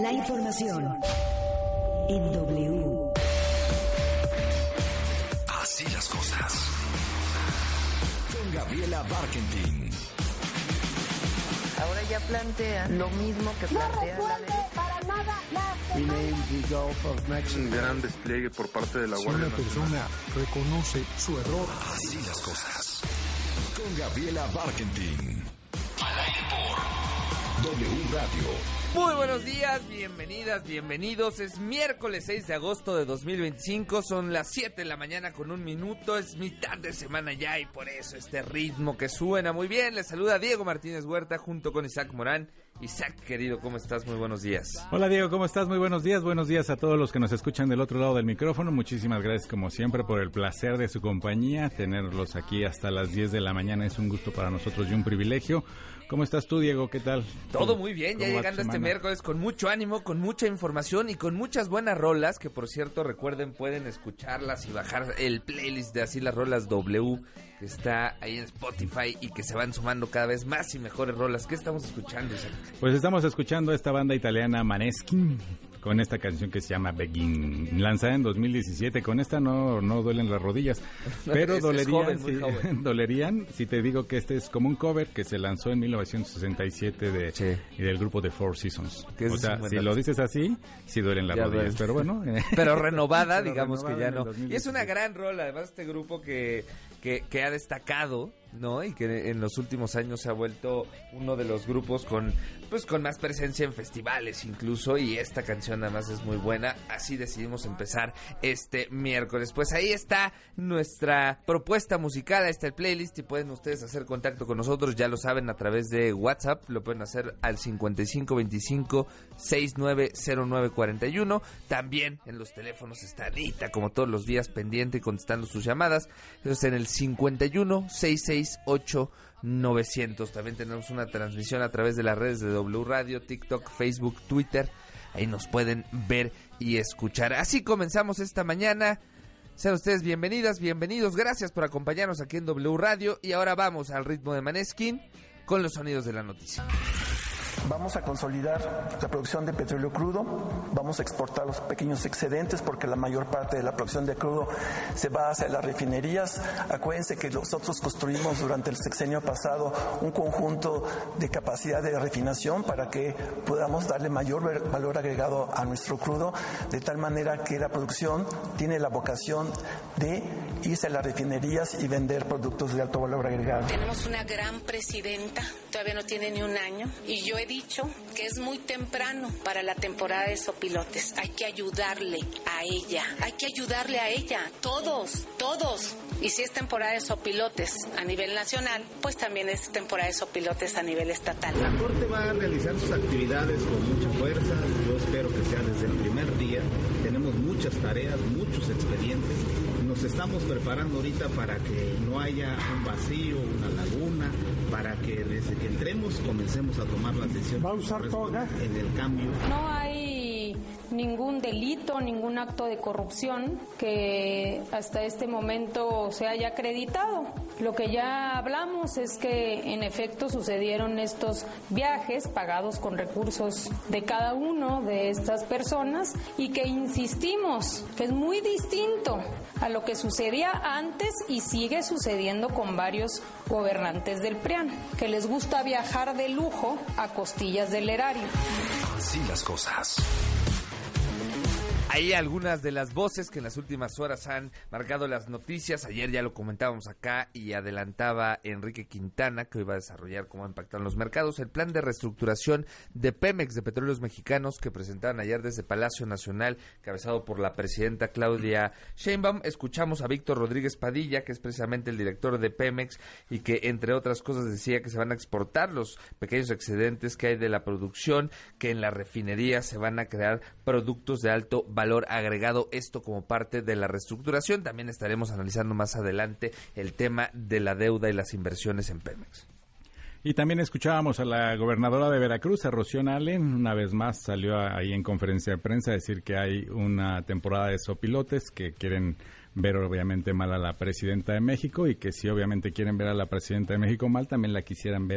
La información en W. Así las cosas. Con Gabriela Barkentin. Ahora ya plantea lo mismo que plantea la derecha. Un gran despliegue por parte de la Guardia Nacional. Si una persona reconoce su error. Así las cosas. Con Gabriela Barkentin. Al aire por W Radio. Muy buenos días, bienvenidas, bienvenidos. Es miércoles 6 de agosto de 2025, son las 7 de la mañana con un minuto. Es mitad de semana ya y por eso este ritmo que suena muy bien. Les saluda Diego Martínez Huerta junto con Isaac Morán. Isaac, querido, ¿cómo estás? Muy buenos días. Hola Diego, ¿cómo estás? Muy buenos días. Buenos días a todos los que nos escuchan del otro lado del micrófono. Muchísimas gracias como siempre por el placer de su compañía. Tenerlos aquí hasta las 10 de la mañana es un gusto para nosotros y un privilegio. ¿Cómo estás tú, Diego? ¿Qué tal? Todo muy bien, ya llegando este miércoles con mucho ánimo, con mucha información y con muchas buenas rolas, que por cierto, recuerden, pueden escucharlas y bajar el playlist de Así las Rolas W, que está ahí en Spotify y que se van sumando cada vez más y mejores rolas. ¿Qué estamos escuchando, Isaac? Pues estamos escuchando a esta banda italiana Maneskin, con esta canción que se llama Begin, lanzada en 2017. Con esta no duelen las rodillas, pero dolerían si te digo que este es como un cover que se lanzó en 1967 y del grupo The Four Seasons. O sea, si lo dices así, sí duelen las rodillas, pero bueno. Pero renovada, digamos renovada que ya no. Y es una gran rola, además este grupo que ha destacado, ¿no? Y que en los últimos años se ha vuelto uno de los grupos con más presencia en festivales incluso, y esta canción además es muy buena. Así decidimos empezar este miércoles. Pues ahí está nuestra propuesta musical, ahí está el playlist y pueden ustedes hacer contacto con nosotros, ya lo saben, a través de WhatsApp, lo pueden hacer al 5525-690941. También en los teléfonos está Anita, como todos los días, pendiente y contestando sus llamadas. Eso es en el 51-668-900. También tenemos una transmisión a través de las redes de W Radio, TikTok, Facebook, Twitter. Ahí nos pueden ver y escuchar. Así comenzamos esta mañana. Sean ustedes bienvenidas, bienvenidos. Gracias por acompañarnos aquí en W Radio. Y ahora vamos al ritmo de Maneskin con los sonidos de la noticia. Vamos a consolidar la producción de petróleo crudo, vamos a exportar los pequeños excedentes porque la mayor parte de la producción de crudo se va hacia las refinerías. Acuérdense que nosotros construimos durante el sexenio pasado un conjunto de capacidad de refinación para que podamos darle mayor valor agregado a nuestro crudo, de tal manera que la producción tiene la vocación de irse a las refinerías y vender productos de alto valor agregado. Tenemos una gran presidenta, todavía no tiene ni un año, y yo he dicho que es muy temprano para la temporada de sopilotes. Hay que ayudarle a ella, todos. Y si es temporada de sopilotes a nivel nacional, pues también es temporada de sopilotes a nivel estatal. La Corte va a realizar sus actividades con mucha fuerza. Yo espero que sea desde el primer día. Tenemos muchas tareas, muchos expedientes. Nos estamos preparando ahorita para que no haya un vacío, una laguna, para que desde que entremos comencemos a tomar las decisiones. ¿Va a usar toga? En el cambio. No hay ningún delito, ningún acto de corrupción que hasta este momento se haya acreditado. Lo que ya hablamos es que en efecto sucedieron estos viajes pagados con recursos de cada uno de estas personas y que insistimos que es muy distinto a lo que sucedía antes y sigue sucediendo con varios gobernantes del PRIAN, que les gusta viajar de lujo a costillas del erario. Así las cosas. Hay algunas de las voces que en las últimas horas han marcado las noticias. Ayer ya lo comentábamos acá y adelantaba Enrique Quintana que hoy va a desarrollar cómo impactan los mercados el plan de reestructuración de Pemex, de Petróleos Mexicanos, que presentaron ayer desde Palacio Nacional, cabezado por la presidenta Claudia Sheinbaum. Escuchamos a Víctor Rodríguez Padilla, que es precisamente el director de Pemex y que, entre otras cosas, decía que se van a exportar los pequeños excedentes que hay de la producción, que en la refinería se van a crear productos de alto valor agregado, esto como parte de la reestructuración. También estaremos analizando más adelante el tema de la deuda y las inversiones en Pemex. Y también escuchábamos a la gobernadora de Veracruz, a Rocío Nale, una vez más salió ahí en conferencia de prensa a decir que hay una temporada de sopilotes, que quieren ver obviamente mal a la presidenta de México y que si obviamente quieren ver a la presidenta de México mal, también la quisieran ver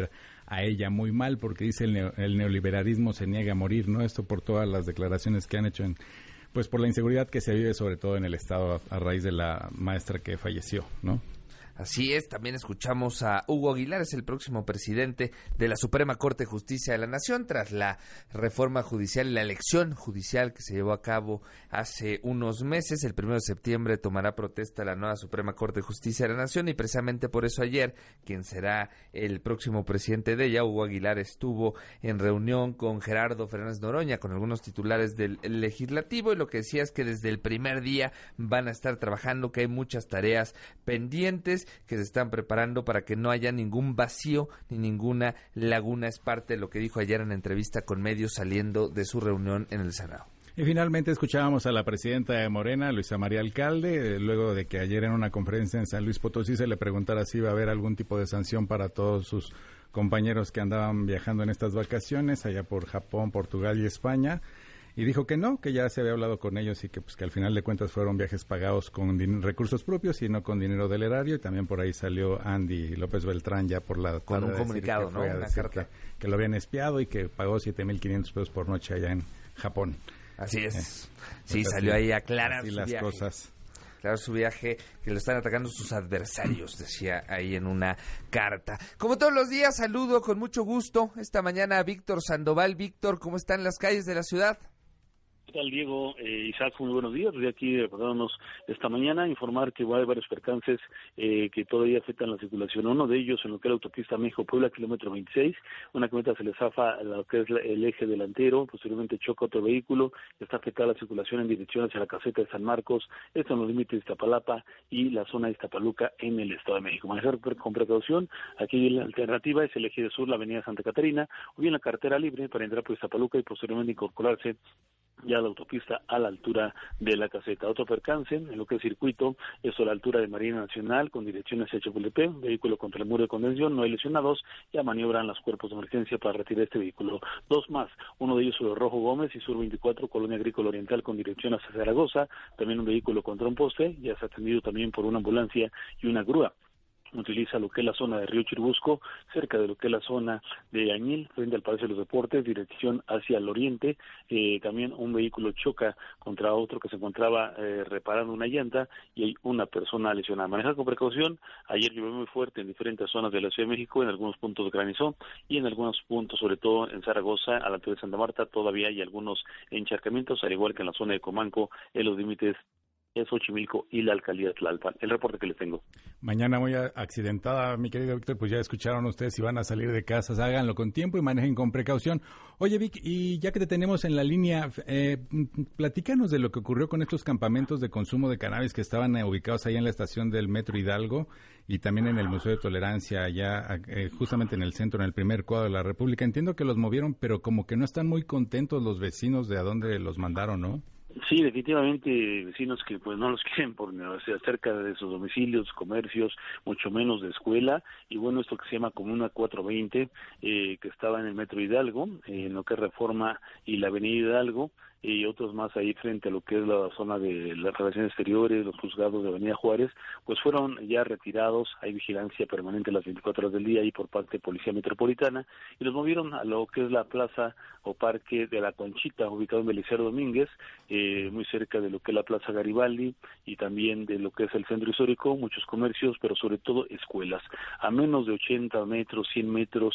a ella muy mal, porque dice el neoliberalismo se niega a morir, ¿no? Esto por todas las declaraciones que han hecho pues por la inseguridad que se vive sobre todo en el Estado a raíz de la maestra que falleció, ¿no? Así es, también escuchamos a Hugo Aguilar, es el próximo presidente de la Suprema Corte de Justicia de la Nación, tras la reforma judicial y la elección judicial que se llevó a cabo hace unos meses. El 1 de septiembre tomará protesta la nueva Suprema Corte de Justicia de la Nación y precisamente por eso ayer, quien será el próximo presidente de ella, Hugo Aguilar, estuvo en reunión con Gerardo Fernández Noroña, con algunos titulares del Legislativo, y lo que decía es que desde el primer día van a estar trabajando, que hay muchas tareas pendientes, que se están preparando para que no haya ningún vacío ni ninguna laguna. Es parte de lo que dijo ayer en entrevista con medios saliendo de su reunión en el Senado. Y finalmente escuchábamos a la presidenta de Morena, Luisa María Alcalde, luego de que ayer en una conferencia en San Luis Potosí se le preguntara si iba a haber algún tipo de sanción para todos sus compañeros que andaban viajando en estas vacaciones allá por Japón, Portugal y España. Y dijo que no, que ya se había hablado con ellos y que pues que al final de cuentas fueron viajes pagados con recursos propios y no con dinero del erario. Y también por ahí salió Andy López Beltrán ya por la con un comunicado, ¿no? Una carta que lo habían espiado y que pagó 7,500 pesos por noche allá en Japón. Así es. Sí, salió ahí a aclarar su las viaje. Cosas. Claro, su viaje, que lo están atacando sus adversarios, decía ahí en una carta. Como todos los días, saludo con mucho gusto esta mañana a Víctor Sandoval. Víctor, ¿cómo están las calles de la ciudad? ¿Qué tal, Diego? Isaac, muy buenos días. Estoy aquí reportándonos esta mañana, informar que hay varios percances que todavía afectan la circulación. Uno de ellos en lo que es la autopista México-Puebla, kilómetro 26. Una camioneta se le zafa lo que es el eje delantero, posteriormente choca otro vehículo, está afectada la circulación en dirección hacia la caseta de San Marcos, esto en los límites de Iztapalapa y la zona de Iztapaluca en el Estado de México. Manejar con precaución. Aquí la alternativa es el eje de sur, la avenida Santa Catarina, o bien la carretera libre para entrar por Iztapaluca y posteriormente incorporarse ya la autopista a la altura de la caseta. Otro percance en lo que es circuito es a la altura de Marina Nacional con dirección hacia Chapultepec, vehículo contra el muro de contención, no hay lesionados, ya maniobran los cuerpos de emergencia para retirar este vehículo. Dos más, uno de ellos sobre Rojo Gómez y Sur 24, Colonia Agrícola Oriental con dirección hacia Zaragoza, también un vehículo contra un poste, ya se ha atendido también por una ambulancia y una grúa. Utiliza lo que es la zona de Río Churubusco, cerca de lo que es la zona de Añil, frente al Palacio de los Deportes, dirección hacia el oriente. También un vehículo choca contra otro que se encontraba reparando una llanta y hay una persona lesionada. Manejar con precaución. Ayer llovió muy fuerte en diferentes zonas de la Ciudad de México, en algunos puntos granizó y en algunos puntos, sobre todo en Zaragoza, a la altura de Santa Marta, todavía hay algunos encharcamientos, al igual que en la zona de Comanco, en los límites de Xochimilco y la alcaldía de Tlalpan. El reporte que les tengo. Mañana muy accidentada, mi querido Víctor, pues ya escucharon ustedes, si van a salir de casas, háganlo con tiempo y manejen con precaución. Oye, Vic, y ya que te tenemos en la línea, platícanos de lo que ocurrió con estos campamentos de consumo de cannabis que estaban ubicados ahí en la estación del Metro Hidalgo y también en el Museo de Tolerancia, allá justamente en el centro, en el primer cuadro de la República. Entiendo que los movieron, pero como que no están muy contentos los vecinos de a dónde los mandaron, ¿no? Sí, definitivamente vecinos que pues no los quieren por cerca de sus domicilios, comercios, mucho menos de escuela, y bueno, esto que se llama Comuna 420, que estaba en el Metro Hidalgo, en lo que es Reforma y la Avenida Hidalgo, y otros más ahí frente a lo que es la zona de las relaciones exteriores, los juzgados de Avenida Juárez, pues fueron ya retirados. Hay vigilancia permanente las 24 horas del día ahí por parte de Policía Metropolitana, y los movieron a lo que es la plaza o parque de la Conchita, ubicado en Belisario Domínguez, muy cerca de lo que es la Plaza Garibaldi y también de lo que es el centro histórico, muchos comercios, pero sobre todo escuelas. A menos de 80 metros, 100 metros,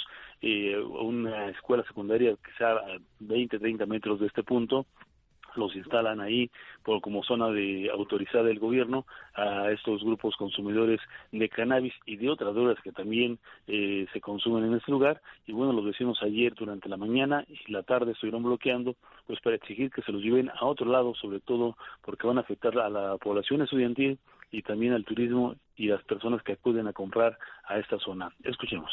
una escuela secundaria quizá a 20, 30 metros de este punto, los instalan ahí como zona de autorizada del gobierno a estos grupos consumidores de cannabis y de otras drogas que también se consumen en este lugar. Y bueno, los vecinos ayer durante la mañana y la tarde estuvieron bloqueando pues para exigir que se los lleven a otro lado, sobre todo porque van a afectar a la población estudiantil y también al turismo y las personas que acuden a comprar a esta zona. Escuchemos.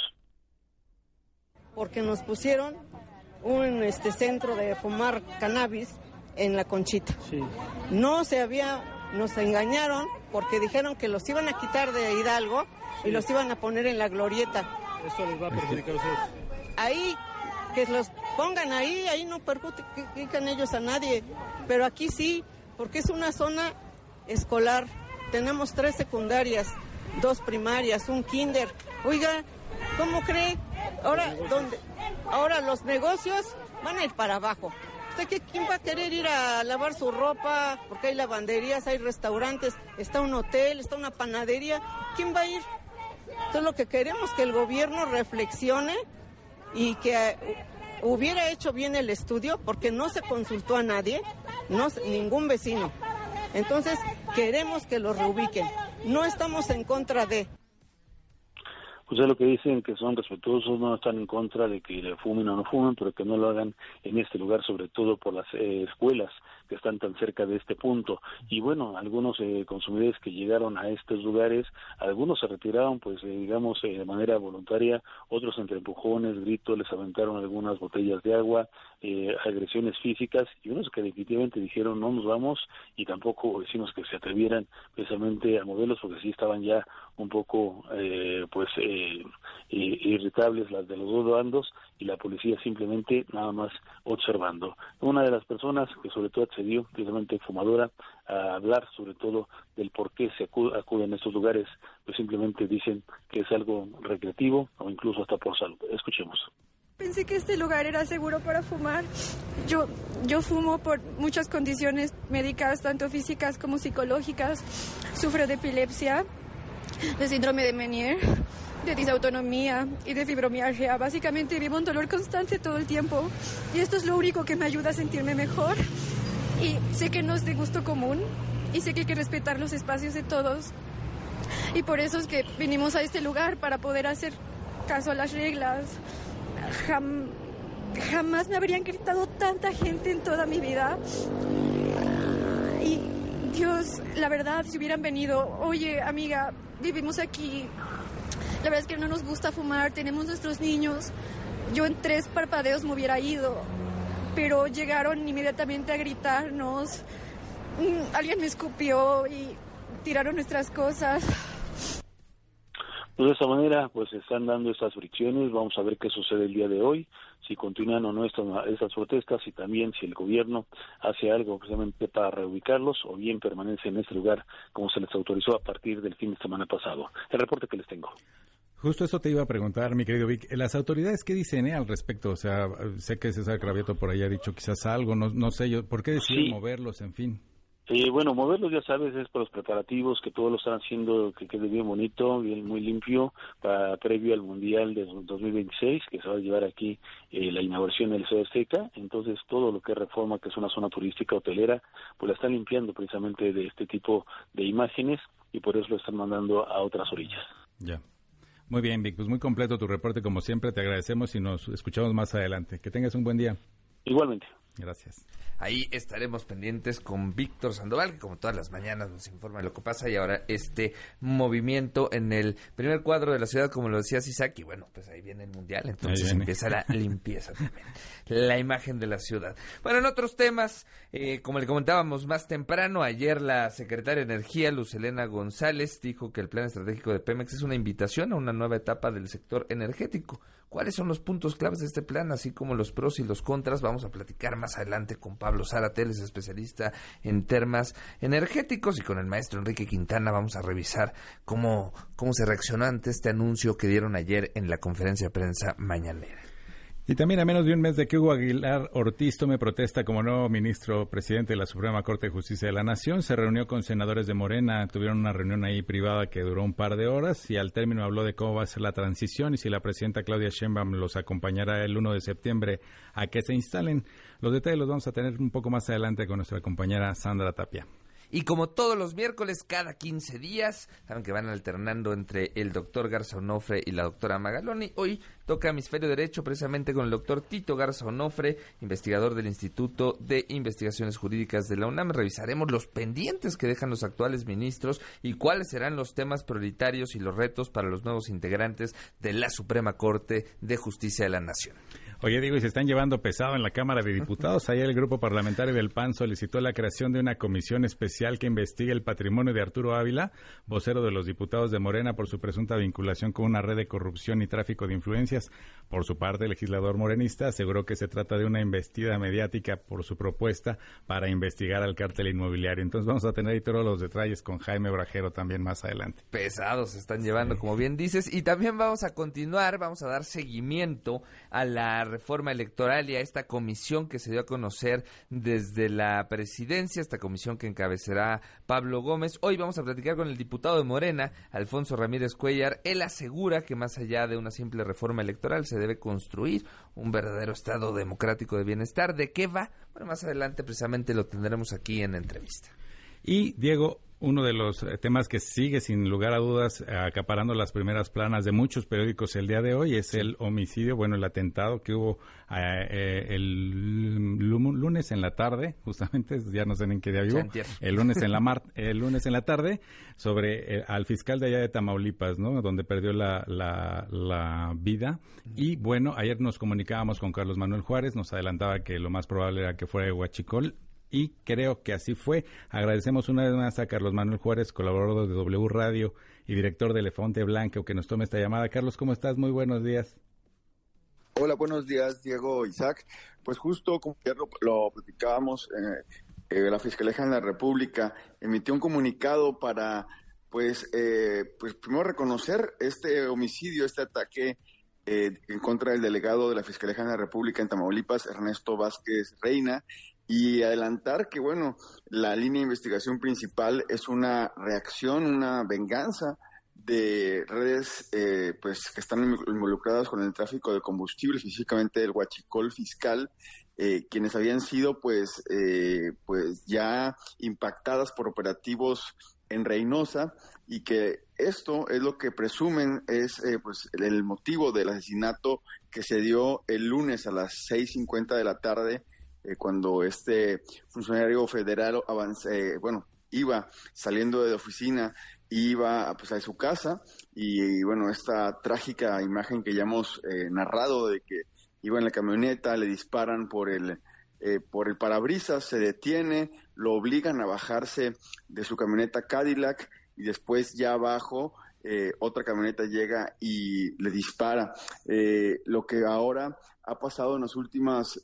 Porque nos pusieron un centro de fumar cannabis en la Conchita. Sí. Nos engañaron porque dijeron que los iban a quitar de Hidalgo, sí, y los iban a poner en la Glorieta. ¿Eso les va a perjudicar a ustedes? Ahí, que los pongan ahí no perjudican ellos a nadie, pero aquí sí, porque es una zona escolar. Tenemos 3 secundarias, 2 primarias, un kinder. Oiga, ¿cómo cree Ahora los negocios van a ir para abajo. ¿Quién va a querer ir a lavar su ropa? Porque hay lavanderías, hay restaurantes, está un hotel, está una panadería. ¿Quién va a ir? Entonces lo que queremos es que el gobierno reflexione y que hubiera hecho bien el estudio, porque no se consultó a nadie, ningún vecino. Entonces queremos que lo reubiquen. No estamos en contra de... Pues es lo que dicen, que son respetuosos, no están en contra de que fumen o no fumen, pero que no lo hagan en este lugar, sobre todo por las escuelas que están tan cerca de este punto. Y bueno, algunos consumidores que llegaron a estos lugares, algunos se retiraron, pues digamos, de manera voluntaria, otros entre empujones, gritos, les aventaron algunas botellas de agua, agresiones físicas, y unos que definitivamente dijeron no nos vamos, y tampoco vecinos que se atrevieran precisamente a moverlos, porque sí estaban ya un poco irritables las de los dos bandos, y la policía simplemente nada más observando. Una de las personas que sobre todo accedió, precisamente fumadora, a hablar sobre todo del por qué se acuden a estos lugares, pues simplemente dicen que es algo recreativo o incluso hasta por salud. Escuchemos. Pensé que este lugar era seguro para fumar. Yo fumo por muchas condiciones médicas, tanto físicas como psicológicas. Sufro de epilepsia, de síndrome de Meniere, de disautonomía y de fibromialgia. Básicamente vivo un dolor constante todo el tiempo y esto es lo único que me ayuda a sentirme mejor. Y sé que no es de gusto común y sé que hay que respetar los espacios de todos. Y por eso es que vinimos a este lugar, para poder hacer caso a las reglas. Jamás me habrían gritado tanta gente en toda mi vida. Y Dios, la verdad, si hubieran venido, oye, amiga, vivimos aquí, la verdad es que no nos gusta fumar, tenemos nuestros niños, yo en 3 parpadeos me hubiera ido, pero llegaron inmediatamente a gritarnos, alguien me escupió y tiraron nuestras cosas. Pues de esta manera, pues se están dando estas fricciones. Vamos a ver qué sucede el día de hoy, si continúan o no estas protestas, y también si el gobierno hace algo precisamente para reubicarlos, o bien permanece en este lugar como se les autorizó a partir del fin de semana pasado. El reporte que les tengo. Justo eso te iba a preguntar, mi querido Vic. ¿Las autoridades qué dicen al respecto? O sea, sé que César Cravioto por ahí ha dicho quizás algo, no sé yo. ¿Por qué deciden moverlos, en fin? Bueno, moverlos, ya sabes, es por los preparativos, que todos lo están haciendo, que quede bien bonito, bien muy limpio, previo al Mundial de 2026, que se va a llevar aquí la inauguración del Estadio Azteca. Entonces, todo lo que es Reforma, que es una zona turística hotelera, pues la están limpiando precisamente de este tipo de imágenes, y por eso lo están mandando a otras orillas. Ya. Muy bien, Vic, pues muy completo tu reporte, como siempre, te agradecemos y nos escuchamos más adelante. Que tengas un buen día. Igualmente. Gracias. Ahí estaremos pendientes con Víctor Sandoval, que como todas las mañanas nos informa de lo que pasa, y ahora este movimiento en el primer cuadro de la ciudad, como lo decía Isaac, y bueno, pues ahí viene el Mundial, entonces empieza la limpieza también, la imagen de la ciudad. Bueno, en otros temas, como le comentábamos más temprano, ayer la secretaria de Energía, Luz Helena González, dijo que el plan estratégico de Pemex es una invitación a una nueva etapa del sector energético. ¿Cuáles son los puntos claves de este plan, así como los pros y los contras? Vamos a platicar más adelante con Pablo Zárate, es especialista en temas energéticos, y con el maestro Enrique Quintana vamos a revisar cómo se reaccionó ante este anuncio que dieron ayer en la conferencia de prensa mañanera. Y también, a menos de un mes de que Hugo Aguilar Ortiz tome protesta como nuevo ministro presidente de la Suprema Corte de Justicia de la Nación, se reunió con senadores de Morena, tuvieron una reunión ahí privada que duró un par de horas, y al término habló de cómo va a ser la transición y si la presidenta Claudia Sheinbaum los acompañará el 1 de septiembre a que se instalen. Los detalles los vamos a tener un poco más adelante con nuestra compañera Sandra Tapia. Y como todos los miércoles, cada 15 días, saben que van alternando entre el doctor Garza Onofre y la doctora Magaloni. Hoy toca Hemisferio Derecho, precisamente con el doctor Tito Garza Onofre, investigador del Instituto de Investigaciones Jurídicas de la UNAM. Revisaremos los pendientes que dejan los actuales ministros y cuáles serán los temas prioritarios y los retos para los nuevos integrantes de la Suprema Corte de Justicia de la Nación. Oye, digo, y se están llevando pesado en la Cámara de Diputados. Ayer el grupo parlamentario del PAN solicitó la creación de una comisión especial que investigue el patrimonio de Arturo Ávila, vocero de los diputados de Morena, por su presunta vinculación con una red de corrupción y tráfico de influencias. Por su parte, el legislador morenista aseguró que se trata de una embestida mediática por su propuesta para investigar al cártel inmobiliario. Entonces vamos a tener ahí todos los detalles con Jaime Brajero también más adelante. Pesados se están llevando, como bien dices, y también vamos a continuar, vamos a dar seguimiento a la reforma electoral y a esta comisión que se dio a conocer desde la presidencia, esta comisión que encabezará Pablo Gómez. Hoy vamos a platicar con el diputado de Morena, Alfonso Ramírez Cuellar. Él asegura que más allá de una simple reforma electoral se debe construir un verdadero estado democrático de bienestar. ¿De qué va? Bueno, más adelante precisamente lo tendremos aquí en entrevista. Y Diego, uno de los temas que sigue sin lugar a dudas acaparando las primeras planas de muchos periódicos el día de hoy es el homicidio, el atentado que hubo el lunes en la tarde, justamente, ya no sé en qué día vivo, el lunes en la tarde, sobre al fiscal de allá de Tamaulipas, ¿no? Donde perdió la vida. Y ayer nos comunicábamos con Carlos Manuel Juárez, nos adelantaba que lo más probable era que fuera de Huachicol. Y creo que así fue. Agradecemos una vez más a Carlos Manuel Juárez, colaborador de W Radio y director de Elefante Blanco, que nos tome esta llamada. Carlos, ¿cómo estás? Muy buenos días. Hola, buenos días, Diego, Isaac. Pues justo como ayer lo platicábamos, la Fiscalía General de la República emitió un comunicado para, pues primero reconocer este homicidio, este ataque en contra del delegado de la Fiscalía General de la República en Tamaulipas, Ernesto Vázquez Reina, y adelantar que, la línea de investigación principal es una reacción, una venganza de redes que están involucradas con el tráfico de combustible, específicamente el Huachicol fiscal, quienes habían sido ya impactadas por operativos en Reynosa, y que esto es lo que presumen es el motivo del asesinato que se dio el lunes a las 6:50 de la tarde, cuando este funcionario federal iba saliendo de la oficina, iba a su casa, y esta trágica imagen que ya hemos narrado de que iba en la camioneta, le disparan por el parabrisas, se detiene, lo obligan a bajarse de su camioneta Cadillac, y después ya abajo otra camioneta llega y le dispara. Lo que ahora ha pasado en las últimas,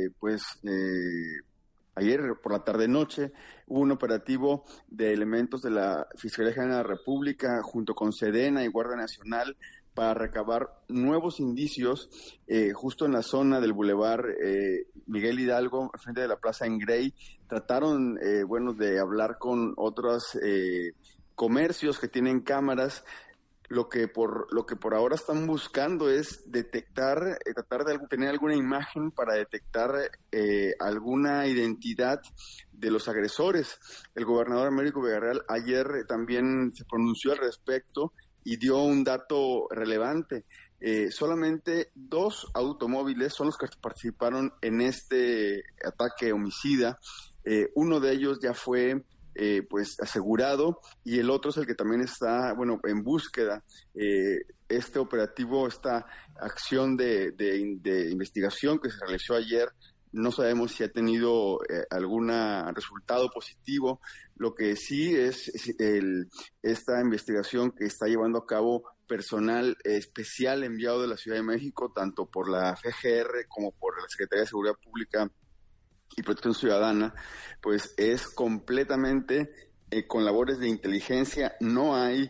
ayer por la tarde-noche hubo un operativo de elementos de la Fiscalía General de la República junto con Sedena y Guardia Nacional para recabar nuevos indicios justo en la zona del Boulevard Miguel Hidalgo, frente de la Plaza en Grey. Trataron, de hablar con otros comercios que tienen cámaras. Lo que por ahora están buscando es detectar, tratar de tener alguna imagen para detectar alguna identidad de los agresores. El gobernador Américo Villarreal ayer también se pronunció al respecto y dio un dato relevante. Solamente 2 automóviles son los que participaron en este ataque homicida. Uno de ellos ya fue asegurado, y el otro es el que también está, en búsqueda. Este operativo, esta acción de investigación que se realizó ayer, no sabemos si ha tenido algún resultado positivo. Lo que sí es esta investigación que está llevando a cabo personal especial enviado de la Ciudad de México, tanto por la FGR como por la Secretaría de Seguridad Pública y Protección Ciudadana, es completamente con labores de inteligencia. No hay,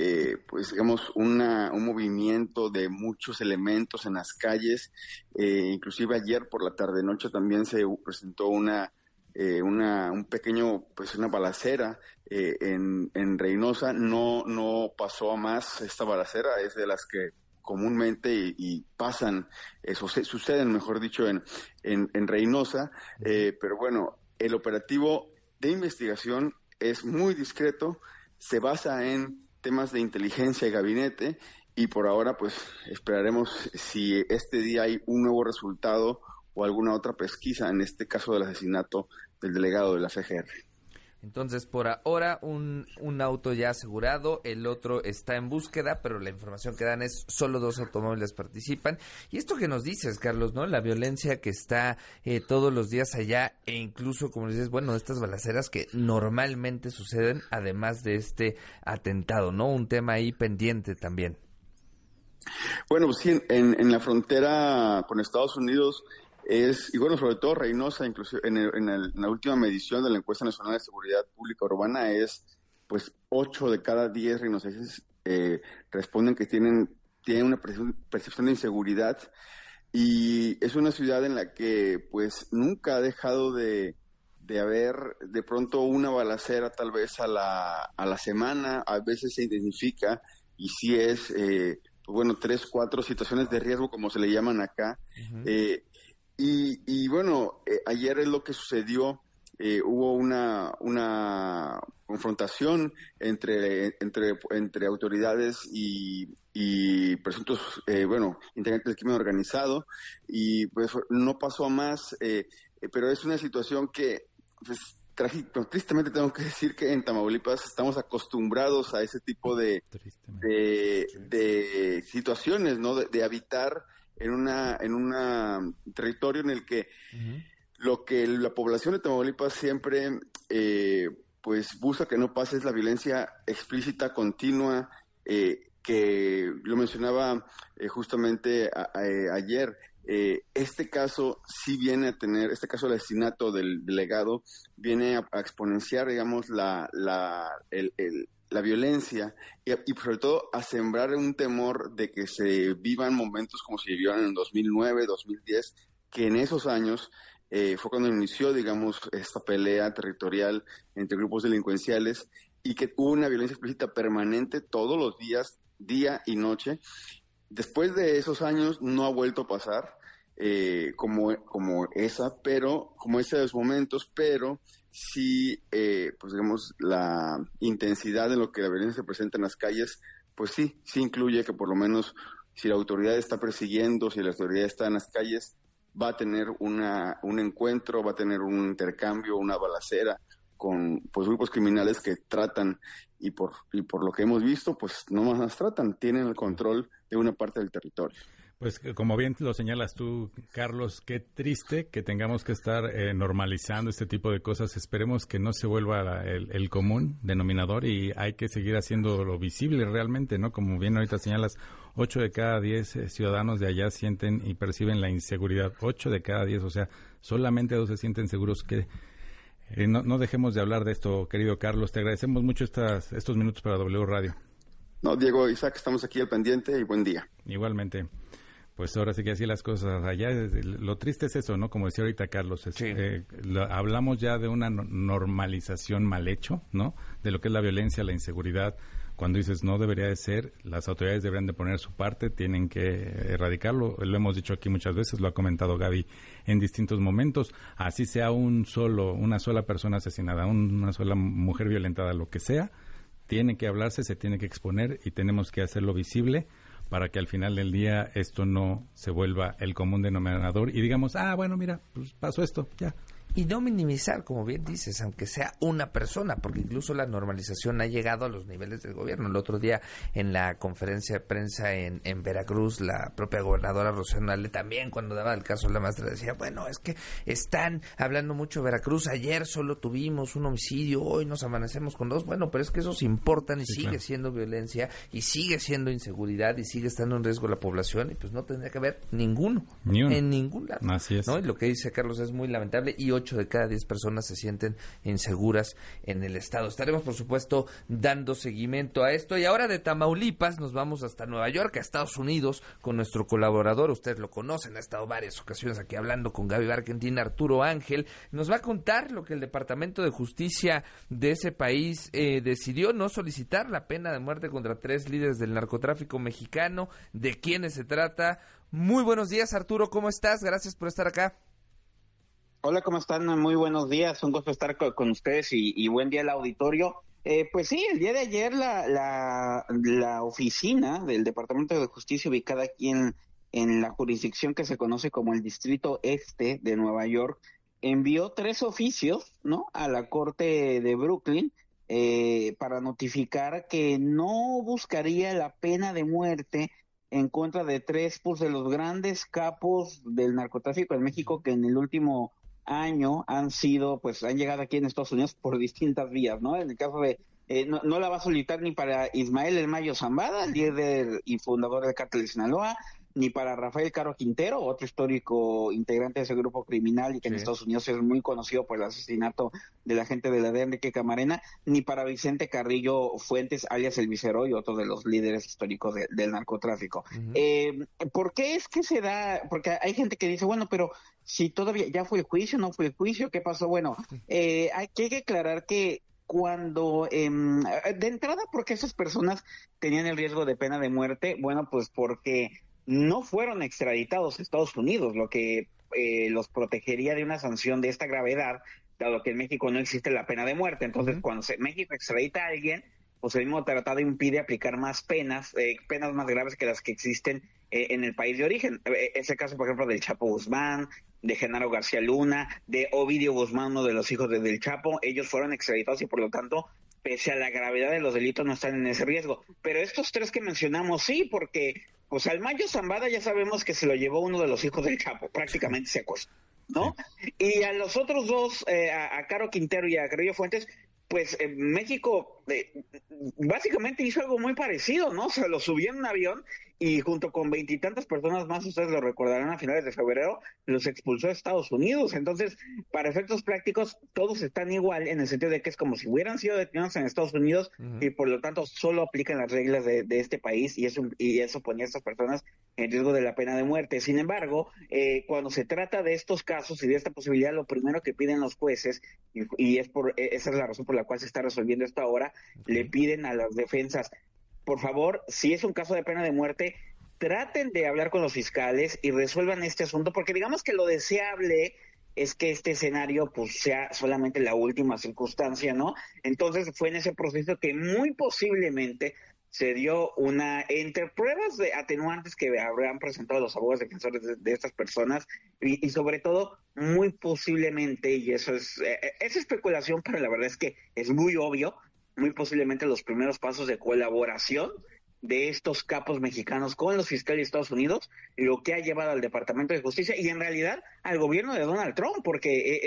un movimiento de muchos elementos en las calles. Inclusive ayer por la tarde-noche también se presentó una balacera en Reynosa. No pasó a más esta balacera, es de las que comúnmente y pasan, suceden, mejor dicho, en Reynosa, pero el operativo de investigación es muy discreto, se basa en temas de inteligencia y gabinete, y por ahora esperaremos si este día hay un nuevo resultado o alguna otra pesquisa, en este caso del asesinato del delegado de la FGR. Entonces, por ahora, un auto ya asegurado, el otro está en búsqueda, pero la información que dan es solo 2 automóviles participan. Y esto que nos dices, Carlos, ¿no? La violencia que está todos los días allá, e incluso, como dices, bueno, estas balaceras que normalmente suceden, además de este atentado, ¿no? Un tema ahí pendiente también. Bueno, pues sí, en la frontera con Estados Unidos y bueno, sobre todo Reynosa, inclusive en la última medición de la Encuesta Nacional de Seguridad Pública Urbana, pues 8 de cada 10 reynosenses responden que tienen una percepción de inseguridad, y es una ciudad en la que pues nunca ha dejado de haber de pronto una balacera tal vez a la semana. A veces se identifica, y sí es, pues bueno, 3, 4 situaciones de riesgo, como se le llaman acá. Uh-huh. Y bueno, ayer es lo que sucedió. Hubo una confrontación entre autoridades y presuntos, integrantes del crimen organizado, y pues no pasó a más, pero es una situación que, pues, tristemente tengo que decir que en Tamaulipas estamos acostumbrados a ese tipo de situaciones, ¿no? De habitar en un territorio en el que lo que la población de Tamaulipas siempre pues busca que no pase es la violencia explícita, continua, que lo mencionaba justamente ayer. Este caso sí viene a tener, este caso del asesinato del delegado viene a exponenciar, digamos, la violencia y sobre todo a sembrar un temor de que se vivan momentos como se vivieron en 2009, 2010, que en esos años fue cuando inició, digamos, esta pelea territorial entre grupos delincuenciales, y que hubo una violencia explícita permanente todos los días, día y noche. Después de esos años no ha vuelto a pasar como esos momentos, pero sí, pues digamos, la intensidad de lo que la violencia se presenta en las calles, pues sí incluye que por lo menos si la autoridad está persiguiendo, si la autoridad está en las calles, va a tener un encuentro, va a tener un intercambio, una balacera con pues grupos criminales que tratan, y por lo que hemos visto, pues no más tratan, tienen el control de una parte del territorio. Pues como bien lo señalas tú, Carlos, qué triste que tengamos que estar normalizando este tipo de cosas. Esperemos que no se vuelva el común denominador, y hay que seguir haciéndolo visible realmente, ¿no? Como bien ahorita señalas, 8 de cada 10 ciudadanos de allá sienten y perciben la inseguridad. 8 de cada 10, o sea, solamente 2 se sienten seguros. Que no dejemos de hablar de esto, querido Carlos. Te agradecemos mucho estos minutos para W Radio. No, Diego, Isaac, estamos aquí al pendiente, y buen día. Igualmente. Pues ahora sí que así las cosas allá. Lo triste es eso, ¿no? Como decía ahorita Carlos, sí. Hablamos ya de una normalización mal hecho, ¿no? De lo que es la violencia, la inseguridad. Cuando dices no debería de ser, las autoridades deberían de poner su parte, tienen que erradicarlo. Lo hemos dicho aquí muchas veces, lo ha comentado Gaby en distintos momentos. Así sea una sola persona asesinada, una sola mujer violentada, lo que sea, tiene que hablarse, se tiene que exponer, y tenemos que hacerlo visible, para que al final del día esto no se vuelva el común denominador y digamos, bueno, mira, pues pasó esto, ya. Y no minimizar, como bien dices, aunque sea una persona, porque incluso la normalización ha llegado a los niveles del gobierno. El otro día, en la conferencia de prensa en Veracruz, la propia gobernadora Rocío Nale también, cuando daba el caso de la maestra, decía, bueno, es que están hablando mucho de Veracruz, ayer solo tuvimos un homicidio, hoy nos amanecemos con 2, bueno, pero es que esos importan, y sí, sigue siendo violencia, y sigue siendo inseguridad, y sigue estando en riesgo la población, y pues no tendría que haber ninguno, en ningún lado. Así es. ¿No? Y lo que dice Carlos es muy lamentable, y 8 de cada 10 personas se sienten inseguras en el estado. Estaremos, por supuesto, dando seguimiento a esto. Y ahora de Tamaulipas nos vamos hasta Nueva York, a Estados Unidos, con nuestro colaborador. Ustedes lo conocen, ha estado varias ocasiones aquí hablando con Gaby Barkentin. Arturo Ángel nos va a contar lo que el Departamento de Justicia de ese país decidió no solicitar la pena de muerte contra 3 líderes del narcotráfico mexicano. ¿De quiénes se trata? Muy buenos días, Arturo, ¿cómo estás? Gracias por estar acá. Hola, ¿cómo están? Muy buenos días, un gusto estar con ustedes y buen día al auditorio. Pues sí, el día de ayer la oficina del Departamento de Justicia, ubicada aquí en la jurisdicción que se conoce como el Distrito Este de Nueva York, envió 3 oficios, ¿no?, a la Corte de Brooklyn para notificar que no buscaría la pena de muerte en contra de 3 pues, de los grandes capos del narcotráfico en México que en el último año han llegado aquí en Estados Unidos por distintas vías, ¿no? En el caso de no la va a solicitar ni para Ismael El Mayo Zambada, líder y fundador del Cártel de Sinaloa, ni para Rafael Caro Quintero, otro histórico integrante de ese grupo criminal y que en Estados Unidos es muy conocido por el asesinato del agente de la DEA Enrique Camarena, ni para Vicente Carrillo Fuentes, alias El Viceroy, otro de los líderes históricos del narcotráfico. ¿Por qué es que se da? Porque hay gente que dice, bueno, pero si todavía ya fue el juicio, no fue el juicio, ¿qué pasó? Bueno, hay que aclarar que cuando, de entrada, porque esas personas tenían el riesgo de pena de muerte, bueno, pues porque no fueron extraditados a Estados Unidos, lo que los protegería de una sanción de esta gravedad, dado que en México no existe la pena de muerte. Entonces, cuando México extradita a alguien, pues el mismo tratado impide aplicar más penas más graves que las que existen en el país de origen. Es el caso, por ejemplo, del Chapo Guzmán, de Genaro García Luna, de Ovidio Guzmán, uno de los hijos del Chapo. Ellos fueron extraditados y, por lo tanto, pese a la gravedad de los delitos, no están en ese riesgo. Pero estos 3 que mencionamos sí, porque pues al Mayo Zambada ya sabemos que se lo llevó uno de los hijos del Chapo, prácticamente se acostó, ¿no? Sí. Y a los otros 2, a Caro Quintero y a Carrillo Fuentes, pues México básicamente hizo algo muy parecido, ¿no? O sea, lo subió en un avión y junto con 20 y tantas personas más, ustedes lo recordarán, a finales de febrero, los expulsó a Estados Unidos. Entonces, para efectos prácticos, todos están igual en el sentido de que es como si hubieran sido detenidos en Estados Unidos y por lo tanto solo aplican las reglas de este país y eso ponía a estas personas en riesgo de la pena de muerte. Sin embargo, cuando se trata de estos casos y de esta posibilidad, lo primero que piden los jueces, y esa es la razón por la cual se está resolviendo esto ahora, le piden a las defensas, por favor, si es un caso de pena de muerte, traten de hablar con los fiscales y resuelvan este asunto, porque digamos que lo deseable es que este escenario pues sea solamente la última circunstancia, ¿no? Entonces fue en ese proceso que muy posiblemente se dio entre pruebas de atenuantes que habrán presentado los abogados defensores de estas personas y sobre todo muy posiblemente, y eso es especulación, pero la verdad es que es muy obvio, muy posiblemente los primeros pasos de colaboración de estos capos mexicanos con los fiscales de Estados Unidos, lo que ha llevado al Departamento de Justicia y en realidad al gobierno de Donald Trump, porque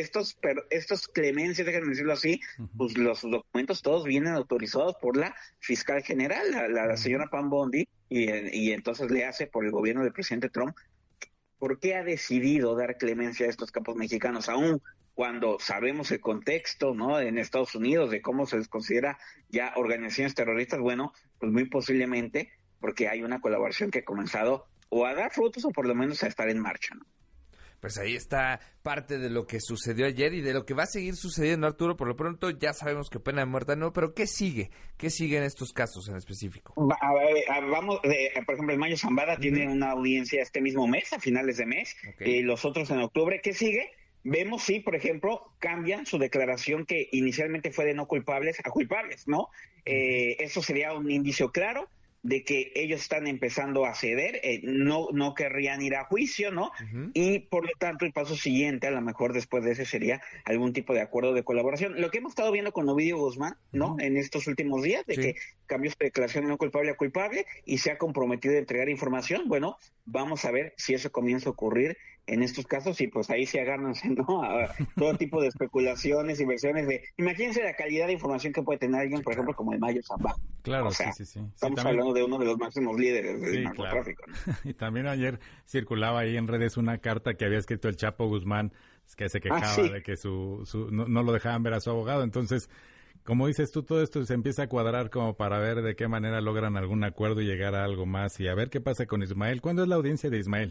estos clemencias, déjenme decirlo así, pues los documentos todos vienen autorizados por la fiscal general, la señora Pam Bondi, y entonces le hace por el gobierno del presidente Trump. ¿Por qué ha decidido dar clemencia a estos capos mexicanos aún cuando sabemos el contexto, ¿no?, en Estados Unidos de cómo se les considera ya organizaciones terroristas? Bueno, pues muy posiblemente porque hay una colaboración que ha comenzado o a dar frutos o por lo menos a estar en marcha, ¿no? Pues ahí está parte de lo que sucedió ayer y de lo que va a seguir sucediendo, Arturo. Por lo pronto ya sabemos que pena de muerte no, pero ¿qué sigue? ¿Qué sigue en estos casos en específico? Vamos, por ejemplo, el Mayo Zambada tiene una audiencia este mismo mes, a finales de mes, los otros en octubre. ¿Qué sigue? Vemos si, por ejemplo, cambian su declaración que inicialmente fue de no culpables a culpables, ¿no? Eso sería un indicio claro de que ellos están empezando a ceder, no querrían ir a juicio, ¿no? Y por lo tanto el paso siguiente, a lo mejor después de ese, sería algún tipo de acuerdo de colaboración. Lo que hemos estado viendo con Ovidio Guzmán, ¿no?, en estos últimos días, de que cambió su declaración de no culpable a culpable y se ha comprometido a entregar información. Bueno, vamos a ver si eso comienza a ocurrir en estos casos y pues ahí se agárrense, ¿no?, a todo tipo de especulaciones y versiones de... Imagínense la calidad de información que puede tener alguien, por ejemplo, como el Mayo Zambada. Claro, o sea, sí. Estamos hablando de uno de los máximos líderes del narcotráfico, claro, ¿no? Y también ayer circulaba ahí en redes una carta que había escrito el Chapo Guzmán, que se quejaba de que no lo dejaban ver a su abogado. Entonces, como dices tú, todo esto se empieza a cuadrar como para ver de qué manera logran algún acuerdo y llegar a algo más y a ver qué pasa con Ismael. ¿Cuándo es la audiencia de Ismael?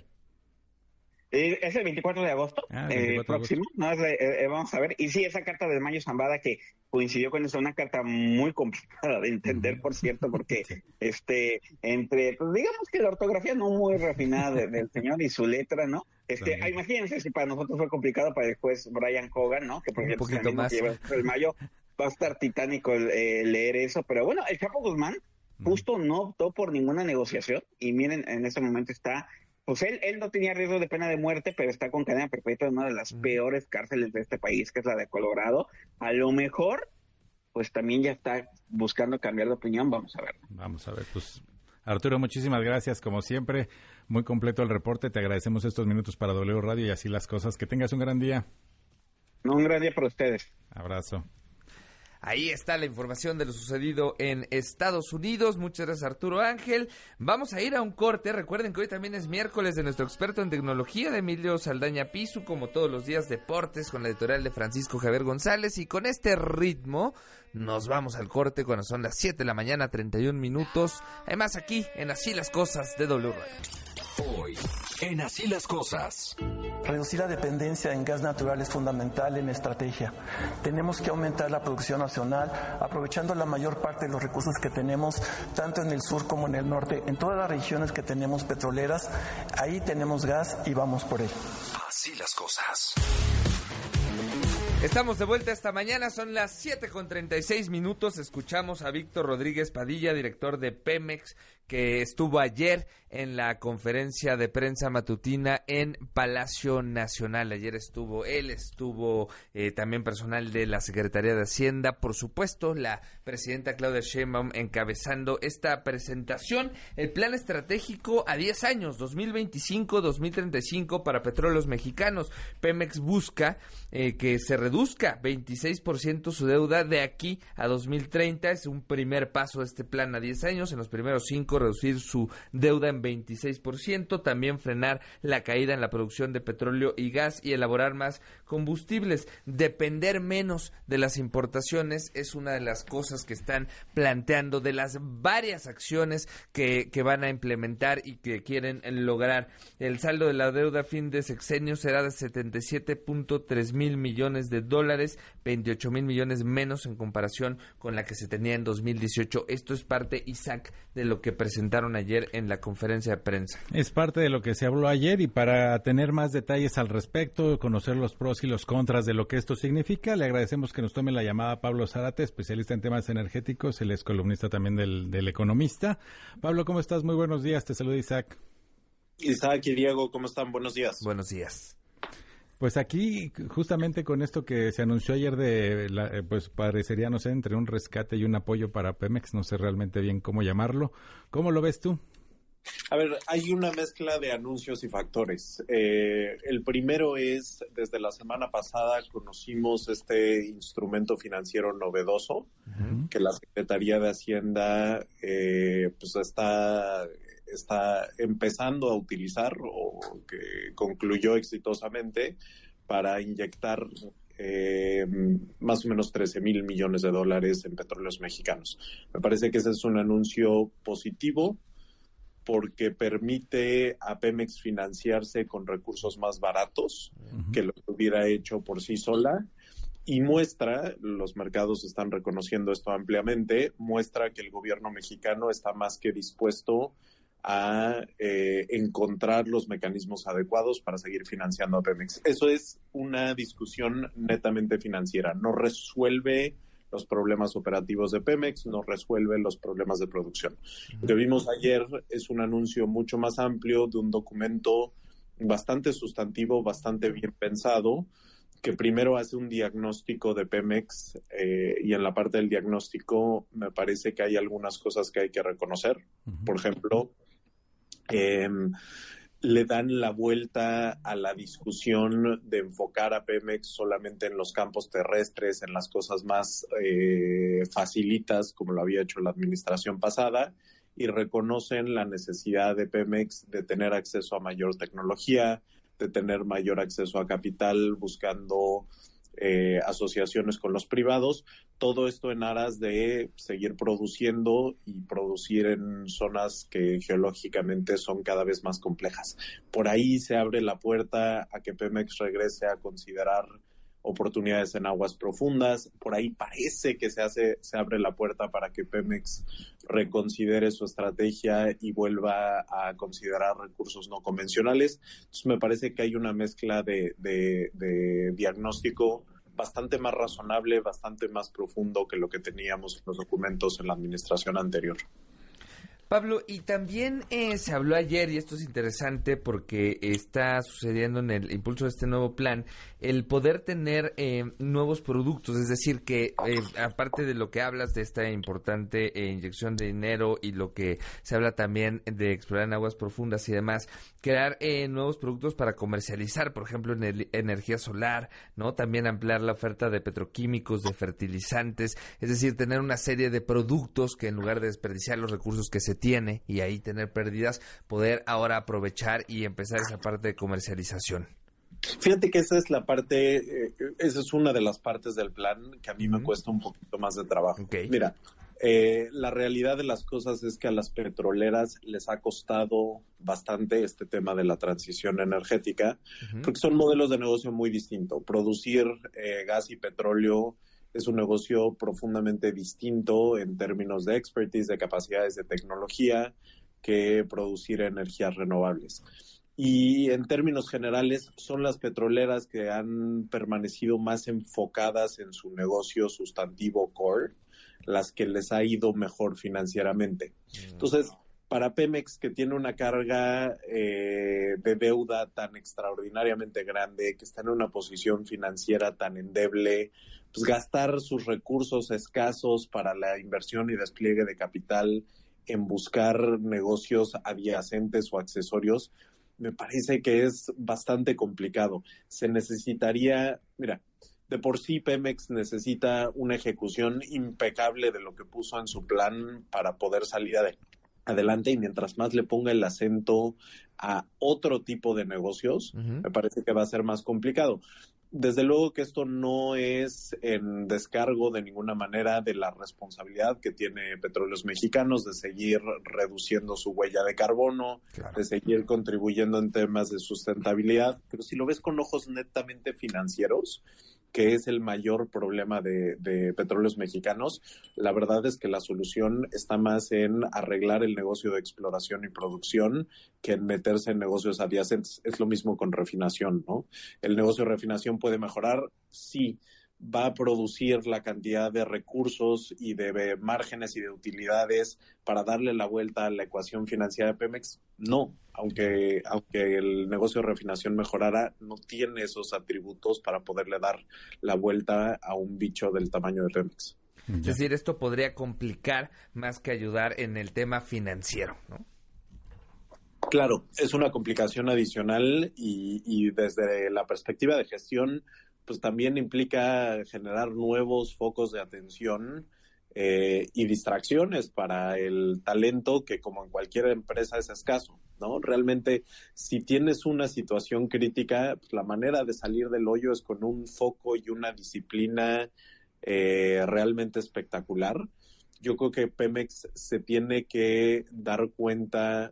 Es el 24 de agosto, próximo, ¿no? Vamos a ver. Y sí, esa carta del Mayo Zambada que coincidió con eso, una carta muy complicada de entender, por cierto, porque pues digamos que la ortografía no muy refinada del señor y su letra, ¿no? Imagínense si para nosotros fue complicado, para el juez Brian Cogan, ¿no? Que por ejemplo, un poquito más. Que lleva el Mayo, va a estar titánico leer eso, pero bueno, el Chapo Guzmán justo no optó por ninguna negociación y miren, en este momento está pues él no tenía riesgo de pena de muerte, pero está con cadena perpetua en una de las peores cárceles de este país, que es la de Colorado. A lo mejor, pues también ya está buscando cambiar de opinión. Vamos a ver. Vamos a ver, pues Arturo, muchísimas gracias, como siempre, muy completo el reporte, te agradecemos estos minutos para W Radio y así las cosas, que tengas un gran día. Un gran día para ustedes. Abrazo. Ahí está la información de lo sucedido en Estados Unidos. Muchas gracias, Arturo Ángel. Vamos a ir a un corte. Recuerden que hoy también es miércoles de nuestro experto en tecnología, de Emilio Saldaña Pisu, como todos los días, deportes con la editorial de Francisco Javier González. Y con este ritmo nos vamos al corte cuando son las 7 de la mañana, 31 minutos. Además, aquí en Así las Cosas de W Radio. Hoy, en Así las Cosas. Reducir la dependencia en gas natural es fundamental en la estrategia. Tenemos que aumentar la producción nacional, aprovechando la mayor parte de los recursos que tenemos, tanto en el sur como en el norte. En todas las regiones que tenemos petroleras, ahí tenemos gas y vamos por él. Así las Cosas. Estamos de vuelta esta mañana, son las 7:36 minutos. Escuchamos a Víctor Rodríguez Padilla, director de Pemex, que estuvo ayer en la conferencia de prensa matutina en Palacio Nacional. Ayer estuvo también personal de la Secretaría de Hacienda, por supuesto, la presidenta Claudia Sheinbaum encabezando esta presentación. El plan estratégico a 10 años, 2025-2035 para Petróleos Mexicanos. Pemex busca que se reduzca 26% su deuda de aquí a 2030. Es un primer paso de este plan a 10 años. En los primeros 5 reducir su deuda en 26%, también frenar la caída en la producción de petróleo y gas y elaborar más combustibles. Depender menos de las importaciones es una de las cosas que están planteando, de las varias acciones que van a implementar y que quieren lograr. El saldo de la deuda a fin de sexenio será de 77.3 mil millones de dólares, 28 mil millones menos en comparación con la que se tenía en 2018. Esto es parte, Isaac, de lo que presentaron ayer en la conferencia de prensa. Es parte de lo que se habló ayer, y para tener más detalles al respecto, conocer los pros y los contras de lo que esto significa, le agradecemos que nos tome la llamada a Pablo Zárate, especialista en temas energéticos. Él es columnista también del Economista. Pablo, ¿cómo estás? Muy buenos días, te saluda Isaac. Isaac y Diego, ¿cómo están? Buenos días. Buenos días. Pues aquí, justamente con esto que se anunció ayer pues parecería, no sé, entre un rescate y un apoyo para Pemex, no sé realmente bien cómo llamarlo. ¿Cómo lo ves tú? A ver, hay una mezcla de anuncios y factores. El primero es, desde la semana pasada conocimos este instrumento financiero novedoso que la Secretaría de Hacienda pues está empezando a utilizar, o que concluyó exitosamente, para inyectar más o menos 13 mil millones de dólares en Petróleos Mexicanos. Me parece que ese es un anuncio positivo, porque permite a Pemex financiarse con recursos más baratos que lo que hubiera hecho por sí sola, y muestra, los mercados están reconociendo esto ampliamente, muestra que el gobierno mexicano está más que dispuesto a encontrar los mecanismos adecuados para seguir financiando a Pemex. Eso es una discusión netamente financiera, no resuelve los problemas operativos de Pemex, no resuelve los problemas de producción. Lo que vimos ayer es un anuncio mucho más amplio de un documento bastante sustantivo, bastante bien pensado, que primero hace un diagnóstico de Pemex, y en la parte del diagnóstico me parece que hay algunas cosas que hay que reconocer. Por ejemplo, le dan la vuelta a la discusión de enfocar a Pemex solamente en los campos terrestres, en las cosas más facilitas, como lo había hecho la administración pasada, y reconocen la necesidad de Pemex de tener acceso a mayor tecnología, de tener mayor acceso a capital, buscando asociaciones con los privados, todo esto en aras de seguir produciendo y producir en zonas que geológicamente son cada vez más complejas. Por ahí se abre la puerta a que Pemex regrese a considerar oportunidades en aguas profundas. Por ahí parece que se abre la puerta para que Pemex reconsidere su estrategia y vuelva a considerar recursos no convencionales. Entonces me parece que hay una mezcla de diagnóstico bastante más razonable, bastante más profundo que lo que teníamos en los documentos en la administración anterior. Pablo, y también se habló ayer, y esto es interesante porque está sucediendo en el impulso de este nuevo plan, el poder tener nuevos productos, es decir, que aparte de lo que hablas de esta importante inyección de dinero y lo que se habla también de explorar en aguas profundas y demás, crear nuevos productos para comercializar, por ejemplo, en energía solar, ¿no? También ampliar la oferta de petroquímicos, de fertilizantes, es decir, tener una serie de productos que en lugar de desperdiciar los recursos que se tiene y ahí tener pérdidas, poder ahora aprovechar y empezar esa parte de comercialización. Fíjate que esa es la parte, esa es una de las partes del plan que a mí me cuesta un poquito más de trabajo. Okay. Mira, la realidad de las cosas es que a las petroleras les ha costado bastante este tema de la transición energética, porque son modelos de negocio muy distintos. Producir gas y petróleo es un negocio profundamente distinto en términos de expertise, de capacidades de tecnología, que producir energías renovables. Y en términos generales, son las petroleras que han permanecido más enfocadas en su negocio sustantivo core, las que les ha ido mejor financieramente. Entonces, para Pemex, que tiene una carga de deuda tan extraordinariamente grande, que está en una posición financiera tan endeble, pues gastar sus recursos escasos para la inversión y despliegue de capital en buscar negocios adyacentes o accesorios, me parece que es bastante complicado. Se necesitaría, mira, de por sí Pemex necesita una ejecución impecable de lo que puso en su plan para poder salir adelante, y mientras más le ponga el acento a otro tipo de negocios, me parece que va a ser más complicado. Desde luego que esto no es en descargo de ninguna manera de la responsabilidad que tiene Petróleos Mexicanos de seguir reduciendo su huella de carbono, de seguir contribuyendo en temas de sustentabilidad, pero si lo ves con ojos netamente financieros, que es el mayor problema de Petróleos Mexicanos, la verdad es que la solución está más en arreglar el negocio de exploración y producción que en meterse en negocios adyacentes. Es lo mismo con refinación, ¿no? El negocio de refinación puede mejorar, sí. ¿Va a producir la cantidad de recursos y de márgenes y de utilidades para darle la vuelta a la ecuación financiera de Pemex? No, aunque el negocio de refinación mejorara, no tiene esos atributos para poderle dar la vuelta a un bicho del tamaño de Pemex. Es decir, esto podría complicar más que ayudar en el tema financiero, ¿no? Claro, es una complicación adicional y desde la perspectiva de gestión, pues también implica generar nuevos focos de atención y distracciones para el talento que, como en cualquier empresa, es escaso, ¿no? Realmente, si tienes una situación crítica, pues la manera de salir del hoyo es con un foco y una disciplina realmente espectacular. Yo creo que Pemex se tiene que dar cuenta,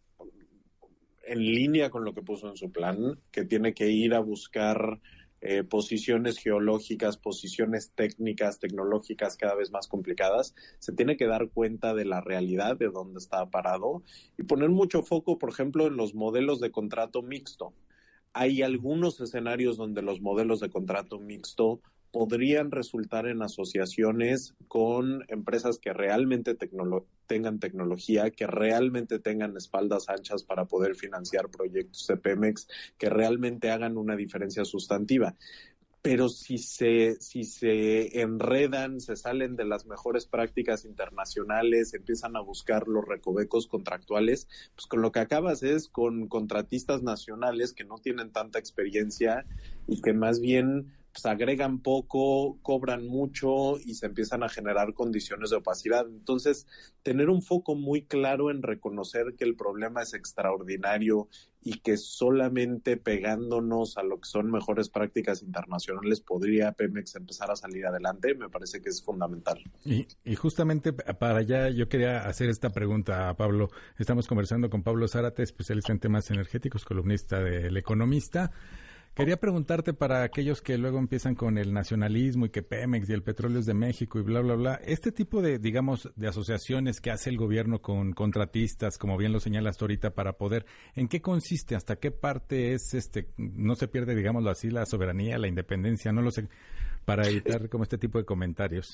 en línea con lo que puso en su plan, que tiene que ir a buscar posiciones geológicas, posiciones técnicas, tecnológicas cada vez más complicadas. Se tiene que dar cuenta de la realidad de dónde está parado y poner mucho foco, por ejemplo, en los modelos de contrato mixto. Hay algunos escenarios donde los modelos de contrato mixto podrían resultar en asociaciones con empresas que realmente tengan tecnología, que realmente tengan espaldas anchas para poder financiar proyectos de Pemex, que realmente hagan una diferencia sustantiva. Pero si se enredan, se salen de las mejores prácticas internacionales, empiezan a buscar los recovecos contractuales, pues con lo que acabas es con contratistas nacionales que no tienen tanta experiencia y que más bien pues agregan poco, cobran mucho y se empiezan a generar condiciones de opacidad. Entonces, tener un foco muy claro en reconocer que el problema es extraordinario y que solamente pegándonos a lo que son mejores prácticas internacionales podría Pemex empezar a salir adelante, me parece que es fundamental. Y justamente para allá yo quería hacer esta pregunta a Pablo. Estamos conversando con Pablo Zárate, especialista en temas energéticos, columnista del Economista. Quería preguntarte, para aquellos que luego empiezan con el nacionalismo y que Pemex y el petróleo es de México y bla, bla, bla, este tipo de, digamos, de asociaciones que hace el gobierno con contratistas, como bien lo señalas ahorita, para poder, ¿en qué consiste? ¿Hasta qué parte es, no se pierde, digámoslo así, la soberanía, la independencia? No lo sé, para evitar como este tipo de comentarios.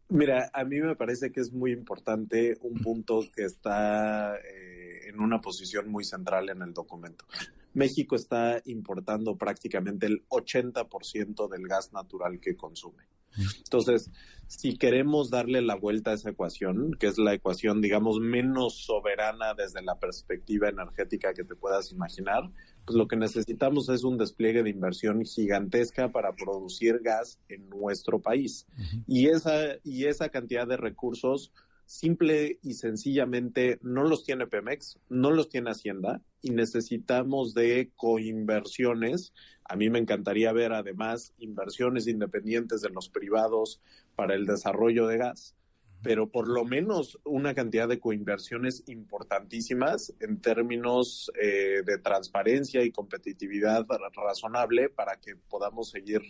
Mira, a mí me parece que es muy importante un punto que está en una posición muy central en el documento. México está importando prácticamente el 80% del gas natural que consume. Entonces, si queremos darle la vuelta a esa ecuación, que es la ecuación, digamos, menos soberana desde la perspectiva energética que te puedas imaginar, pues lo que necesitamos es un despliegue de inversión gigantesca para producir gas en nuestro país. Y esa cantidad de recursos simple y sencillamente no los tiene Pemex, no los tiene Hacienda, y necesitamos de coinversiones. A mí me encantaría ver además inversiones independientes de los privados para el desarrollo de gas, pero por lo menos una cantidad de coinversiones importantísimas en términos de transparencia y competitividad razonable para que podamos seguir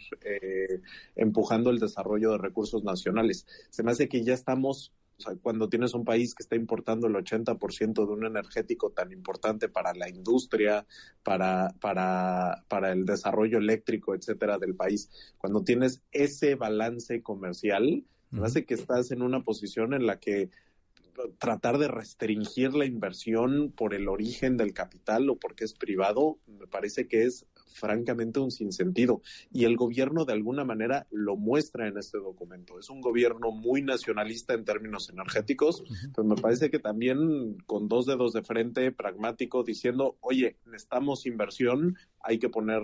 empujando el desarrollo de recursos nacionales. Se me hace que ya estamos... O sea, cuando tienes un país que está importando el 80% de un energético tan importante para la industria, para el desarrollo eléctrico, etcétera, del país, cuando tienes ese balance comercial, me hace que estás en una posición en la que tratar de restringir la inversión por el origen del capital o porque es privado, me parece que es francamente un sinsentido. Y el gobierno de alguna manera lo muestra en este documento. Es un gobierno muy nacionalista en términos energéticos, pues me parece que también con dos dedos de frente, pragmático, diciendo, oye, necesitamos inversión, hay que poner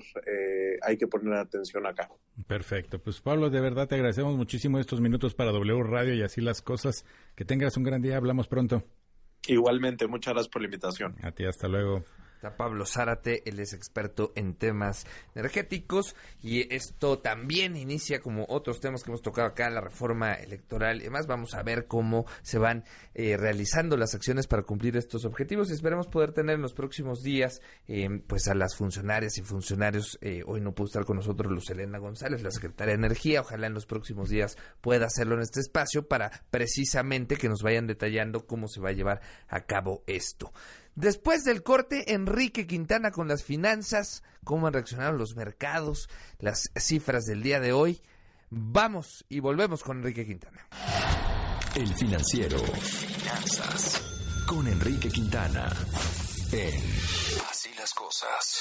atención acá. Perfecto. Pues Pablo, de verdad te agradecemos muchísimo estos minutos para W Radio y así las cosas. Que tengas un gran día, hablamos pronto. Igualmente, muchas gracias por la invitación. A ti, hasta luego. Está Pablo Zárate, él es experto en temas energéticos y esto también inicia como otros temas que hemos tocado acá, la reforma electoral. Además vamos a ver cómo se van realizando las acciones para cumplir estos objetivos y esperamos poder tener en los próximos días pues a las funcionarias y funcionarios. Hoy no pudo estar con nosotros Luz Helena González, la secretaria de Energía. Ojalá en los próximos días pueda hacerlo en este espacio para precisamente que nos vayan detallando cómo se va a llevar a cabo esto. Después del corte, Enrique Quintana con las finanzas, cómo han reaccionado los mercados, las cifras del día de hoy. Vamos y volvemos con Enrique Quintana. El Financiero. Finanzas. Con Enrique Quintana. En Así las Cosas.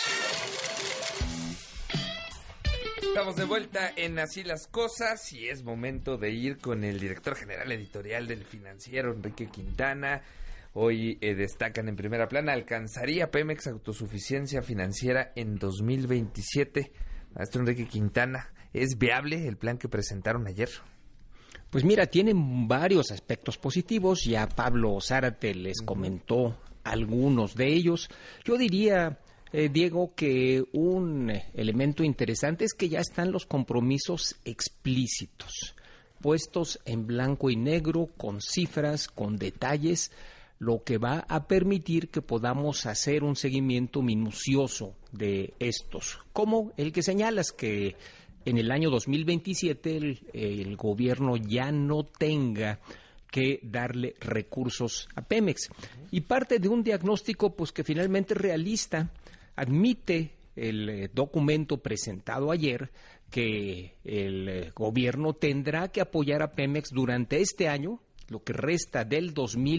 Estamos de vuelta en Así las Cosas y es momento de ir con el director general editorial del Financiero, Enrique Quintana. Hoy destacan en primera plana, ¿alcanzaría Pemex autosuficiencia financiera en 2027? Maestro Enrique Quintana, ¿es viable el plan que presentaron ayer? Pues mira, tienen varios aspectos positivos, ya Pablo Zárate les comentó algunos de ellos. Yo diría, Diego, que un elemento interesante es que ya están los compromisos explícitos, puestos en blanco y negro, con cifras, con detalles, lo que va a permitir que podamos hacer un seguimiento minucioso de estos, como el que señalas, que en el año 2027 el gobierno ya no tenga que darle recursos a Pemex. Y parte de un diagnóstico pues que finalmente es realista, admite el documento presentado ayer que el gobierno tendrá que apoyar a Pemex durante este año, lo que resta del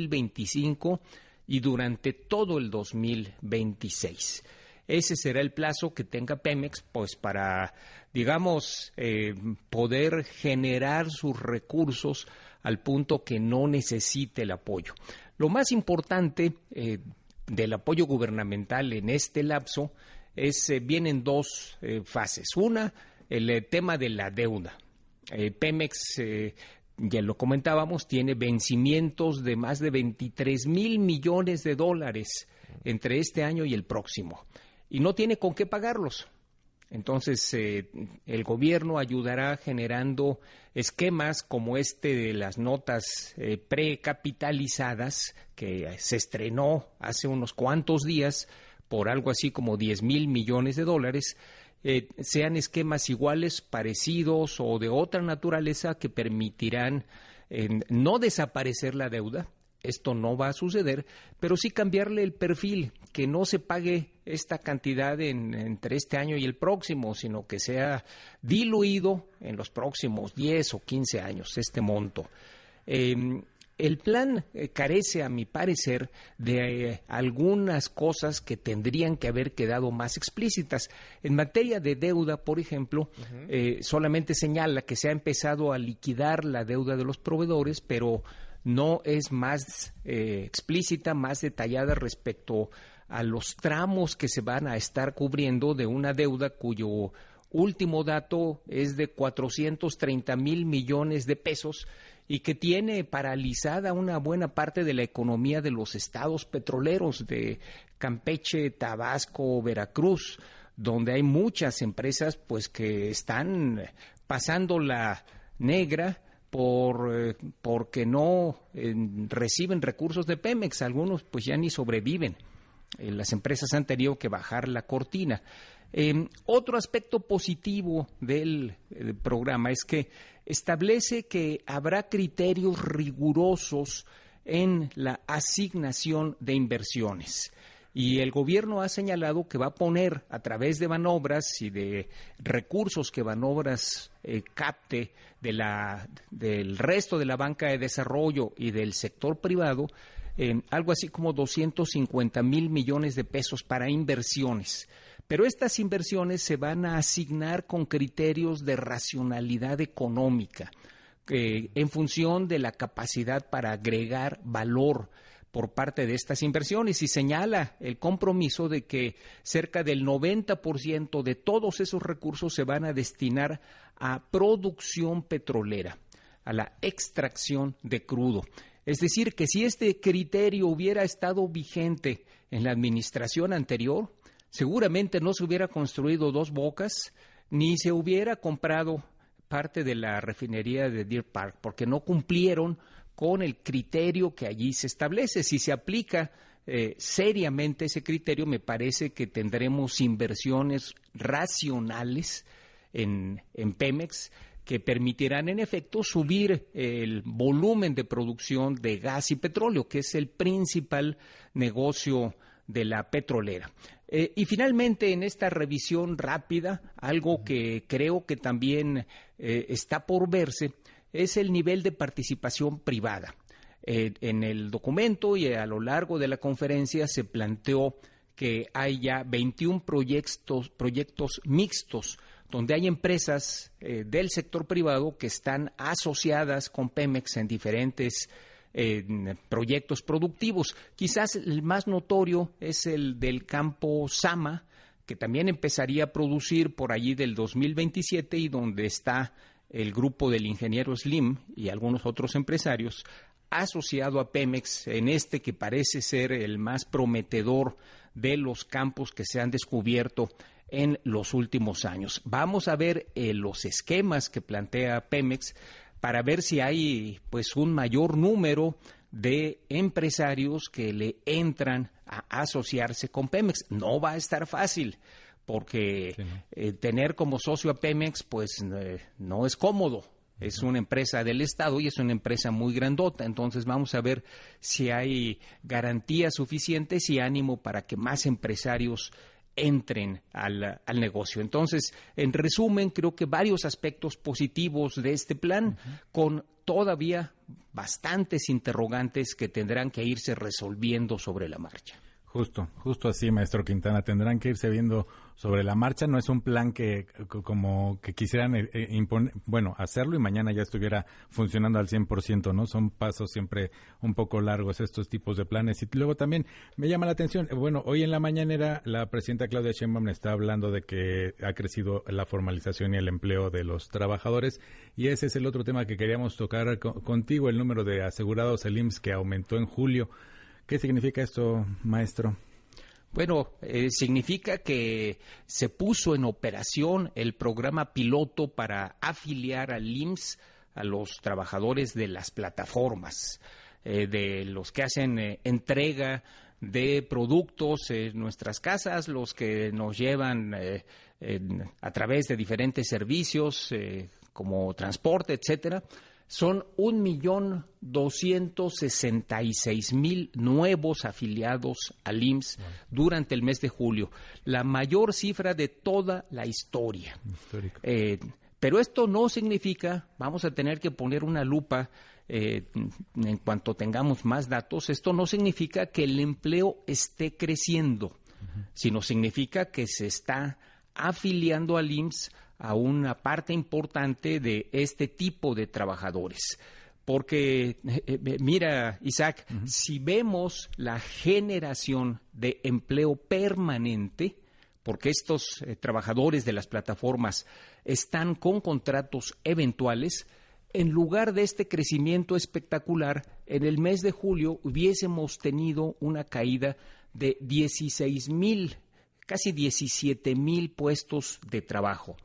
2025 y durante todo el 2026. Ese será el plazo que tenga Pemex pues para, digamos, poder generar sus recursos al punto que no necesite el apoyo. Lo más importante del apoyo gubernamental en este lapso vienen dos fases. Una, el tema de la deuda. Pemex, ya lo comentábamos, tiene vencimientos de más de 23,000 millones de dólares entre este año y el próximo, y no tiene con qué pagarlos. Entonces, el gobierno ayudará generando esquemas como este de las notas precapitalizadas, que se estrenó hace unos cuantos días por algo así como 10,000 millones de dólares, sean esquemas iguales, parecidos o de otra naturaleza que permitirán no desaparecer la deuda, esto no va a suceder, pero sí cambiarle el perfil, que no se pague esta cantidad entre este año y el próximo, sino que sea diluido en los próximos 10 o 15 años este monto. El plan carece, a mi parecer, de algunas cosas que tendrían que haber quedado más explícitas. En materia de deuda, por ejemplo, solamente señala que se ha empezado a liquidar la deuda de los proveedores, pero no es más explícita, más detallada respecto a los tramos que se van a estar cubriendo de una deuda cuyo último dato es de 430,000 millones de pesos y que tiene paralizada una buena parte de la economía de los estados petroleros de Campeche, Tabasco, Veracruz, donde hay muchas empresas pues que están pasando la negra porque no reciben recursos de Pemex. Algunos pues ya ni sobreviven. Las empresas han tenido que bajar la cortina. Otro aspecto positivo del programa es que establece que habrá criterios rigurosos en la asignación de inversiones. Y el gobierno ha señalado que va a poner a través de Banobras y de recursos que Banobras capte del resto de la banca de desarrollo y del sector privado, algo así como 250,000 millones de pesos para inversiones. Pero estas inversiones se van a asignar con criterios de racionalidad económica, en función de la capacidad para agregar valor por parte de estas inversiones, y señala el compromiso de que cerca del 90% de todos esos recursos se van a destinar a producción petrolera, a la extracción de crudo. Es decir, que si este criterio hubiera estado vigente en la administración anterior, seguramente no se hubiera construido Dos Bocas, ni se hubiera comprado parte de la refinería de Deer Park, porque no cumplieron con el criterio que allí se establece. Si se aplica seriamente ese criterio, me parece que tendremos inversiones racionales en Pemex que permitirán en efecto subir el volumen de producción de gas y petróleo, que es el principal negocio de la petrolera. Y finalmente, en esta revisión rápida, algo que creo que también está por verse es el nivel de participación privada. En el documento y a lo largo de la conferencia se planteó que hay ya 21 proyectos mixtos, donde hay empresas del sector privado que están asociadas con Pemex en diferentes proyectos productivos. Quizás el más notorio es el del campo Sama, que también empezaría a producir por allí del 2027 y donde está el grupo del ingeniero Slim y algunos otros empresarios asociado a Pemex en este que parece ser el más prometedor de los campos que se han descubierto en los últimos años. Vamos a ver los esquemas que plantea Pemex para ver si hay pues un mayor número de empresarios que le entran a asociarse con Pemex. No va a estar fácil, porque tener como socio a Pemex pues no es cómodo. Es una empresa del Estado y es una empresa muy grandota. Entonces vamos a ver si hay garantías suficientes y ánimo para que más empresarios entren al negocio. Entonces, en resumen, creo que varios aspectos positivos de este plan, con todavía bastantes interrogantes que tendrán que irse resolviendo sobre la marcha. Justo así, maestro Quintana, tendrán que irse viendo sobre la marcha. No es un plan que como que quisieran imponer, hacerlo y mañana ya estuviera funcionando al 100%, ¿no? Son pasos siempre un poco largos estos tipos de planes. Y luego también me llama la atención, hoy en la mañanera la presidenta Claudia Sheinbaum está hablando de que ha crecido la formalización y el empleo de los trabajadores, y ese es el otro tema que queríamos tocar contigo, el número de asegurados del IMSS que aumentó en julio. ¿Qué significa esto, maestro? Bueno, significa que se puso en operación el programa piloto para afiliar al IMSS a los trabajadores de las plataformas, de los que hacen entrega de productos en nuestras casas, los que nos llevan a través de diferentes servicios como transporte, etcétera, son 1.266.000 nuevos afiliados al IMSS durante el mes de julio, la mayor cifra de toda la historia. Pero esto no significa, vamos a tener que poner una lupa en cuanto tengamos más datos, esto no significa que el empleo esté creciendo, sino significa que se está afiliando al IMSS a una parte importante de este tipo de trabajadores. Porque, mira, Isaac, si vemos la generación de empleo permanente, porque estos trabajadores de las plataformas están con contratos eventuales, en lugar de este crecimiento espectacular, en el mes de julio hubiésemos tenido una caída de 16,000, casi 17,000 puestos de trabajo.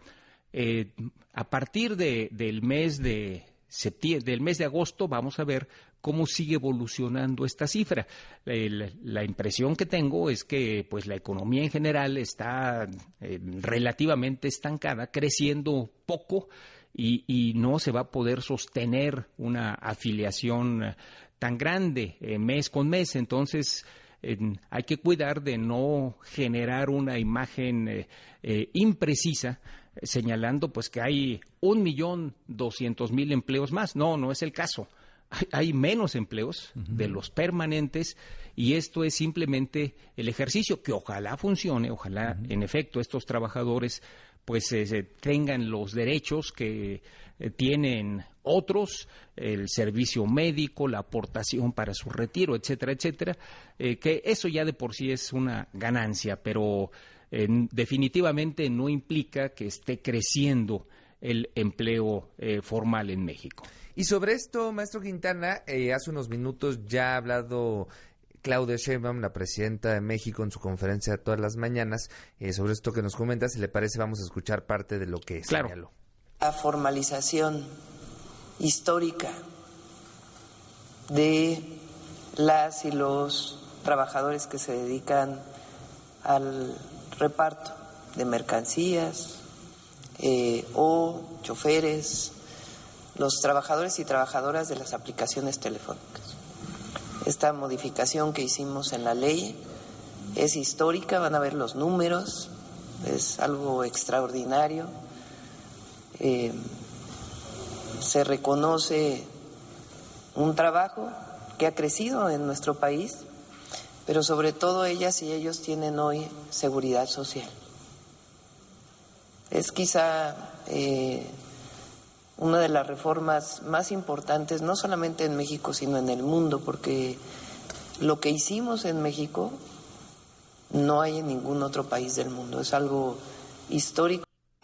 A partir del mes de agosto vamos a ver cómo sigue evolucionando esta cifra. La impresión que tengo es que pues la economía en general está relativamente estancada, creciendo poco y no se va a poder sostener una afiliación tan grande mes con mes. Entonces hay que cuidar de no generar una imagen imprecisa, señalando pues que hay 1.200.000 empleos más. No es el caso. Hay menos empleos de los permanentes y esto es simplemente el ejercicio que ojalá funcione, ojalá en efecto estos trabajadores pues tengan los derechos que tienen otros, el servicio médico, la aportación para su retiro, etcétera, etcétera, que eso ya de por sí es una ganancia, pero definitivamente no implica que esté creciendo el empleo formal en México. Y sobre esto, maestro Quintana, hace unos minutos ya ha hablado Claudia Sheinbaum, la presidenta de México, en su conferencia de todas las mañanas, sobre esto que nos comenta. Si le parece, vamos a escuchar parte de lo que señaló. La formalización histórica de las y los trabajadores que se dedican al reparto de mercancías o choferes, los trabajadores y trabajadoras de las aplicaciones telefónicas. Esta modificación que hicimos en la ley es histórica, van a ver los números, es algo extraordinario. Se reconoce un trabajo que ha crecido en nuestro país, pero sobre todo ellas y ellos tienen hoy seguridad social. Es quizá una de las reformas más importantes, no solamente en México, sino en el mundo, porque lo que hicimos en México no hay en ningún otro país del mundo. Es algo histórico.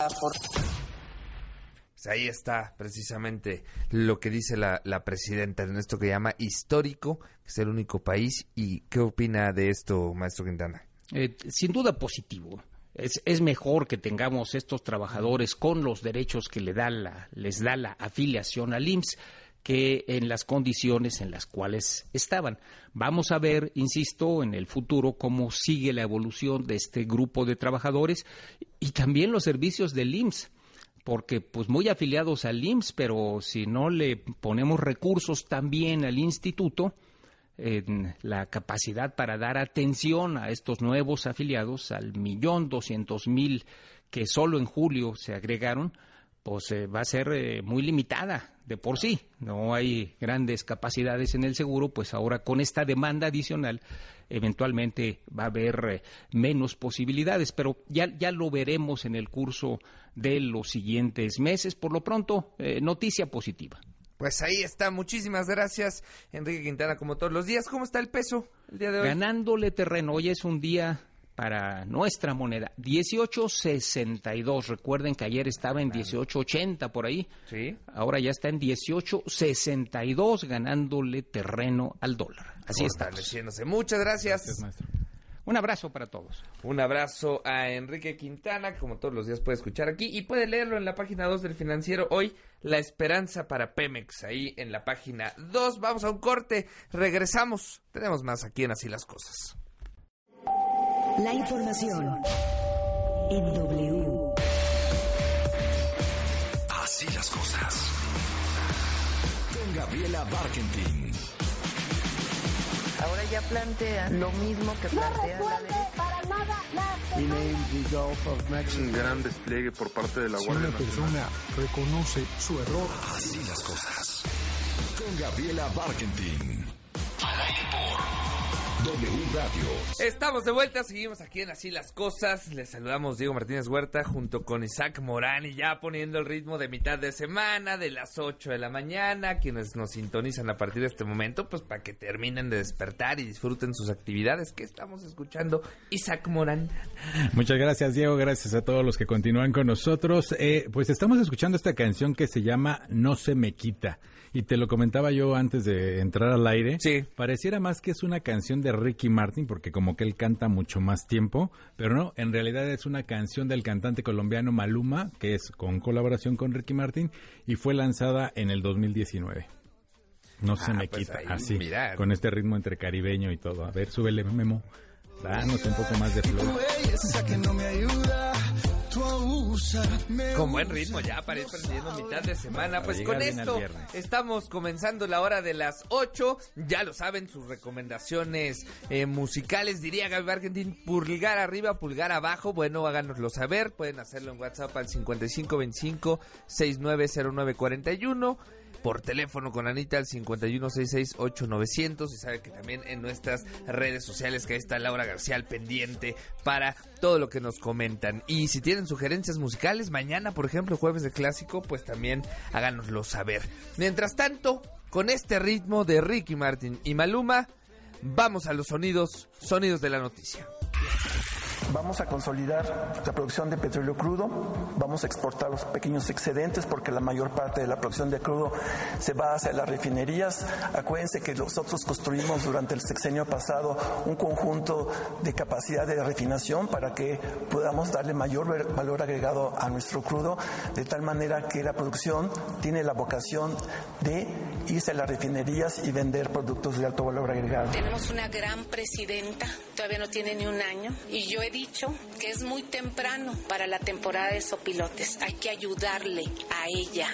Pues ahí está precisamente lo que dice la presidenta en esto que llama histórico, que es el único país. ¿Y qué opina de esto, maestro Quintana? Sin duda positivo. Es mejor que tengamos estos trabajadores con los derechos que les da la afiliación al IMSS que en las condiciones en las cuales estaban. Vamos a ver, insisto, en el futuro cómo sigue la evolución de este grupo de trabajadores y también los servicios del IMSS, porque pues muy afiliados al IMSS, pero si no le ponemos recursos también al instituto, en la capacidad para dar atención a estos nuevos afiliados, al 1.200.000 que solo en julio se agregaron, pues va a ser muy limitada de por sí. No hay grandes capacidades en el seguro, pues ahora con esta demanda adicional eventualmente va a haber menos posibilidades, pero ya lo veremos en el curso de los siguientes meses. Por lo pronto, noticia positiva. Pues ahí está, muchísimas gracias, Enrique Quintana, como todos los días. ¿Cómo está el peso el día de hoy? Ganándole terreno, hoy es un día para nuestra moneda, 18.62, recuerden que ayer estaba en 18.80 por ahí, ¿sí? Ahora ya está en 18.62, ganándole terreno al dólar, así está. Muchas gracias. Gracias, maestro. Un abrazo para todos. Un abrazo a Enrique Quintana, que como todos los días puede escuchar aquí y puede leerlo en la página 2 del Financiero. Hoy, la esperanza para Pemex, ahí en la página 2. Vamos a un corte, regresamos. Tenemos más aquí en Así las Cosas. La información en W. Así las cosas. Con Gabriela Barkentin. Ahora ya plantea lo mismo que plantea la derecha. Un gran despliegue por parte de la Guardia Nacional. Si una persona reconoce su error. Así las cosas. Con Gabriela Barkentin. Al aire por W Radio. Estamos de vuelta, seguimos aquí en Así las Cosas. Les saludamos Diego Martínez Huerta junto con Isaac Morán y ya poniendo el ritmo de mitad de semana, de las 8 de la mañana. Quienes nos sintonizan a partir de este momento, pues para que terminen de despertar y disfruten sus actividades. ¿Qué estamos escuchando, Isaac Morán? Muchas gracias, Diego. Gracias a todos los que continúan con nosotros. Pues estamos escuchando esta canción que se llama No se me quita. Y te lo comentaba yo antes de entrar al aire. Sí. Pareciera más que es una canción de Ricky Martin, porque como que él canta mucho más tiempo, pero no, en realidad es una canción del cantante colombiano Maluma, que es con colaboración con Ricky Martin, y fue lanzada en el 2019. No se me quita, ahí, así, mira. con este ritmo entre caribeño y todo. A ver, súbele, Memo. Danos un poco más de flow. Con buen ritmo ya para ir perdiendo mitad de semana. Pues con esto estamos comenzando la hora de las 8. Ya lo saben, sus recomendaciones musicales, diría Gaby Barkentin, pulgar arriba, pulgar abajo. Bueno, háganoslo saber. Pueden hacerlo en WhatsApp al 5525-690941. Por teléfono con Anita al 5166-8900. Y sabe que también en nuestras redes sociales, que ahí está Laura García al pendiente para todo lo que nos comentan. Y si tienen sugerencias musicales, mañana, por ejemplo, jueves de clásico, pues también háganoslo saber. Mientras tanto, con este ritmo de Ricky Martin y Maluma, vamos a los sonidos de la noticia. Vamos a consolidar la producción de petróleo crudo, vamos a exportar los pequeños excedentes porque la mayor parte de la producción de crudo se va hacia las refinerías. Acuérdense que nosotros construimos durante el sexenio pasado un conjunto de capacidad de refinación para que podamos darle mayor valor agregado a nuestro crudo, de tal manera que la producción tiene la vocación de irse a las refinerías y vender productos de alto valor agregado. Tenemos una gran presidenta, todavía no tiene ni un año, y yo he dicho que es muy temprano para la temporada de sopilotes. Hay que ayudarle a ella,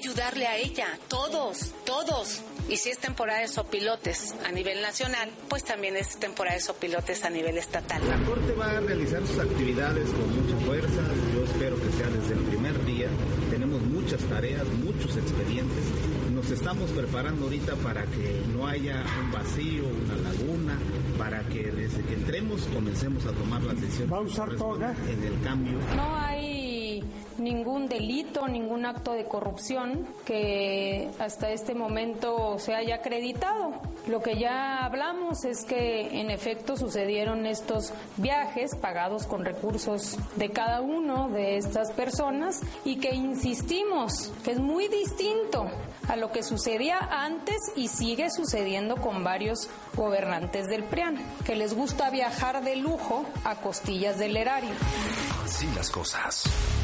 todos. Y si es temporada de sopilotes a nivel nacional, pues también es temporada de sopilotes a nivel estatal. La Corte va a realizar sus actividades con mucha fuerza. Yo espero que sea desde el primer día. Tenemos muchas tareas, muchos expedientes. Nos estamos preparando ahorita para que no haya un vacío, una laguna, para que desde que entremos comencemos a tomar las decisiones. ¿Va a usar toga? En el cambio. No hay ningún delito, ningún acto de corrupción que hasta este momento se haya acreditado. Lo que ya hablamos es que en efecto sucedieron estos viajes pagados con recursos de cada uno de estas personas y que insistimos que es muy distinto a lo que sucedía antes y sigue sucediendo con varios gobernantes del PRIAN, que les gusta viajar de lujo a costillas del erario. Así las cosas.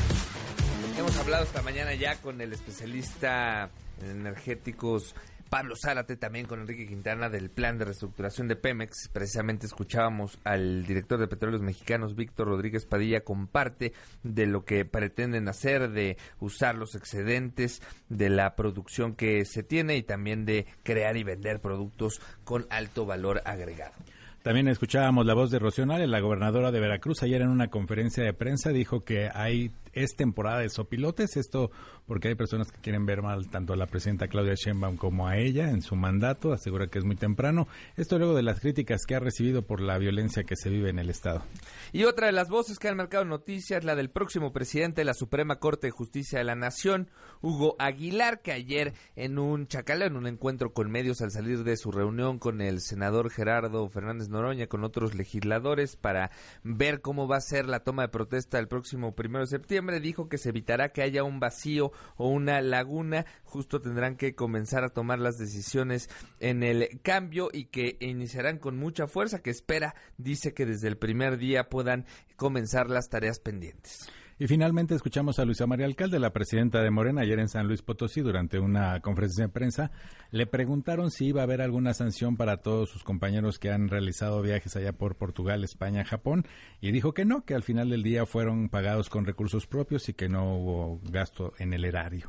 Hemos hablado esta mañana ya con el especialista en energéticos Pablo Zárate, también con Enrique Quintana del plan de reestructuración de Pemex. Precisamente escuchábamos al director de Petróleos Mexicanos, Víctor Rodríguez Padilla, con parte de lo que pretenden hacer, de usar los excedentes de la producción que se tiene y también de crear y vender productos con alto valor agregado. También escuchábamos la voz de Rocío Nale, la gobernadora de Veracruz. Ayer en una conferencia de prensa dijo que es temporada de sopilotes, esto porque hay personas que quieren ver mal tanto a la presidenta Claudia Sheinbaum como a ella en su mandato. Asegura que es muy temprano. Esto luego de las críticas que ha recibido por la violencia que se vive en el Estado. Y otra de las voces que han marcado noticias, la del próximo presidente de la Suprema Corte de Justicia de la Nación, Hugo Aguilar, que ayer en un chacaleo, en un encuentro con medios al salir de su reunión con el senador Gerardo Fernández Noroña, con otros legisladores, para ver cómo va a ser la toma de protesta el próximo 1 de septiembre, dijo que se evitará que haya un vacío o una laguna. Justo tendrán que comenzar a tomar las decisiones en el cambio y que iniciarán con mucha fuerza, que espera, dice, que desde el primer día puedan comenzar las tareas pendientes. Y finalmente escuchamos a Luisa María Alcalde, la presidenta de Morena, ayer en San Luis Potosí, durante una conferencia de prensa. Le preguntaron si iba a haber alguna sanción para todos sus compañeros que han realizado viajes allá por Portugal, España, Japón, y dijo que no, que al final del día fueron pagados con recursos propios y que no hubo gasto en el erario.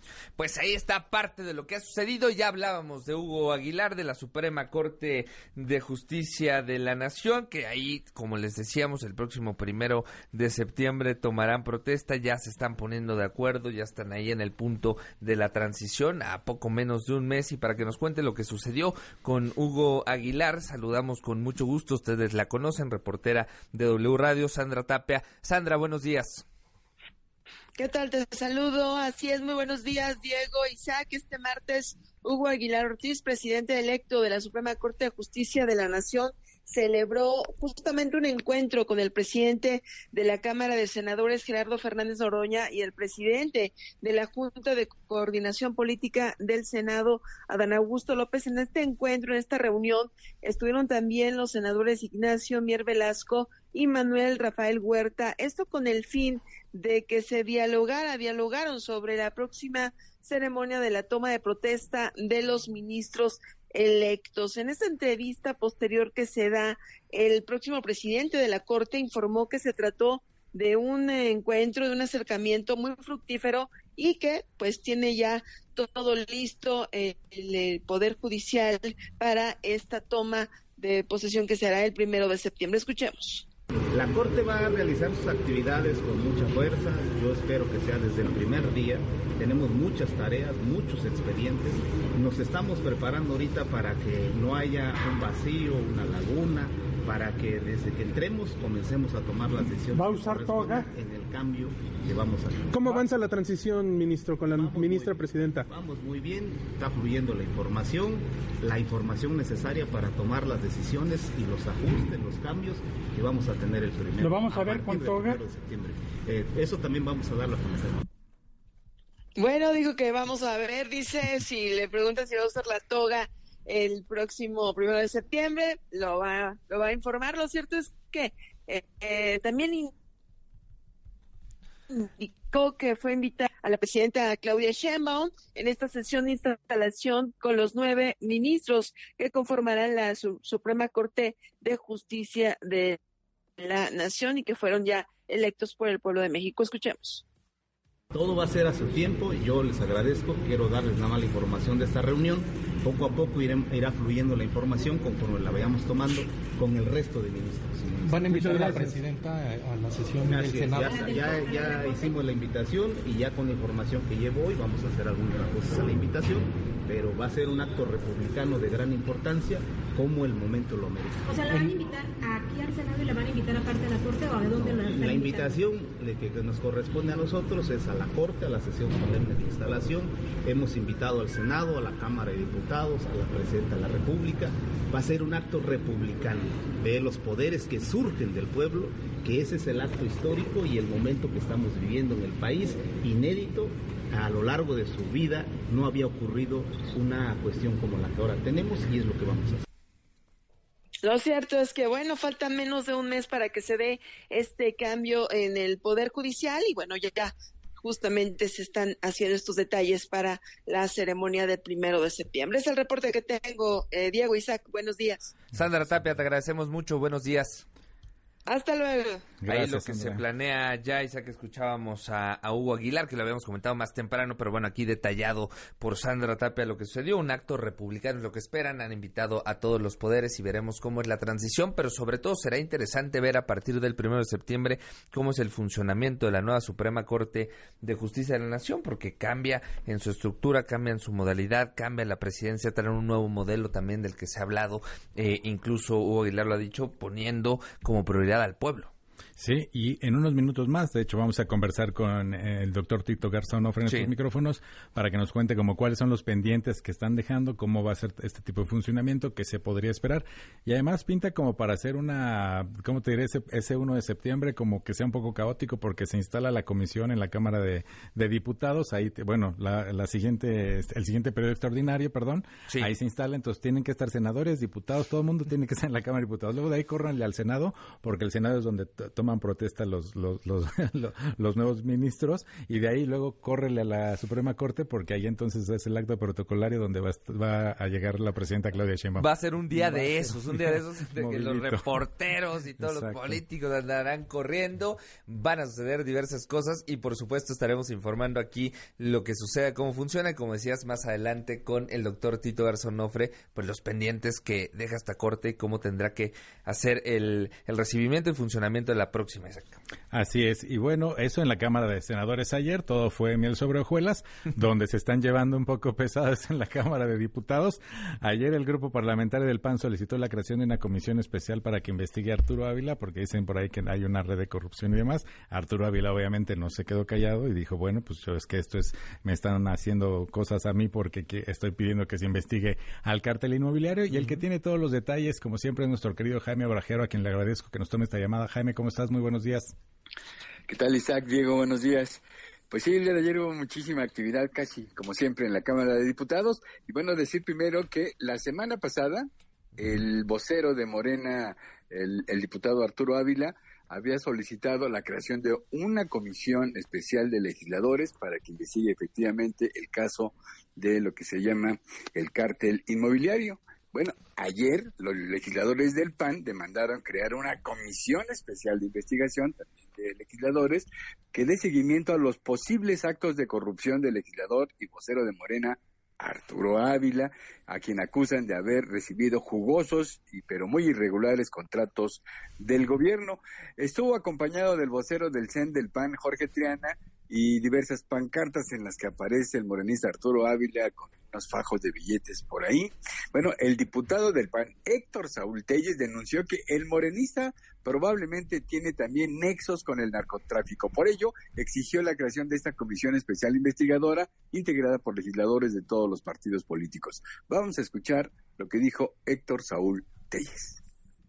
Pues ahí está parte de lo que ha sucedido. Ya hablábamos de Hugo Aguilar, de la Suprema Corte de Justicia de la Nación, que ahí, como les decíamos, el próximo 1 de septiembre tomarán protesta. Ya se están poniendo de acuerdo, ya están ahí en el punto de la transición, a poco menos de un mes. Y para que nos cuente lo que sucedió con Hugo Aguilar, saludamos con mucho gusto, ustedes la conocen, reportera de W Radio, Sandra Tapia. Sandra, buenos días. ¿Qué tal? Te saludo. Así es, muy buenos días, Diego, Isaac. Este martes, Hugo Aguilar Ortiz, presidente electo de la Suprema Corte de Justicia de la Nación, celebró justamente un encuentro con el presidente de la Cámara de Senadores, Gerardo Fernández Noroña, y el presidente de la Junta de Coordinación Política del Senado, Adán Augusto López. En este encuentro, en esta reunión, estuvieron también los senadores Ignacio Mier Velasco y Manuel Rafael Huerta, esto con el fin de que se dialogaron sobre la próxima ceremonia de la toma de protesta de los ministros electos. En esta entrevista posterior que se da, el próximo presidente de la Corte informó que se trató de un encuentro, de un acercamiento muy fructífero y que pues tiene ya todo listo el Poder Judicial para esta toma de posesión que se hará el 1 de septiembre. Escuchemos. La Corte va a realizar sus actividades con mucha fuerza, yo espero que sea desde el primer día. Tenemos muchas tareas, muchos expedientes, nos estamos preparando ahorita para que no haya un vacío, una laguna, para que desde que entremos comencemos a tomar las decisiones. ¿Va a usar toga? En el cambio que vamos a hacer. ¿Cómo avanza la transición, ministro, con la ministra presidenta? Vamos muy bien, está fluyendo la información necesaria para tomar las decisiones y los ajustes, los cambios que vamos a tener el primero. ¿Lo vamos a ver con toga? 1 de septiembre. Eso también vamos a darlo a conocer. Bueno, dijo que vamos a ver, dice, si le preguntan si va a usar la toga el próximo 1 de septiembre, lo va a informar. Lo cierto es que también indicó que fue invitada a la presidenta Claudia Sheinbaum en esta sesión de instalación con los 9 ministros que conformarán la Suprema Corte de Justicia de la Nación y que fueron ya electos por el pueblo de México. Escuchemos. Todo va a ser a su tiempo y yo les agradezco, quiero darles nada más la información de esta reunión. Poco a poco irá fluyendo la información conforme la vayamos tomando con el resto de ministros. ¿Van a invitar a la presidenta a la sesión del Senado? Ya hicimos la invitación y ya con la información que llevo hoy vamos a hacer algunas cosas a la invitación, pero va a ser un acto republicano de gran importancia como el momento lo merece. O sea, ¿la van a invitar aquí al Senado y la van a invitar aparte de la Corte o de dónde la La invitación que nos corresponde a nosotros es a la Corte, a la sesión solemne de instalación. Hemos invitado al Senado, a la Cámara de Diputados, a la Presidenta de la República. Va a ser un acto republicano de los poderes que surgen del pueblo, que ese es el acto histórico y el momento que estamos viviendo en el país, inédito. A lo largo de su vida no había ocurrido una cuestión como la que ahora tenemos y es lo que vamos a hacer. Lo cierto es que, bueno, falta menos de un mes para que se dé este cambio en el Poder Judicial y, bueno, ya justamente se están haciendo estos detalles para la ceremonia del 1 de septiembre. Es el reporte que tengo, Diego, Isaac, buenos días. Sandra Tapia, te agradecemos mucho, buenos días. Hasta luego. Gracias, ahí lo que Sandra. Se planea ya, Isaac, escuchábamos a Hugo Aguilar, que lo habíamos comentado más temprano, pero bueno, aquí detallado por Sandra Tapia lo que sucedió, un acto republicano es lo que esperan, han invitado a todos los poderes y veremos cómo es la transición, pero sobre todo será interesante ver a partir del 1 de septiembre cómo es el funcionamiento de la nueva Suprema Corte de Justicia de la Nación, porque cambia en su estructura, cambia en su modalidad, cambia la presidencia, trae un nuevo modelo también del que se ha hablado, incluso Hugo Aguilar lo ha dicho, poniendo como prioridad al pueblo. Sí, y en unos minutos más, de hecho, vamos a conversar con el doctor Tito Garzón Ofre en estos micrófonos para que nos cuente como cuáles son los pendientes que están dejando, cómo va a ser este tipo de funcionamiento, qué se podría esperar. Y además pinta como para hacer ¿cómo te diré? Ese 1 de septiembre como que sea un poco caótico porque se instala la comisión en la Cámara de Diputados. Ahí, el siguiente periodo extraordinario, ahí se instala. Entonces tienen que estar senadores, diputados, todo el mundo tiene que estar en la Cámara de Diputados. Luego de ahí córranle al Senado porque el Senado es donde toman protesta los nuevos ministros, y de ahí luego córrele a la Suprema Corte, porque ahí entonces es el acto protocolario donde va a llegar la presidenta Claudia Sheinbaum. Va a ser un día de esos de que los reporteros y todos Exacto. los políticos andarán corriendo, van a suceder diversas cosas y por supuesto estaremos informando aquí lo que suceda, cómo funciona, y como decías más adelante con el doctor Tito Garzón Nofre, pues los pendientes que deja esta corte y cómo tendrá que hacer el recibimiento y funcionamiento de la próxima. Así es, y bueno, eso en la Cámara de Senadores ayer, todo fue miel sobre hojuelas, donde se están llevando un poco pesadas en la Cámara de Diputados. Ayer el grupo parlamentario del PAN solicitó la creación de una comisión especial para que investigue a Arturo Ávila, porque dicen por ahí que hay una red de corrupción y demás. Arturo Ávila obviamente no se quedó callado y dijo, bueno, pues yo es que me están haciendo cosas a mí porque estoy pidiendo que se investigue al cártel inmobiliario, y el que tiene todos los detalles, como siempre, es nuestro querido Jaime Abrajero, a quien le agradezco que nos tome esta llamada. Jaime, ¿cómo estás? Muy buenos días. ¿Qué tal, Isaac? Diego, buenos días. Pues sí, el día de ayer hubo muchísima actividad, casi como siempre, en la Cámara de Diputados. Y bueno, decir primero que la semana pasada, el vocero de Morena, el diputado Arturo Ávila, había solicitado la creación de una comisión especial de legisladores para que investigue efectivamente el caso de lo que se llama el cártel inmobiliario. Bueno, ayer los legisladores del PAN demandaron crear una comisión especial de investigación, también de legisladores, que dé seguimiento a los posibles actos de corrupción del legislador y vocero de Morena, Arturo Ávila, a quien acusan de haber recibido jugosos pero muy irregulares contratos del gobierno. Estuvo acompañado del vocero del CEN del PAN, Jorge Triana, y diversas pancartas en las que aparece el morenista Arturo Ávila con unos fajos de billetes por ahí. Bueno, el diputado del PAN, Héctor Saúl Telles, denunció que el morenista probablemente tiene también nexos con el narcotráfico. Por ello, exigió la creación de esta comisión especial investigadora integrada por legisladores de todos los partidos políticos. Vamos a escuchar lo que dijo Héctor Saúl Telles.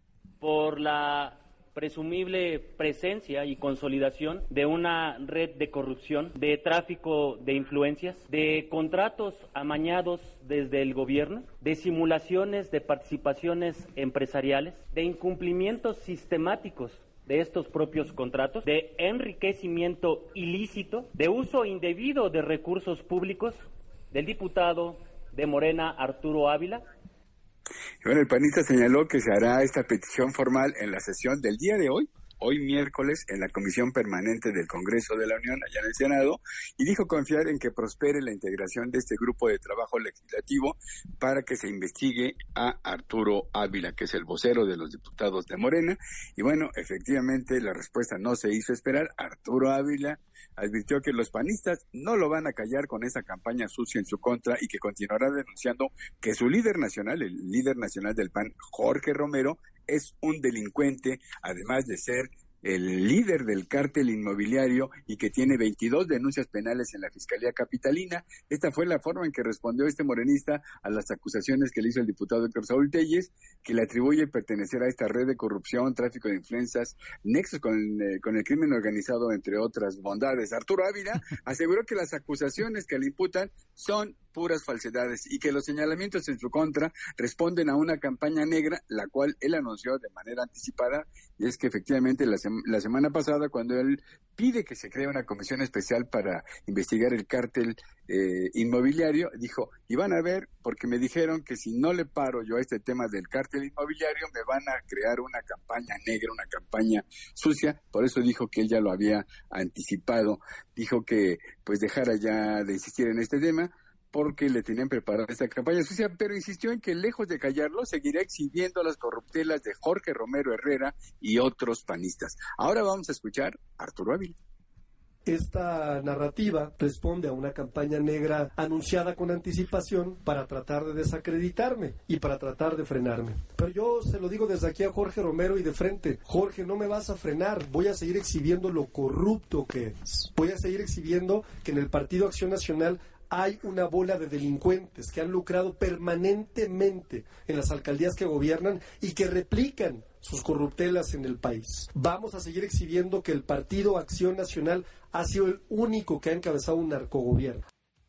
Por la presumible presencia y consolidación de una red de corrupción, de tráfico de influencias, de contratos amañados desde el gobierno, de simulaciones de participaciones empresariales, de incumplimientos sistemáticos de estos propios contratos, de enriquecimiento ilícito, de uso indebido de recursos públicos del diputado de Morena, Arturo Ávila. Bueno, el panista señaló que se hará esta petición formal en la sesión del día de hoy miércoles, en la Comisión Permanente del Congreso de la Unión, allá en el Senado, y dijo confiar en que prospere la integración de este grupo de trabajo legislativo para que se investigue a Arturo Ávila, que es el vocero de los diputados de Morena. Y bueno, efectivamente la respuesta no se hizo esperar. Arturo Ávila advirtió que los panistas no lo van a callar con esa campaña sucia en su contra y que continuará denunciando que su líder nacional, el líder nacional del PAN, Jorge Romero, es un delincuente, además de ser el líder del cártel inmobiliario y que tiene 22 denuncias penales en la Fiscalía Capitalina. Esta fue la forma en que respondió este morenista a las acusaciones que le hizo el diputado Héctor Saúl Telles, que le atribuye pertenecer a esta red de corrupción, tráfico de influencias, nexos con el crimen organizado, entre otras bondades. Arturo Ávila aseguró que las acusaciones que le imputan son puras falsedades y que los señalamientos en su contra responden a una campaña negra, la cual él anunció de manera anticipada, y es que efectivamente la semana pasada, cuando él pide que se cree una comisión especial para investigar el cártel inmobiliario, dijo, y van a ver, porque me dijeron que si no le paro yo a este tema del cártel inmobiliario, me van a crear una campaña negra, una campaña sucia. Por eso dijo que él ya lo había anticipado, dijo que pues dejara ya de insistir en este tema, porque le tenían preparada esta campaña sucia, pero insistió en que lejos de callarlo, seguirá exhibiendo las corruptelas de Jorge Romero Herrera y otros panistas. Ahora vamos a escuchar a Arturo Ávila. Esta narrativa responde a una campaña negra anunciada con anticipación para tratar de desacreditarme y para tratar de frenarme. Pero yo se lo digo desde aquí a Jorge Romero y de frente: Jorge, no me vas a frenar, voy a seguir exhibiendo lo corrupto que es. Voy a seguir exhibiendo que en el Partido Acción Nacional hay una bola de delincuentes que han lucrado permanentemente en las alcaldías que gobiernan y que replican sus corruptelas en el país. Vamos a seguir exhibiendo que el Partido Acción Nacional ha sido el único que ha encabezado un narcogobierno.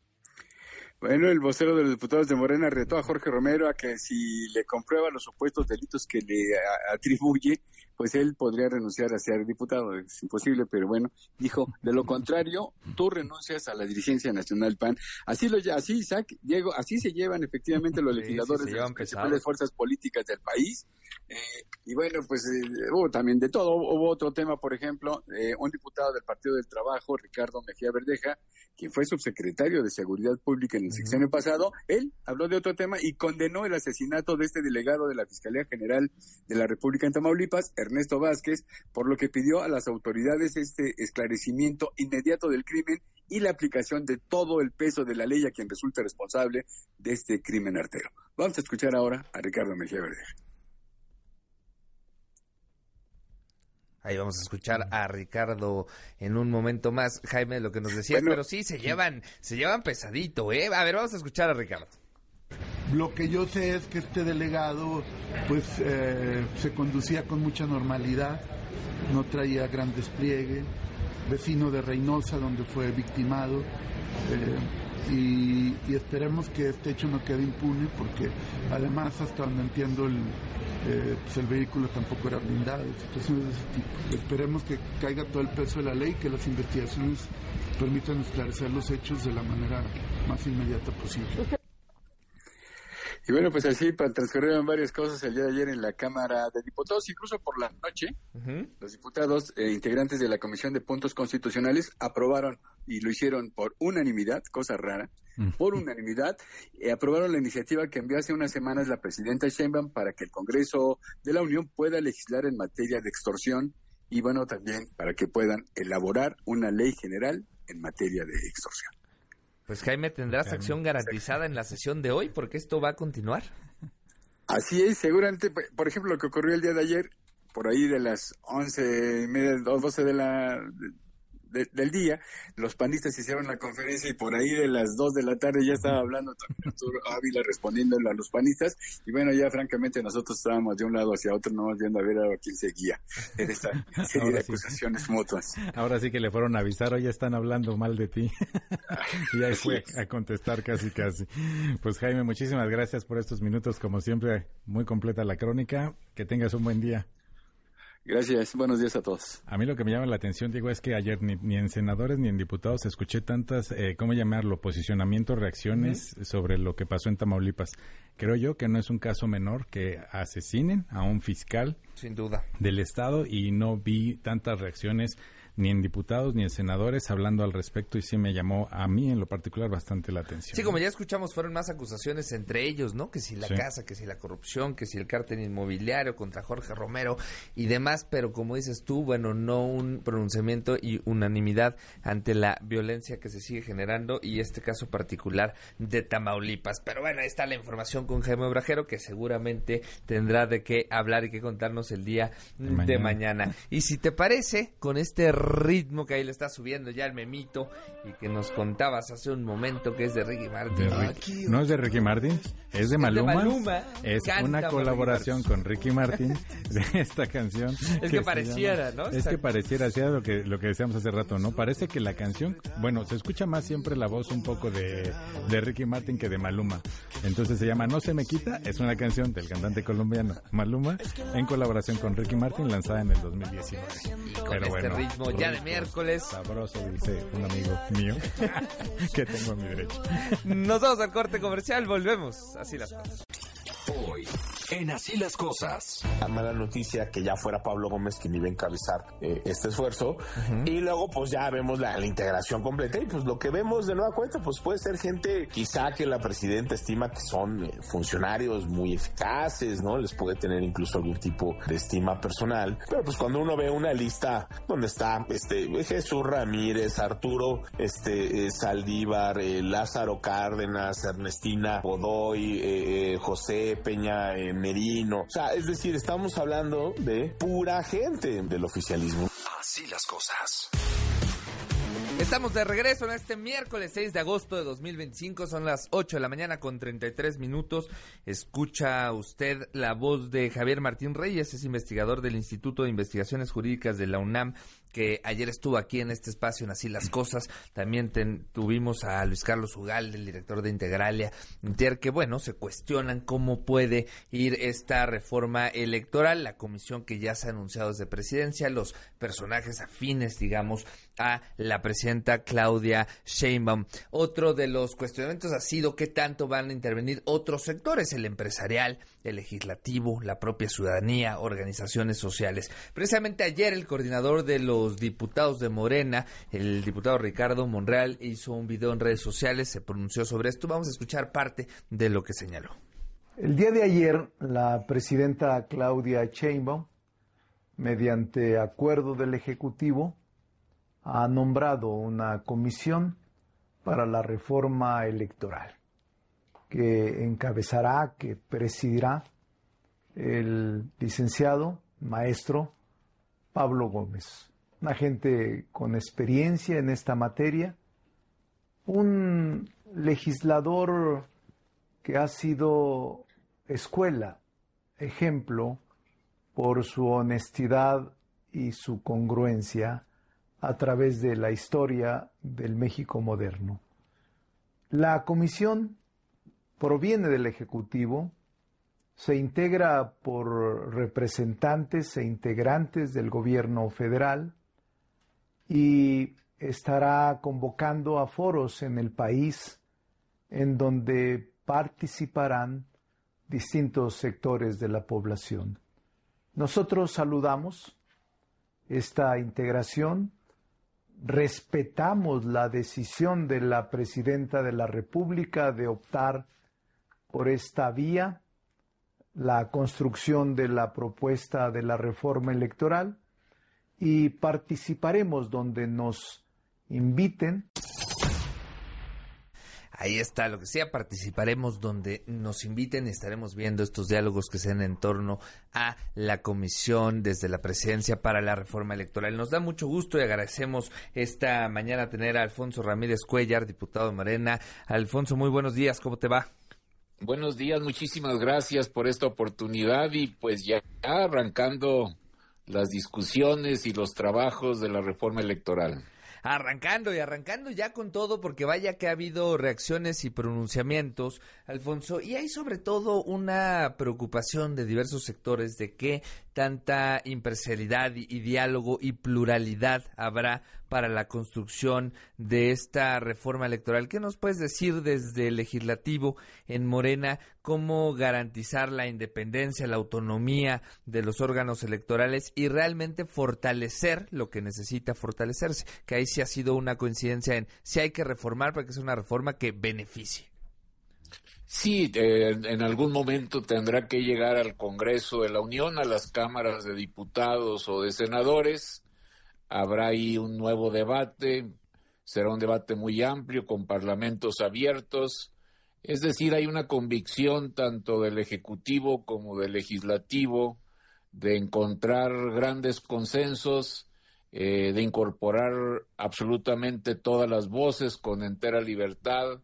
Bueno, el vocero de los diputados de Morena retó a Jorge Romero a que si le comprueba los supuestos delitos que le atribuye, pues él podría renunciar a ser diputado. Es imposible, pero bueno, dijo, de lo contrario, tú renuncias a la dirigencia nacional PAN. Así, Isaac, Diego, así se llevan efectivamente los legisladores de las principales fuerzas políticas del país. Y bueno, pues hubo también de todo. Hubo otro tema, por ejemplo, un diputado del Partido del Trabajo, Ricardo Mejía Verdeja, quien fue subsecretario de Seguridad Pública en el sexenio pasado, él habló de otro tema y condenó el asesinato de este delegado de la Fiscalía General de la República en Tamaulipas, Ernesto Vázquez, por lo que pidió a las autoridades este esclarecimiento inmediato del crimen y la aplicación de todo el peso de la ley a quien resulte responsable de este crimen artero. Vamos a escuchar ahora a Ricardo Mejía Verdeja. Ahí vamos a escuchar a Ricardo en un momento más, Jaime, lo que nos decías, bueno, pero sí, se llevan pesadito, ¿eh? A ver, vamos a escuchar a Ricardo. Lo que yo sé es que este delegado, pues, se conducía con mucha normalidad, no traía gran despliegue, vecino de Reynosa, donde fue victimado, y esperemos que este hecho no quede impune, porque además, hasta donde entiendo, pues el vehículo tampoco era blindado, situaciones de ese tipo. Esperemos que caiga todo el peso de la ley, que las investigaciones permitan esclarecer los hechos de la manera más inmediata posible. Y bueno, pues así transcurrieron varias cosas el día de ayer en la Cámara de Diputados, incluso por la noche, los diputados integrantes de la Comisión de Puntos Constitucionales aprobaron, y lo hicieron por unanimidad, cosa rara, por unanimidad, aprobaron la iniciativa que envió hace unas semanas la presidenta Sheinbaum para que el Congreso de la Unión pueda legislar en materia de extorsión y bueno, también para que puedan elaborar una ley general en materia de extorsión. Pues Jaime, ¿tendrás acción garantizada en la sesión de hoy? Porque esto va a continuar. Así es, seguramente, por ejemplo, lo que ocurrió el día de ayer, por ahí de las 11:30 o 12 del día, los panistas hicieron la conferencia y por ahí de las 2 de la tarde ya estaba hablando también Arturo Ávila respondiéndole a los panistas y bueno, ya francamente nosotros estábamos de un lado hacia otro, nomás viendo a ver a quién seguía en esta serie de acusaciones mutuas. Ahora sí que le fueron a avisar, hoy ya están hablando mal de ti. Y ahí fue a contestar casi. Pues Jaime, muchísimas gracias por estos minutos, como siempre, muy completa la crónica, que tengas un buen día. Gracias, buenos días a todos. A mí lo que me llama la atención, digo, es que ayer ni en senadores ni en diputados escuché tantas, ¿cómo llamarlo?, posicionamientos, reacciones sobre lo que pasó en Tamaulipas. Creo yo que no es un caso menor que asesinen a un fiscal, sin duda, del Estado, y no vi tantas reacciones ni en diputados ni en senadores hablando al respecto, y sí me llamó a mí en lo particular bastante la atención. Sí, como ya escuchamos, fueron más acusaciones entre ellos, ¿no? Que si la casa, que si la corrupción, que si el cártel inmobiliario contra Jorge Romero y demás, pero como dices tú, bueno, no un pronunciamiento y unanimidad ante la violencia que se sigue generando y este caso particular de Tamaulipas. Pero bueno, ahí está la información con Jaime Obrajero, que seguramente tendrá de qué hablar y qué contarnos el día de mañana. Y si te parece, con este ritmo que ahí le está subiendo ya el memito y que nos contabas hace un momento que es de Ricky Martin. No es de Ricky Martin, es de Maluma. Es una colaboración con Ricky Martin de esta canción. Es que pareciera, ¿no? Es que pareciera, hacía lo que decíamos hace rato, ¿no? Parece que la canción, bueno, se escucha más siempre la voz un poco de Ricky Martin que de Maluma. Entonces se llama No se me quita, es una canción del cantante colombiano Maluma en colaboración con Ricky Martin, lanzada en el 2019. Y con ritmo ya de miércoles. Sabroso, dice un amigo mío que tengo a mi derecha. Nos vamos al corte comercial, volvemos. Así las cosas. Hoy, en Así las Cosas. La mala noticia que ya fuera Pablo Gómez quien iba a encabezar este esfuerzo. Y luego pues ya vemos la integración completa y pues lo que vemos de nueva cuenta pues puede ser gente quizá que la presidenta estima que son funcionarios muy eficaces, ¿no? Les puede tener incluso algún tipo de estima personal. Pero pues cuando uno ve una lista donde está Jesús Ramírez, Arturo Saldívar, Lázaro Cárdenas, Ernestina Godoy, José Peña Merino, o sea, es decir, estamos hablando de pura gente del oficialismo. Así las cosas. Estamos de regreso en este miércoles 6 de agosto de 2025, son las 8 de la mañana con 33 minutos. Escucha usted la voz de Javier Martín Reyes, es investigador del Instituto de Investigaciones Jurídicas de la UNAM que ayer estuvo aquí en este espacio en Así las Cosas. También tuvimos a Luis Carlos Ugalde, el director de Integralia, que bueno, se cuestionan cómo puede ir esta reforma electoral, la comisión que ya se ha anunciado desde Presidencia, los personajes afines, digamos, a la presidenta Claudia Sheinbaum. Otro de los cuestionamientos ha sido qué tanto van a intervenir otros sectores, el empresarial, el legislativo, la propia ciudadanía, organizaciones sociales. Precisamente ayer el coordinador de los diputados de Morena, el diputado Ricardo Monreal, hizo un video en redes sociales, se pronunció sobre esto. Vamos a escuchar parte de lo que señaló. El día de ayer, la presidenta Claudia Sheinbaum, mediante acuerdo del Ejecutivo, ha nombrado una comisión para la reforma electoral que encabezará, que presidirá el licenciado maestro Pablo Gómez, una gente con experiencia en esta materia, un legislador que ha sido escuela, ejemplo por su honestidad y su congruencia a través de la historia del México moderno. La comisión proviene del Ejecutivo, se integra por representantes e integrantes del gobierno federal y estará convocando a foros en el país en donde participarán distintos sectores de la población. Nosotros saludamos esta integración, respetamos la decisión de la Presidenta de la República de optar por esta vía, la construcción de la propuesta de la reforma electoral, y participaremos donde nos inviten. Ahí está, lo que sea, participaremos donde nos inviten y estaremos viendo estos diálogos que se den en torno a la comisión desde la Presidencia para la reforma electoral. Nos da mucho gusto y agradecemos esta mañana tener a Alfonso Ramírez Cuellar, diputado de Morena. Alfonso, muy buenos días, ¿cómo te va? Buenos días, muchísimas gracias por esta oportunidad y pues ya arrancando las discusiones y los trabajos de la reforma electoral. Arrancando ya con todo, porque vaya que ha habido reacciones y pronunciamientos, Alfonso, y hay sobre todo una preocupación de diversos sectores de qué tanta imparcialidad y diálogo y pluralidad habrá para la construcción de esta reforma electoral. ¿Qué nos puedes decir desde el legislativo en Morena? ¿Cómo garantizar la independencia, la autonomía de los órganos electorales y realmente fortalecer lo que necesita fortalecerse? Que ahí sí ha sido una coincidencia en si hay que reformar para que sea una reforma que beneficie. Sí, en algún momento tendrá que llegar al Congreso de la Unión, a las cámaras de diputados o de senadores. Habrá ahí un nuevo debate, será un debate muy amplio, con parlamentos abiertos. Es decir, hay una convicción tanto del Ejecutivo como del Legislativo de encontrar grandes consensos, de incorporar absolutamente todas las voces con entera libertad,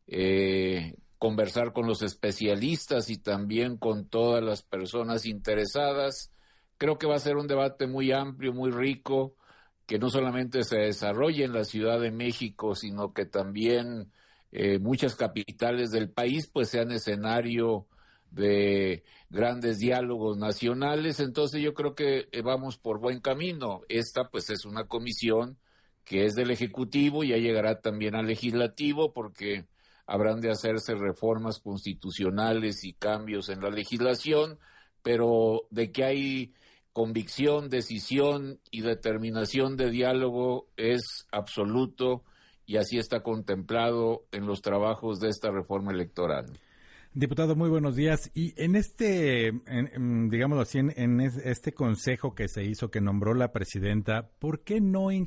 conversar con los especialistas y también con todas las personas interesadas. Creo que va a ser un debate muy amplio, muy rico, que no solamente se desarrolle en la Ciudad de México, sino que también muchas capitales del país pues sean escenario de grandes diálogos nacionales. Entonces yo creo que vamos por buen camino. Esta pues es una comisión que es del Ejecutivo, ya llegará también al Legislativo porque habrán de hacerse reformas constitucionales y cambios en la legislación, pero de que hay convicción, decisión y determinación de diálogo es absoluto y así está contemplado en los trabajos de esta reforma electoral. Diputado, muy buenos días. Y en digámoslo así, en este consejo que se hizo, que nombró la presidenta, ¿por qué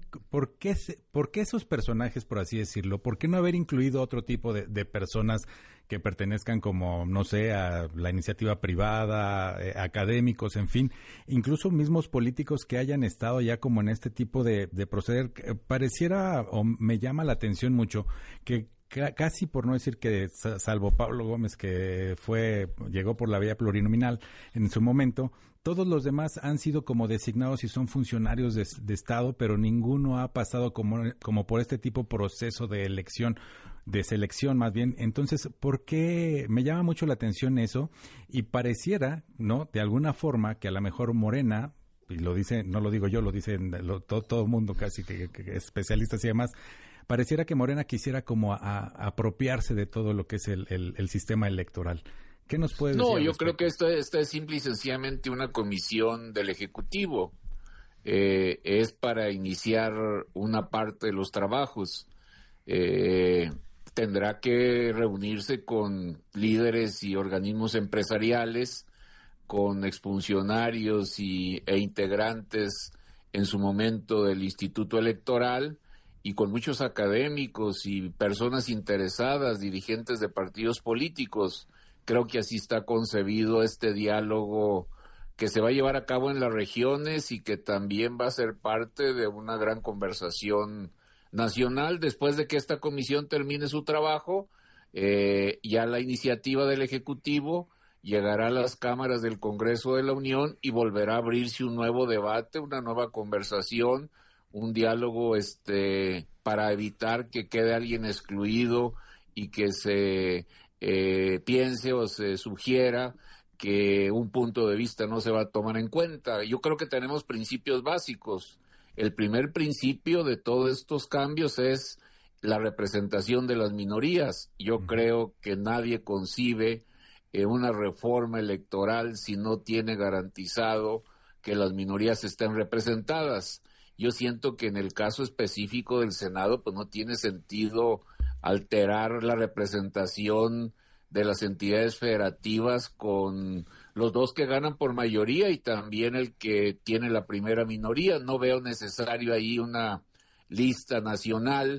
esos personajes, por así decirlo? ¿Por qué no haber incluido otro tipo de personas que pertenezcan como, no sé, a la iniciativa privada, académicos, en fin, incluso mismos políticos que hayan estado ya como en este tipo de proceder? Pareciera, o me llama la atención mucho, que casi por no decir que, salvo Pablo Gómez, que llegó por la vía plurinominal en su momento, todos los demás han sido como designados y son funcionarios de Estado, pero ninguno ha pasado como por este tipo de proceso de elección, de selección más bien. Entonces, ¿por qué me llama mucho la atención eso? Y pareciera, ¿no?, de alguna forma que a lo mejor Morena, y lo dice, no lo digo yo, lo dicen todo el mundo casi, que especialistas y demás, pareciera que Morena quisiera como apropiarse de todo lo que es el sistema electoral. ¿Qué nos puede decir? No, yo creo que esta es simple y sencillamente una comisión del Ejecutivo. Es para iniciar una parte de los trabajos. Tendrá que reunirse con líderes y organismos empresariales, con exfuncionarios e integrantes en su momento del Instituto Electoral, y con muchos académicos y personas interesadas, dirigentes de partidos políticos. Creo que así está concebido este diálogo que se va a llevar a cabo en las regiones y que también va a ser parte de una gran conversación nacional. Después de que esta comisión termine su trabajo, ya la iniciativa del Ejecutivo llegará a las cámaras del Congreso de la Unión y volverá a abrirse un nuevo debate, una nueva conversación, un diálogo para evitar que quede alguien excluido y que se piense o se sugiera que un punto de vista no se va a tomar en cuenta. Yo creo que tenemos principios básicos. El primer principio de todos estos cambios es la representación de las minorías. Yo creo que nadie concibe una reforma electoral si no tiene garantizado que las minorías estén representadas. Yo siento que en el caso específico del Senado, pues no tiene sentido alterar la representación de las entidades federativas con los dos que ganan por mayoría y también el que tiene la primera minoría. No veo necesario ahí una lista nacional.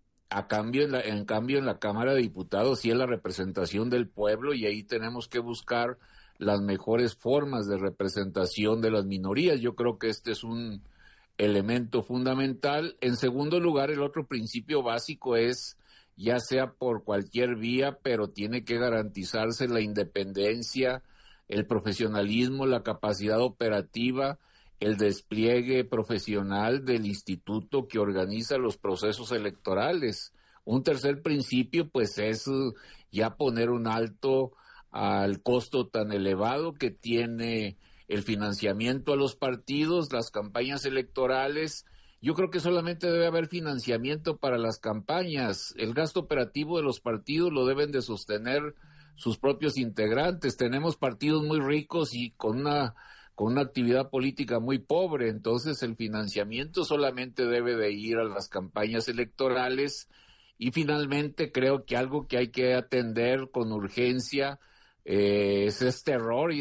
En cambio, en la Cámara de Diputados sí es la representación del pueblo y ahí tenemos que buscar las mejores formas de representación de las minorías. Yo creo que este es un elemento fundamental. En segundo lugar, el otro principio básico es, ya sea por cualquier vía, pero tiene que garantizarse la independencia, el profesionalismo, la capacidad operativa, el despliegue profesional del instituto que organiza los procesos electorales. Un tercer principio, pues, es ya poner un alto al costo tan elevado que tiene el financiamiento a los partidos, las campañas electorales. Yo creo que solamente debe haber financiamiento para las campañas. El gasto operativo de los partidos lo deben de sostener sus propios integrantes. Tenemos partidos muy ricos y con una actividad política muy pobre, entonces el financiamiento solamente debe de ir a las campañas electorales. Y finalmente creo que algo que hay que atender con urgencia es este error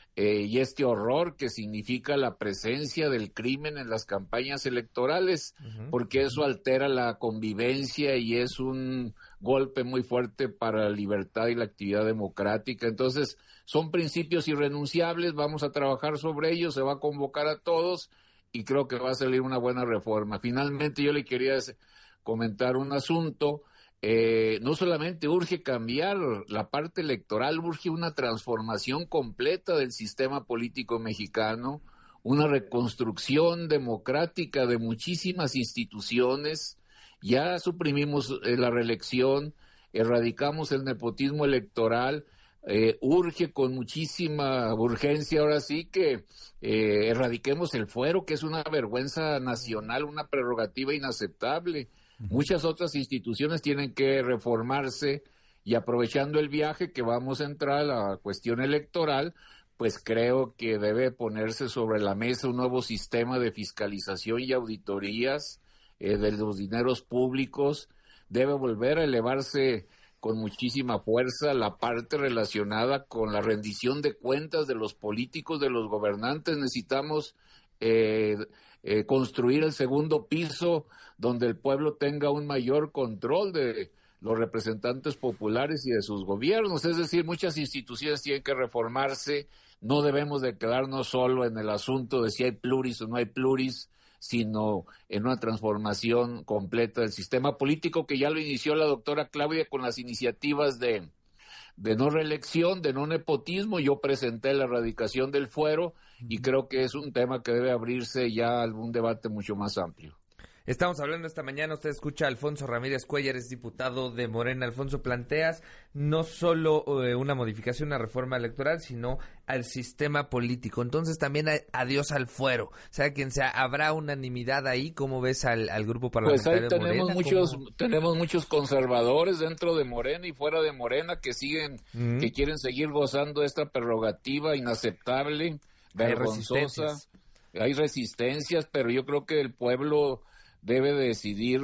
y este horror que significa la presencia del crimen en las campañas electorales, porque eso altera la convivencia y es un golpe muy fuerte para la libertad y la actividad democrática. Entonces, son principios irrenunciables, vamos a trabajar sobre ellos, se va a convocar a todos y creo que va a salir una buena reforma. Finalmente, yo le quería comentar un asunto. No solamente urge cambiar la parte electoral, urge una transformación completa del sistema político mexicano, una reconstrucción democrática de muchísimas instituciones. Ya suprimimos la reelección, erradicamos el nepotismo electoral, urge con muchísima urgencia ahora sí que erradiquemos el fuero, que es una vergüenza nacional, una prerrogativa inaceptable. Muchas otras instituciones tienen que reformarse y aprovechando el viaje que vamos a entrar a la cuestión electoral, pues creo que debe ponerse sobre la mesa un nuevo sistema de fiscalización y auditorías de los dineros públicos. Debe volver a elevarse con muchísima fuerza la parte relacionada con la rendición de cuentas de los políticos, de los gobernantes. Necesitamos construir el segundo piso donde el pueblo tenga un mayor control de los representantes populares y de sus gobiernos. Es decir, muchas instituciones tienen que reformarse. No debemos de quedarnos solo en el asunto de si hay pluris o no hay pluris. sino en una transformación completa del sistema político, que ya lo inició la doctora Claudia con las iniciativas de no reelección, de no nepotismo. Yo presenté la erradicación del fuero y creo que es un tema que debe abrirse ya a algún debate mucho más amplio. Estamos hablando esta mañana, usted escucha a Alfonso Ramírez Cuéllar, es diputado de Morena. Alfonso, planteas no solo una modificación, una reforma electoral, sino al sistema político. Entonces también adiós al fuero. Sea quien sea, ¿habrá unanimidad ahí? ¿Cómo ves al grupo parlamentario de Morena? Tenemos muchos conservadores dentro de Morena y fuera de Morena que que quieren seguir gozando esta prerrogativa inaceptable, vergonzosa. Hay resistencias, pero yo creo que el pueblo debe decidir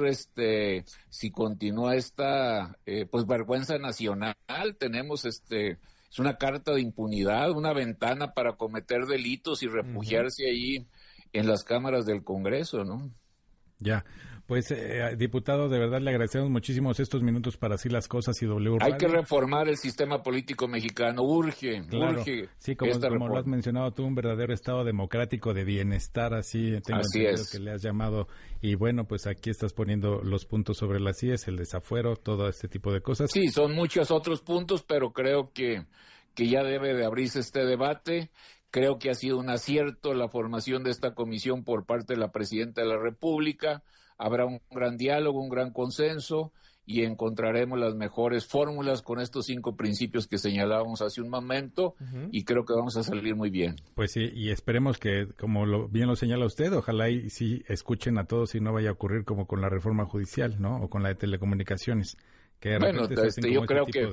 si continúa esta vergüenza nacional. Tenemos es una carta de impunidad, una ventana para cometer delitos y refugiarse ahí en las cámaras del Congreso, ¿no? Ya. Pues, diputado, de verdad le agradecemos muchísimo estos minutos para Así las Cosas y W Radio. Hay que reformar el sistema político mexicano, urge. Sí, como lo has mencionado tú, un verdadero estado democrático de bienestar, así tengo entendido que le has llamado. Y bueno, pues aquí estás poniendo los puntos sobre las IES, el desafuero, todo este tipo de cosas. Sí, son muchos otros puntos, pero creo que ya debe de abrirse este debate. Creo que ha sido un acierto la formación de esta comisión por parte de la Presidenta de la República. Habrá un gran diálogo, un gran consenso y encontraremos las mejores fórmulas con estos 5 principios que señalábamos hace un momento y creo que vamos a salir muy bien. Pues sí, y esperemos que, como bien lo señala usted, ojalá y sí escuchen a todos y no vaya a ocurrir como con la reforma judicial, ¿no? O con la de telecomunicaciones. Que bueno, yo creo tipo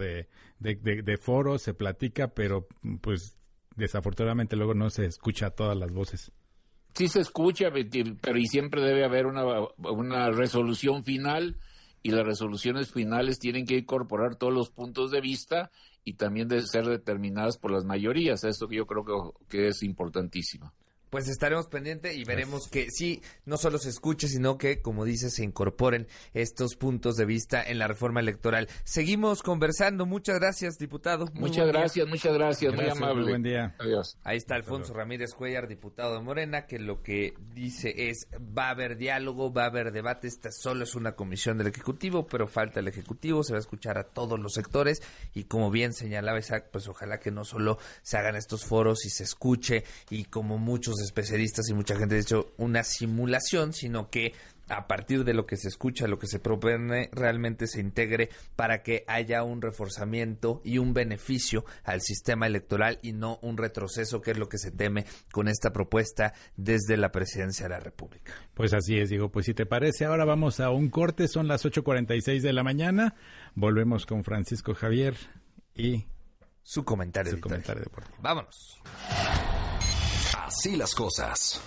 de foros se platica, pero pues desafortunadamente luego no se escucha todas las voces. Sí se escucha, pero y siempre debe haber una resolución final, y las resoluciones finales tienen que incorporar todos los puntos de vista y también de ser determinadas por las mayorías. Esto que yo creo que es importantísimo. Pues estaremos pendientes y veremos que sí, no solo se escuche, sino que, como dices, se incorporen estos puntos de vista en la reforma electoral. Seguimos conversando. Muchas gracias, diputado. Muchas gracias. Muy amable. Muy buen día. Adiós. Ahí está Alfonso Ramírez Cuéllar, diputado de Morena, que lo que dice es, va a haber diálogo, va a haber debate. Esta solo es una comisión del Ejecutivo, pero falta el Ejecutivo, se va a escuchar a todos los sectores y, como bien señalaba Isaac, pues ojalá que no solo se hagan estos foros y se escuche, y como muchos especialistas y mucha gente ha dicho, una simulación, sino que a partir de lo que se escucha, lo que se propone, realmente se integre para que haya un reforzamiento y un beneficio al sistema electoral y no un retroceso, que es lo que se teme con esta propuesta desde la Presidencia de la República. Pues así es, Diego. Pues si te parece, ahora vamos a un corte, son las 8:46 de la mañana, volvemos con Francisco Javier y su comentario deportivo. Vámonos. Así las cosas.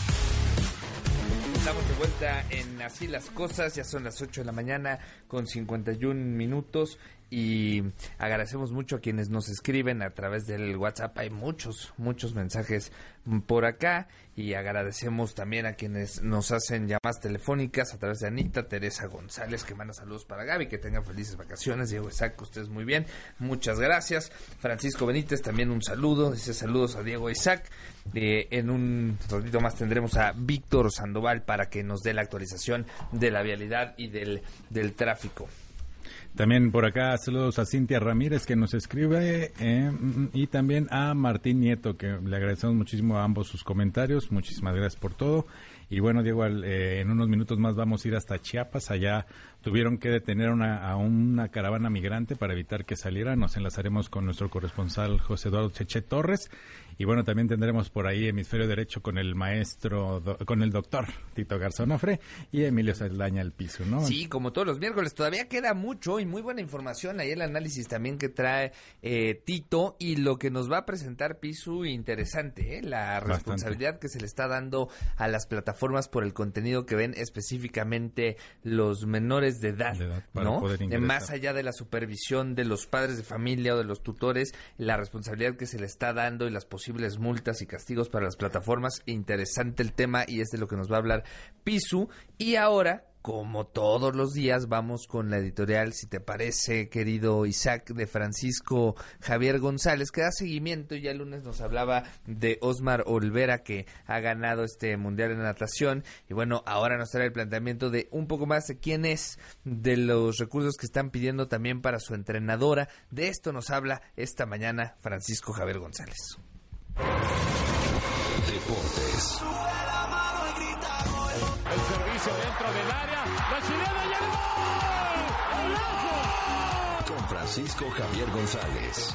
Estamos de vuelta en Así las cosas, ya son las 8 de la mañana con 51 minutos y agradecemos mucho a quienes nos escriben a través del WhatsApp. Hay muchos mensajes por acá y agradecemos también a quienes nos hacen llamadas telefónicas a través de Anita, Teresa González, que manda saludos para Gaby, que tengan felices vacaciones. Diego Isaac, ustedes muy bien, muchas gracias. Francisco Benítez, también un saludo, dice saludos a Diego Isaac. En un ratito más tendremos a Víctor Sandoval para que nos dé la actualización de la vialidad y del tráfico. También por acá saludos a Cintia Ramírez, que nos escribe, y también a Martín Nieto, que le agradecemos muchísimo a ambos sus comentarios. Muchísimas gracias por todo. Y bueno, Diego, en unos minutos más vamos a ir hasta Chiapas. Allá tuvieron que detener a una caravana migrante para evitar que saliera. Nos enlazaremos con nuestro corresponsal José Eduardo Cheche Torres. Y bueno, también tendremos por ahí Hemisferio Derecho con el con el doctor Tito Garzonofre y Emilio Saldaña al piso, ¿no? Sí, como todos los miércoles, todavía queda mucho y muy buena información. Ahí el análisis también que trae Tito y lo que nos va a presentar Pisu, interesante, la responsabilidad que se le está dando a las plataformas por el contenido que ven específicamente los menores de edad, ¿no? Más allá de la supervisión de los padres de familia o de los tutores, la responsabilidad que se le está dando y las posibles multas y castigos para las plataformas. Interesante el tema y es de lo que nos va a hablar Pisu. Y ahora, como todos los días, vamos con la editorial, si te parece, querido Isaac, de Francisco Javier González, que da seguimiento. Ya el lunes nos hablaba de Osmar Olvera, que ha ganado este Mundial de Natación. Y bueno, ahora nos trae el planteamiento de un poco más de quién es, de los recursos que están pidiendo también para su entrenadora. De esto nos habla esta mañana Francisco Javier González. Deportes. El servicio dentro del área, la chilena y el gol. Con Francisco Javier González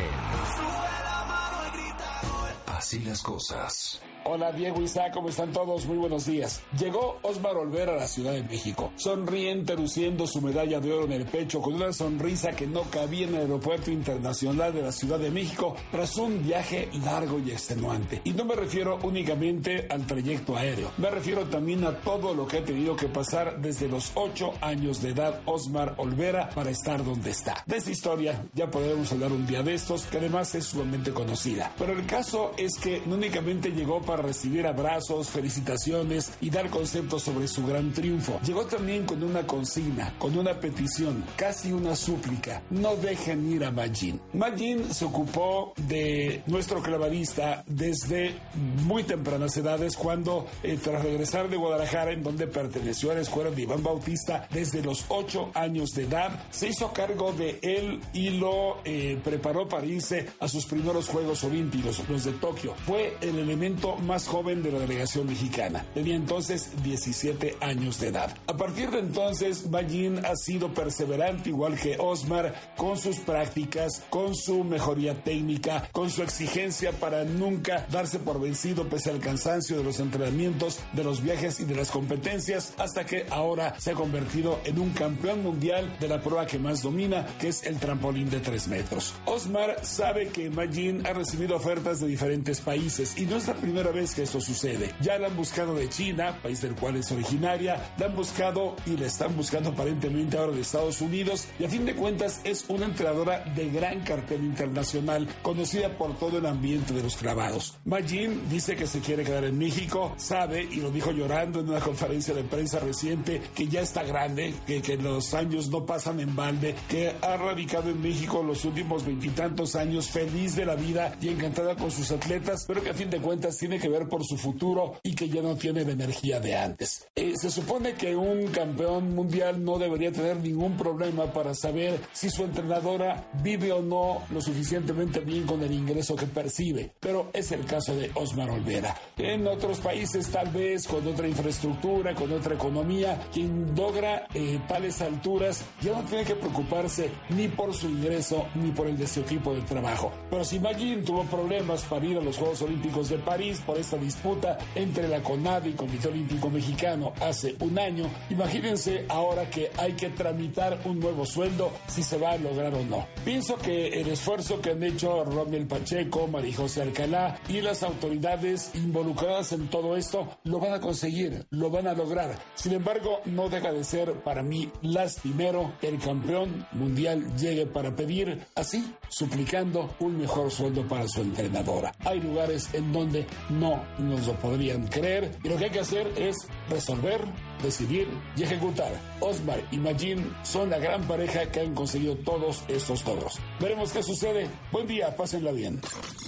en Así las Cosas. Hola Diego, Isaac, ¿cómo están todos? Muy buenos días. Llegó Osmar Olvera a la Ciudad de México, sonriente, luciendo su medalla de oro en el pecho, con una sonrisa que no cabía en el Aeropuerto Internacional de la Ciudad de México, tras un viaje largo y extenuante. Y no me refiero únicamente al trayecto aéreo, me refiero también a todo lo que ha tenido que pasar desde los 8 años de edad Osmar Olvera para estar donde está. De esa historia ya podremos hablar un día de estos, que además es sumamente conocida. Pero el caso es que no únicamente llegó para recibir abrazos, felicitaciones y dar conceptos sobre su gran triunfo. Llegó también con una consigna, con una petición, casi una súplica: no dejen ir a Magín. Magín se ocupó de nuestro clavadista desde muy tempranas edades, cuando tras regresar de Guadalajara, en donde perteneció a la escuela de Iván Bautista, desde los 8 años de edad, se hizo cargo de él y lo preparó para irse a sus primeros Juegos Olímpicos, los de Tokio. Fue el elemento más joven de la delegación mexicana. Tenía entonces 17 años de edad. A partir de entonces, Magín ha sido perseverante, igual que Osmar, con sus prácticas, con su mejoría técnica, con su exigencia para nunca darse por vencido pese al cansancio de los entrenamientos, de los viajes y de las competencias, hasta que ahora se ha convertido en un campeón mundial de la prueba que más domina, que es el trampolín de 3 metros. Osmar sabe que Magín ha recibido ofertas de diferentes países y no es la primera vez que esto sucede. Ya la han buscado de China, país del cual es originaria, la han buscado y la están buscando aparentemente ahora de Estados Unidos, y a fin de cuentas es una entrenadora de gran cartel internacional, conocida por todo el ambiente de los clavados. Magín dice que se quiere quedar en México, sabe, y lo dijo llorando en una conferencia de prensa reciente, que ya está grande, que los años no pasan en balde, que ha radicado en México los últimos 20 y tantos años, feliz de la vida y encantada con sus atletas, pero que a fin de cuentas tiene que ver por su futuro y que ya no tiene la energía de antes. Se supone que un campeón mundial no debería tener ningún problema para saber si su entrenadora vive o no lo suficientemente bien con el ingreso que percibe, pero es el caso de Osmar Olvera. En otros países, tal vez con otra infraestructura, con otra economía, quien logra tales alturas ya no tiene que preocuparse ni por su ingreso ni por el de su equipo de trabajo. Pero si Magín tuvo problemas para ir a los Juegos Olímpicos de París por esta disputa entre la CONADE y Comité Olímpico Mexicano hace un año, imagínense ahora que hay que tramitar un nuevo sueldo, si se va a lograr o no. Pienso que el esfuerzo que han hecho Rommel Pacheco, María José Alcalá y las autoridades involucradas en todo esto lo van a conseguir, lo van a lograr. Sin embargo, no deja de ser para mí lastimero que el campeón mundial llegue para pedir, así, suplicando un mejor sueldo para su entrenadora. Hay lugares en donde no nos lo podrían creer, y lo que hay que hacer es resolver, decidir y ejecutar. Osmar y Magín son la gran pareja que han conseguido todos estos logros. Veremos qué sucede. Buen día, pásenla bien.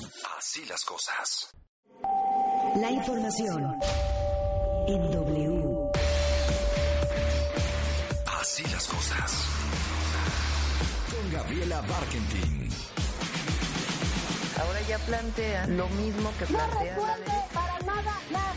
Así las cosas. La información en W. Así las cosas. Con Gabriela Barkentin. Ahora ya plantean lo mismo que plantea la ley. Para nada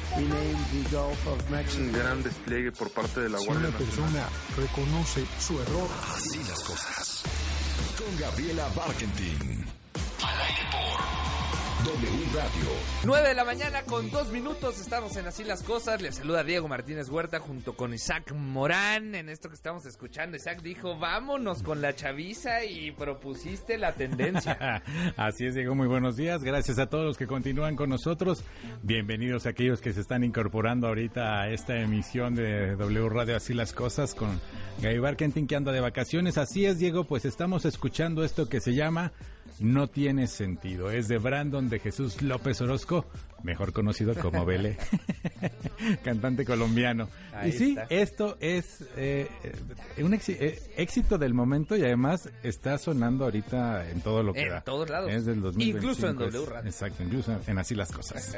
Un gran despliegue por parte de la Guardia Nacional. Si una persona reconoce su error. Así las cosas. Con Gabriela Barkentin. Al aire por W Radio. 9 de la mañana con 2 minutos. Estamos en Así las Cosas. Les saluda Diego Martínez Huerta junto con Isaac Morán. En esto que estamos escuchando, Isaac dijo: vámonos con la chaviza, y propusiste la tendencia. Así es, Diego, muy buenos días. Gracias a todos los que continúan con nosotros. Bienvenidos a aquellos que se están incorporando ahorita a esta emisión de W Radio Así las Cosas con Gaby Barkentin, que anda de vacaciones. Así es, Diego, pues estamos escuchando esto que se llama No Tiene Sentido. Es de Brandon de Jesús López Orozco, mejor conocido como Bele, cantante colombiano. Ahí y sí, está. Esto es un éxito del momento y además está sonando ahorita en todo lo que da. En todos lados. Es del 2025. Incluso en W Radio. Exacto, incluso en Así las Cosas.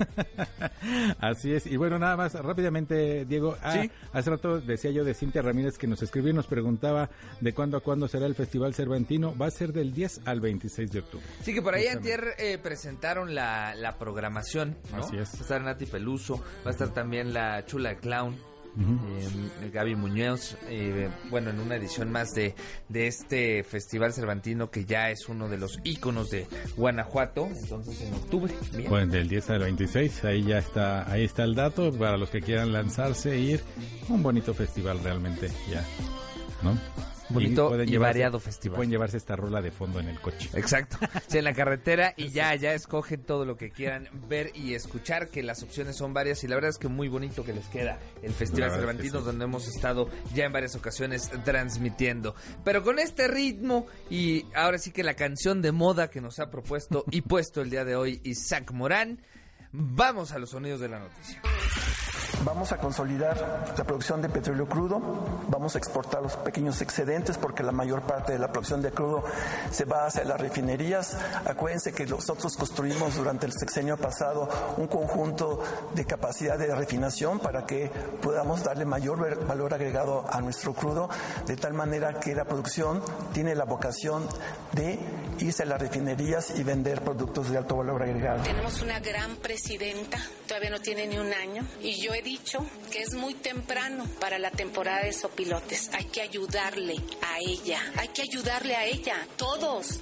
Así es. Y bueno, nada más, rápidamente, Diego. Sí. Hace rato decía yo de Cintia Ramírez que nos escribió y nos preguntaba de cuándo a cuándo será el Festival Cervantino. Va a ser del 10 al 26 de octubre. Sí, que por ahí antier presentaron la programación, ¿no? Así es. Va a estar Nati Peluso, va a estar también la Chula de Clown, Gaby Muñoz, bueno, en una edición más de este Festival Cervantino que ya es uno de los íconos de Guanajuato, entonces en octubre. Bien. Pues del 10 al 26, ahí está el dato para los que quieran lanzarse e ir. Un bonito festival realmente, ya, ¿no? Bonito y variado festival. Pueden llevarse esta rola de fondo en el coche. Exacto. Sí, en la carretera y ya escogen todo lo que quieran ver y escuchar, que las opciones son varias y la verdad es que muy bonito que les queda el Festival Cervantino, sí, donde hemos estado ya en varias ocasiones transmitiendo. Pero con este ritmo y ahora sí que la canción de moda que nos ha propuesto y puesto el día de hoy Isaac Morán, vamos a los sonidos de la noticia. Vamos a consolidar la producción de petróleo crudo, vamos a exportar los pequeños excedentes porque la mayor parte de la producción de crudo se va hacia las refinerías. Acuérdense que nosotros construimos durante el sexenio pasado un conjunto de capacidad de refinación para que podamos darle mayor valor agregado a nuestro crudo, de tal manera que la producción tiene la vocación de irse a las refinerías y vender productos de alto valor agregado. Tenemos una gran presidenta, todavía no tiene ni un año, y yo he dicho que es muy temprano para la temporada de sopilotes. Hay que ayudarle a ella, todos.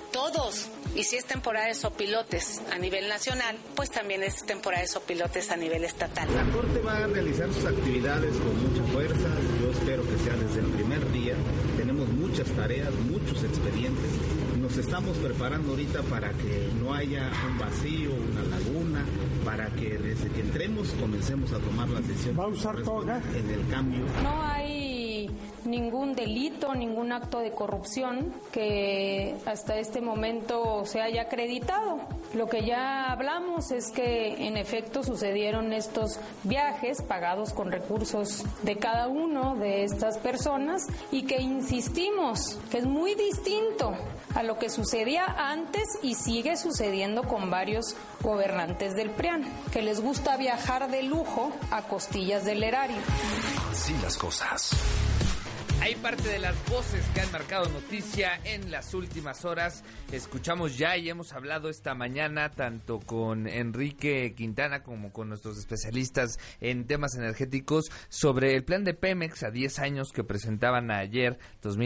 Y si es temporada de sopilotes a nivel nacional, pues también es temporada de sopilotes a nivel estatal. La Corte va a realizar sus actividades con mucha fuerza. Yo espero que sea desde el primer día. Tenemos muchas tareas, muchos expedientes. Nos estamos preparando ahorita para que no haya un vacío, una laguna, para que desde que entremos comencemos a tomar las decisiones. ¿Va a usar toga? En el cambio. No hay ningún delito, ningún acto de corrupción que hasta este momento se haya acreditado. Lo que ya hablamos es que en efecto sucedieron estos viajes pagados con recursos de cada uno de estas personas y que insistimos que es muy distinto a lo que sucedía antes y sigue sucediendo con varios gobernantes del PRIAN, que les gusta viajar de lujo a costillas del erario. Así las cosas. Hay parte de las voces que han marcado noticia en las últimas horas. Escuchamos ya y hemos hablado esta mañana tanto con Enrique Quintana como con nuestros especialistas en temas energéticos sobre el plan de Pemex a 10 años que presentaban ayer,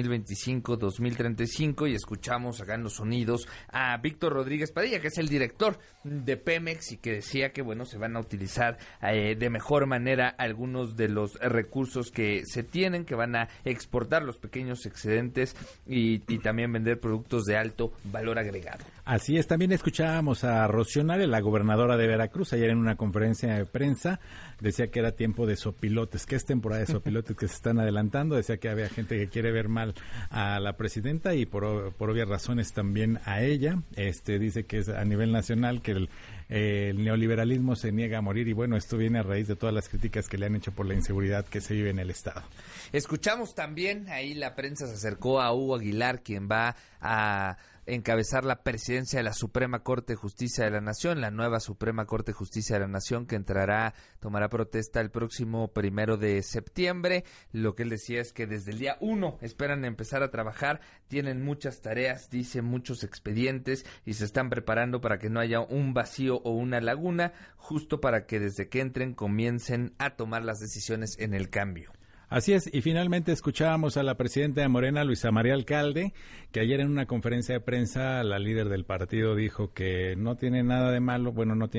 2025-2035, y escuchamos acá en los sonidos a Víctor Rodríguez Padilla, que es el director de Pemex y que decía que bueno, se van a utilizar de mejor manera algunos de los recursos que se tienen, que van a exportar los pequeños excedentes y también vender productos de alto valor agregado. Así es, también escuchábamos a Rocío Nale, la gobernadora de Veracruz, ayer en una conferencia de prensa, decía que era tiempo de sopilotes, que es temporada de sopilotes que se están adelantando, decía que había gente que quiere ver mal a la presidenta y por obvias razones también a ella, dice que es a nivel nacional, que el neoliberalismo se niega a morir y bueno, esto viene a raíz de todas las críticas que le han hecho por la inseguridad que se vive en el Estado. Escuchamos también, ahí la prensa se acercó a Hugo Aguilar, quien va a encabezar la presidencia de la Suprema Corte de Justicia de la Nación, la nueva Suprema Corte de Justicia de la Nación que tomará protesta el próximo 1 de septiembre. Lo que él decía es que desde el día 1 esperan empezar a trabajar, tienen muchas tareas, dice, muchos expedientes y se están preparando para que no haya un vacío o una laguna, justo para que desde que entren comiencen a tomar las decisiones en el cambio. Así es, y finalmente escuchábamos a la presidenta de Morena, Luisa María Alcalde, que ayer en una conferencia de prensa la líder del partido dijo que no tiene nada de malo,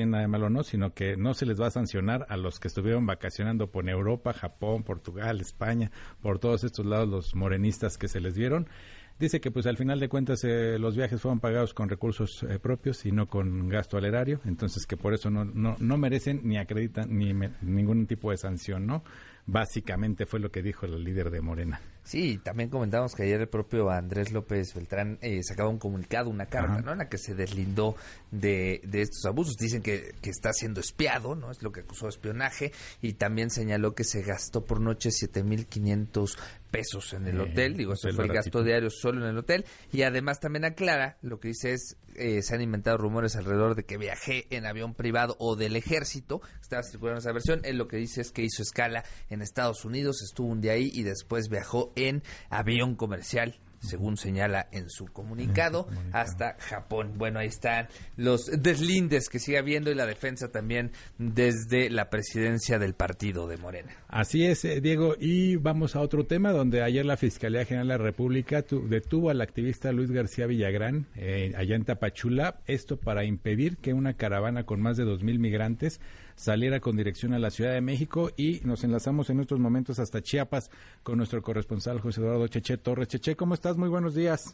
sino que no se les va a sancionar a los que estuvieron vacacionando por Europa, Japón, Portugal, España, por todos estos lados los morenistas que se les vieron. Dice que pues al final de cuentas los viajes fueron pagados con recursos propios y no con gasto al erario, entonces que por eso no merecen ni acreditan ni ningún tipo de sanción, ¿no? básicamente fue lo que dijo el líder de Morena. Sí, también comentamos que ayer el propio Andrés López Beltrán sacaba un comunicado, una carta, ¿no?, en la que se deslindó de estos abusos. Dicen que está siendo espiado, ¿no?, es lo que acusó de espionaje, y también señaló que se gastó por noche 7,500 pesos en el hotel. Digo, eso fue el gasto diario solo en el hotel. Y además también aclara, lo que dice es, se han inventado rumores alrededor de que viajé en avión privado o del ejército. Estaba circulando esa versión. Él lo que dice es que hizo escala en Estados Unidos, estuvo un día ahí y después viajó en avión comercial, según señala en su comunicado, hasta Japón. Bueno, ahí están los deslindes que sigue habiendo y la defensa también desde la presidencia del partido de Morena. Así es, Diego, y vamos a otro tema donde ayer la Fiscalía General de la República detuvo al activista Luis García Villagrán allá en Tapachula, esto para impedir que una caravana con más de 2,000 migrantes saliera con dirección a la Ciudad de México, y nos enlazamos en estos momentos hasta Chiapas con nuestro corresponsal José Eduardo Cheche Torres. Cheche, ¿cómo estás? Muy buenos días.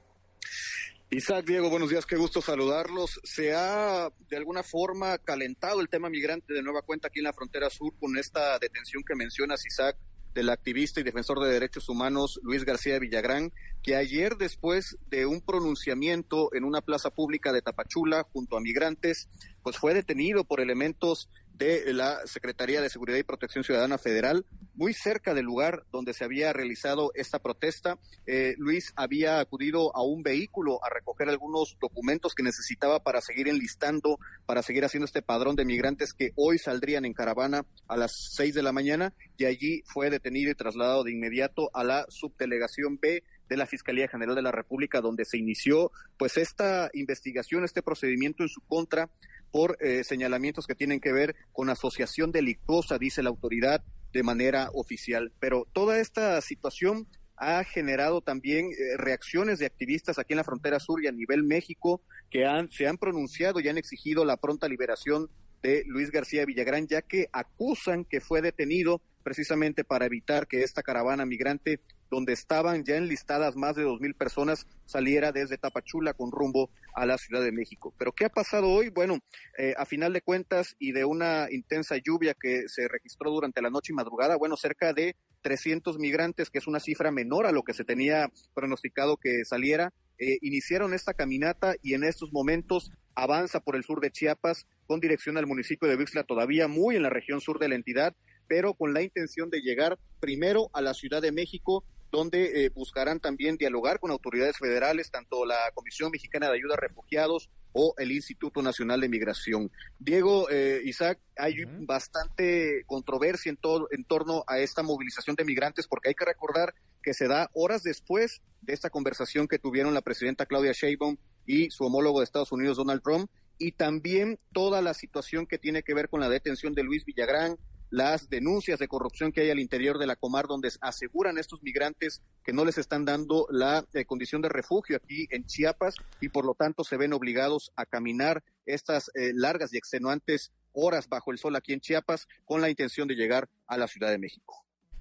Isaac, Diego, buenos días, qué gusto saludarlos. Se ha de alguna forma calentado el tema migrante de nueva cuenta aquí en la frontera sur con esta detención que mencionas, Isaac, del activista y defensor de derechos humanos Luis García Villagrán, que ayer, después de un pronunciamiento en una plaza pública de Tapachula junto a migrantes, pues fue detenido por elementos de la Secretaría de Seguridad y Protección Ciudadana Federal, muy cerca del lugar donde se había realizado esta protesta. Luis había acudido a un vehículo a recoger algunos documentos que necesitaba para seguir enlistando, para seguir haciendo este padrón de migrantes que hoy saldrían en caravana a las 6 de la mañana, y allí fue detenido y trasladado de inmediato a la subdelegación B de la Fiscalía General de la República, donde se inició pues esta investigación, este procedimiento en su contra por señalamientos que tienen que ver con asociación delictuosa, dice la autoridad de manera oficial. Pero toda esta situación ha generado también reacciones de activistas aquí en la frontera sur y a nivel México que se han pronunciado y han exigido la pronta liberación de Luis García Villagrán, ya que acusan que fue detenido precisamente para evitar que esta caravana migrante, donde estaban ya enlistadas más de 2,000 personas, saliera desde Tapachula con rumbo a la Ciudad de México. ¿Pero qué ha pasado hoy? Bueno, a final de cuentas y de una intensa lluvia que se registró durante la noche y madrugada, bueno, cerca de 300 migrantes, que es una cifra menor a lo que se tenía pronosticado que saliera, iniciaron esta caminata y en estos momentos avanza por el sur de Chiapas con dirección al municipio de Vixla, todavía muy en la región sur de la entidad, pero con la intención de llegar primero a la Ciudad de México, donde buscarán también dialogar con autoridades federales, tanto la Comisión Mexicana de Ayuda a Refugiados o el Instituto Nacional de Migración. Diego, Isaac, hay bastante controversia en torno a esta movilización de migrantes, porque hay que recordar que se da horas después de esta conversación que tuvieron la presidenta Claudia Sheinbaum y su homólogo de Estados Unidos, Donald Trump, y también toda la situación que tiene que ver con la detención de Luis Villagrán, las denuncias de corrupción que hay al interior de la Comar, donde aseguran estos migrantes que no les están dando la condición de refugio aquí en Chiapas y por lo tanto se ven obligados a caminar estas largas y extenuantes horas bajo el sol aquí en Chiapas con la intención de llegar a la Ciudad de México.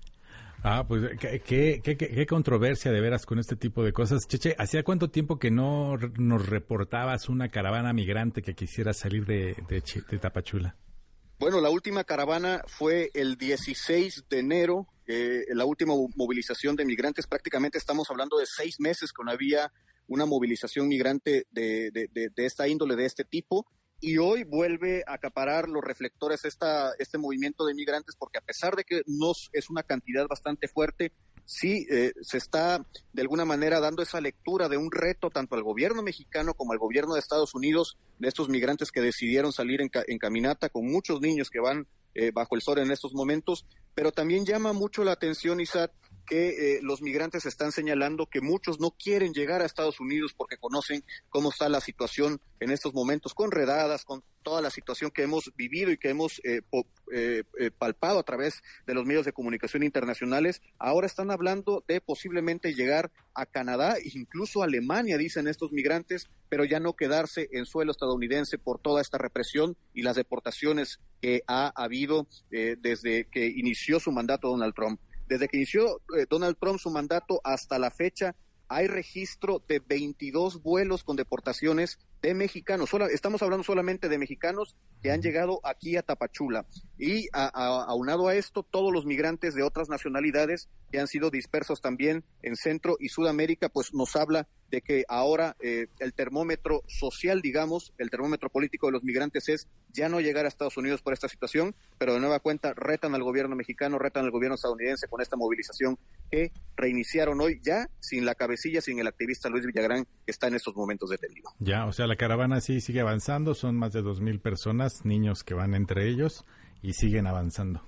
Pues qué controversia de veras con este tipo de cosas. Cheche, ¿hacía cuánto tiempo que no nos reportabas una caravana migrante que quisiera salir de Tapachula? Bueno, la última caravana fue el 16 de enero, la última movilización de migrantes. Prácticamente estamos hablando de 6 meses que no había una movilización migrante de esta índole, de este tipo. Y hoy vuelve a acaparar los reflectores este movimiento de migrantes, porque a pesar de que no es una cantidad bastante fuerte, sí se está de alguna manera dando esa lectura de un reto tanto al gobierno mexicano como al gobierno de Estados Unidos, de estos migrantes que decidieron salir en caminata con muchos niños que van bajo el sol en estos momentos. Pero también llama mucho la atención, Isaac, que los migrantes están señalando que muchos no quieren llegar a Estados Unidos porque conocen cómo está la situación en estos momentos, con redadas, con toda la situación que hemos vivido y que hemos palpado a través de los medios de comunicación internacionales. Ahora están hablando de posiblemente llegar a Canadá e incluso a Alemania, dicen estos migrantes, pero ya no quedarse en suelo estadounidense por toda esta represión y las deportaciones que ha habido desde que inició su mandato Donald Trump. Desde que inició Donald Trump su mandato hasta la fecha, hay registro de 22 vuelos con deportaciones de mexicanos, estamos hablando solamente de mexicanos que han llegado aquí a Tapachula, y aunado a esto, todos los migrantes de otras nacionalidades que han sido dispersos también en Centro y Sudamérica, pues nos habla de que ahora el termómetro social, digamos, el termómetro político de los migrantes es ya no llegar a Estados Unidos por esta situación, pero de nueva cuenta retan al gobierno mexicano, retan al gobierno estadounidense con esta movilización que reiniciaron hoy, ya sin la cabecilla, sin el activista Luis Villagrán, que está en estos momentos detenido. Ya, o sea, la caravana sí sigue avanzando, son más de 2,000 personas, niños que van entre ellos y siguen avanzando.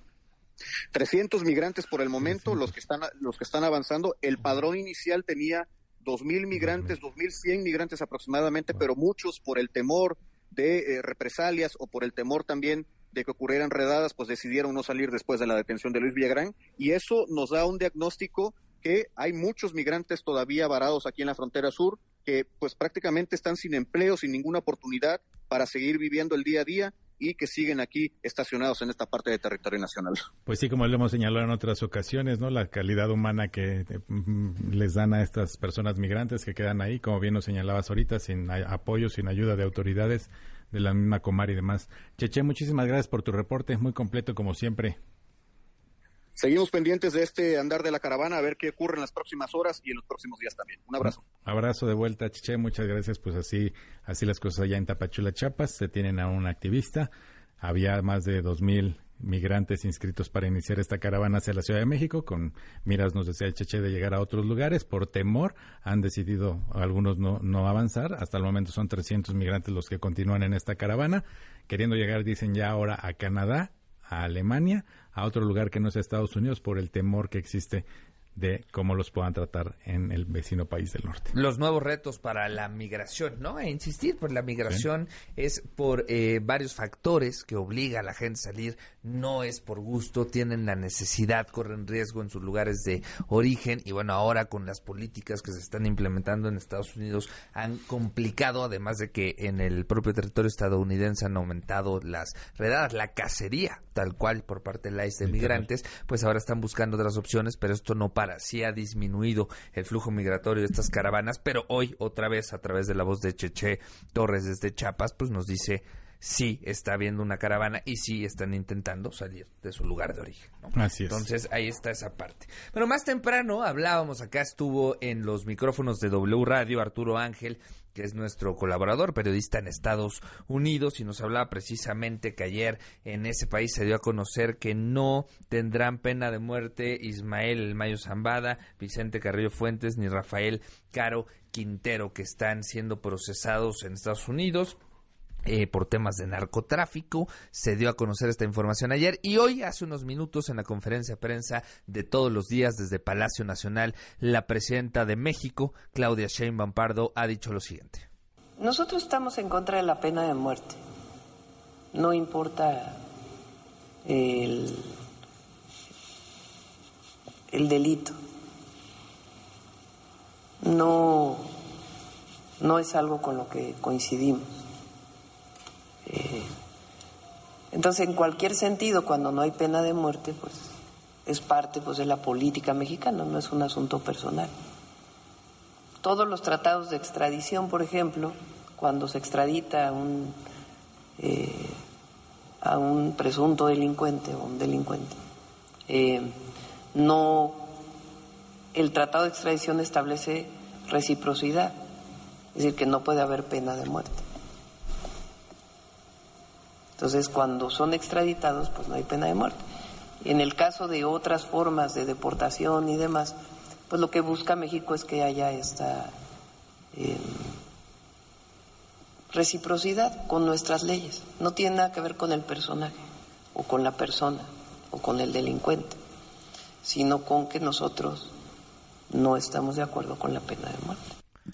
300 migrantes por el momento, los que están avanzando. El padrón inicial tenía 2,000 migrantes, 2,100 migrantes aproximadamente, pero muchos por el temor de represalias o por el temor también de que ocurrieran redadas, pues decidieron no salir después de la detención de Luis Villagrán, y eso nos da un diagnóstico que hay muchos migrantes todavía varados aquí en la frontera sur, que pues prácticamente están sin empleo, sin ninguna oportunidad para seguir viviendo el día a día, y que siguen aquí estacionados en esta parte de territorio nacional. Pues sí, como lo hemos señalado en otras ocasiones, ¿no? La calidad humana que les dan a estas personas migrantes que quedan ahí, como bien nos señalabas ahorita, sin apoyo, sin ayuda de autoridades de la misma Comar y demás. Cheche, muchísimas gracias por tu reporte, muy completo como siempre. Seguimos pendientes de este andar de la caravana, a ver qué ocurre en las próximas horas y en los próximos días también. Un abrazo. Un abrazo de vuelta, Cheche, muchas gracias. Pues así las cosas allá en Tapachula, Chiapas. Se tienen a un activista. Había más de 2,000 migrantes inscritos para iniciar esta caravana hacia la Ciudad de México, con miras, nos decía el Cheche, de llegar a otros lugares. Por temor han decidido algunos no avanzar. Hasta el momento son 300 migrantes los que continúan en esta caravana, queriendo llegar, dicen, ya ahora a Canadá, a Alemania, a otro lugar que no sea Estados Unidos, por el temor que existe de cómo los puedan tratar en el vecino país del norte. Los nuevos retos para la migración, ¿no? E insistir, pues la migración es por varios factores que obliga a la gente a salir, no es por gusto, tienen la necesidad, corren riesgo en sus lugares de origen, y bueno, ahora con las políticas que se están implementando en Estados Unidos han complicado, además de que en el propio territorio estadounidense han aumentado las redadas, la cacería, tal cual, por parte del ICE de migrantes, pues ahora están buscando otras opciones, pero esto no para. Sí ha disminuido el flujo migratorio de estas caravanas, pero hoy otra vez a través de la voz de Cheche Torres desde Chiapas, pues nos dice sí está habiendo una caravana y sí están intentando salir de su lugar de origen, ¿no? Así es. Entonces ahí está esa parte. Pero más temprano hablábamos, acá estuvo en los micrófonos de W Radio Arturo Ángel, que es nuestro colaborador, periodista en Estados Unidos, y nos hablaba precisamente que ayer en ese país se dio a conocer que no tendrán pena de muerte Ismael El Mayo Zambada, Vicente Carrillo Fuentes ni Rafael Caro Quintero, que están siendo procesados en Estados Unidos por temas de narcotráfico. Se dio a conocer esta información ayer, y hoy, hace unos minutos, en la conferencia de prensa de todos los días desde Palacio Nacional, la presidenta de México, Claudia Sheinbaum Pardo, ha dicho lo siguiente. Nosotros estamos en contra de la pena de muerte. No importa el delito. No es algo con lo que coincidimos. Entonces, en cualquier sentido, cuando no hay pena de muerte, pues es parte de la política mexicana, no es un asunto personal. Todos los tratados de extradición, por ejemplo, cuando se extradita a un presunto delincuente o un delincuente, el tratado de extradición establece reciprocidad, es decir, que no puede haber pena de muerte. Entonces, cuando son extraditados, pues no hay pena de muerte. En el caso de otras formas de deportación y demás, pues lo que busca México es que haya esta reciprocidad con nuestras leyes. No tiene nada que ver con el personaje, o con la persona, o con el delincuente, sino con que nosotros no estamos de acuerdo con la pena de muerte.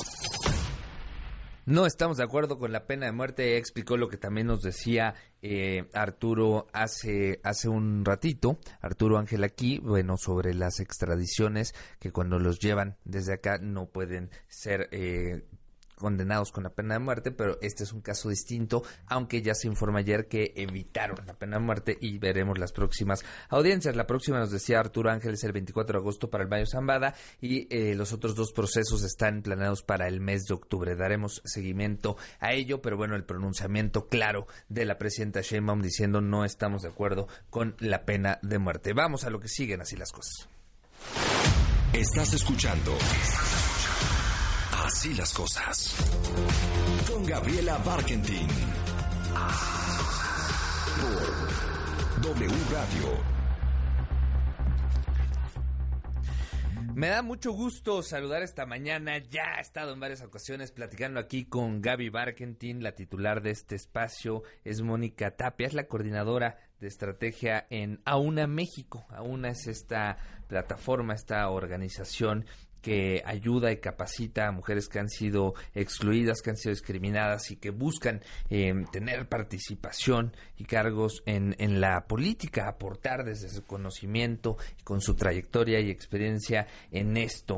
No estamos de acuerdo con la pena de muerte, explicó lo que también nos decía Arturo hace un ratito, Arturo Ángel aquí, bueno, sobre las extradiciones, que cuando los llevan desde acá no pueden ser condenados con la pena de muerte, pero este es un caso distinto, aunque ya se informa ayer que evitaron la pena de muerte y veremos las próximas audiencias. La próxima, nos decía Arturo Ángeles, el 24 de agosto para el Mayo Zambada, y los otros 2 procesos están planeados para el mes de octubre. Daremos seguimiento a ello, pero bueno, el pronunciamiento claro de la presidenta Sheinbaum diciendo no estamos de acuerdo con la pena de muerte. Vamos a lo que siguen así las cosas. Estás escuchando Así las cosas con Gabriela Barkentin por W Radio. Me da mucho gusto saludar esta mañana. Ya he estado en varias ocasiones platicando aquí con Gaby Barkentin, la titular de este espacio es Mónica Tapia, es la coordinadora de estrategia en AUNA México. AUNA es esta plataforma, esta organización que ayuda y capacita a mujeres que han sido excluidas, que han sido discriminadas y que buscan tener participación y cargos en la política, aportar desde su conocimiento y con su trayectoria y experiencia en esto.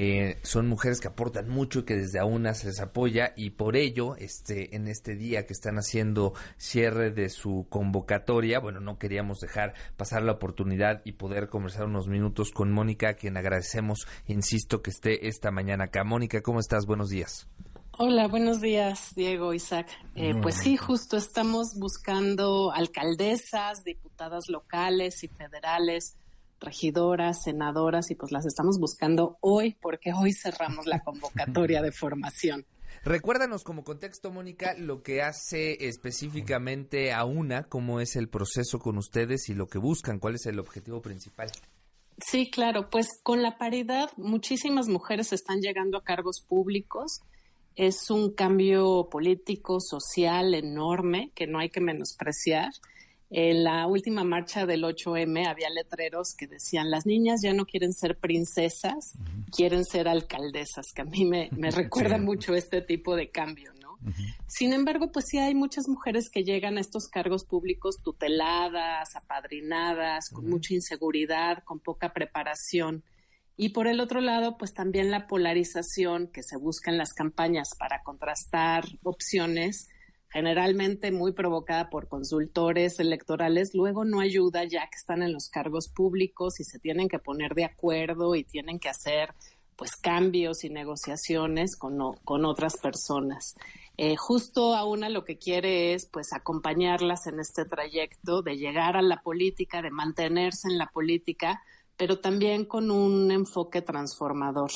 Son mujeres que aportan mucho y que desde AUNA se les apoya, y por ello en este día que están haciendo cierre de su convocatoria, bueno, no queríamos dejar pasar la oportunidad y poder conversar unos minutos con Mónica, a quien agradecemos, insisto, que esté esta mañana acá. Mónica, ¿cómo estás? Buenos días. Hola, buenos días, Diego, Isaac. Pues sí, justo estamos buscando alcaldesas, diputadas locales y federales, regidoras, senadoras, y pues las estamos buscando hoy, porque hoy cerramos la convocatoria de formación. Recuérdanos como contexto, Mónica, lo que hace específicamente AUNA, cómo es el proceso con ustedes y lo que buscan, cuál es el objetivo principal. Sí, claro, pues con la paridad muchísimas mujeres están llegando a cargos públicos. Es un cambio político, social enorme que no hay que menospreciar. En la última marcha del 8M había letreros que decían: las niñas ya no quieren ser princesas, quieren ser alcaldesas, que a mí me recuerda mucho este tipo de cambio, ¿no? Sin embargo, pues sí hay muchas mujeres que llegan a estos cargos públicos tuteladas, apadrinadas, con mucha inseguridad, con poca preparación. Y por el otro lado, pues también la polarización que se busca en las campañas para contrastar opciones, generalmente muy provocada por consultores electorales, luego no ayuda, ya que están en los cargos públicos y se tienen que poner de acuerdo y tienen que hacer pues cambios y negociaciones con otras personas. Justo AUNA lo que quiere es pues acompañarlas en este trayecto de llegar a la política, de mantenerse en la política, pero también con un enfoque transformador.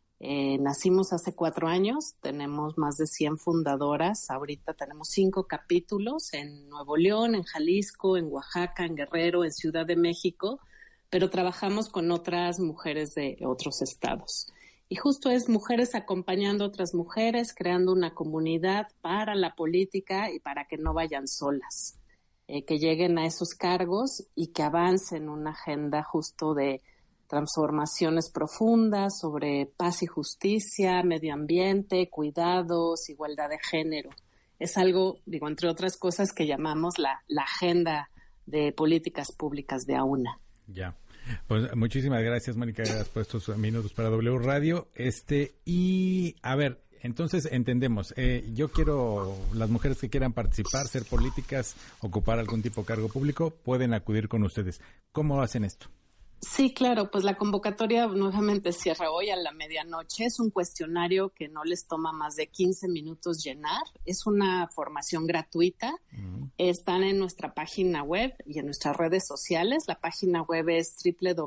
Nacimos hace 4 años, tenemos más de 100 fundadoras, ahorita tenemos 5 capítulos en Nuevo León, en Jalisco, en Oaxaca, en Guerrero, en Ciudad de México, pero trabajamos con otras mujeres de otros estados. Y justo es mujeres acompañando a otras mujeres, creando una comunidad para la política y para que no vayan solas, que lleguen a esos cargos y que avancen una agenda justo de transformaciones profundas sobre paz y justicia, medio ambiente, cuidados, igualdad de género. Es algo, digo, entre otras cosas, que llamamos la agenda de políticas públicas de AUNA. Ya. Pues muchísimas gracias, Mónica, por estos minutos para W Radio. Y a ver, entonces entendemos, yo quiero, las mujeres que quieran participar, ser políticas, ocupar algún tipo de cargo público, pueden acudir con ustedes. ¿Cómo hacen esto? Sí, claro, pues la convocatoria nuevamente cierra hoy a la medianoche. Es un cuestionario que no les toma más de 15 minutos llenar. Es una formación gratuita. Están en nuestra página web y en nuestras redes sociales. La página web es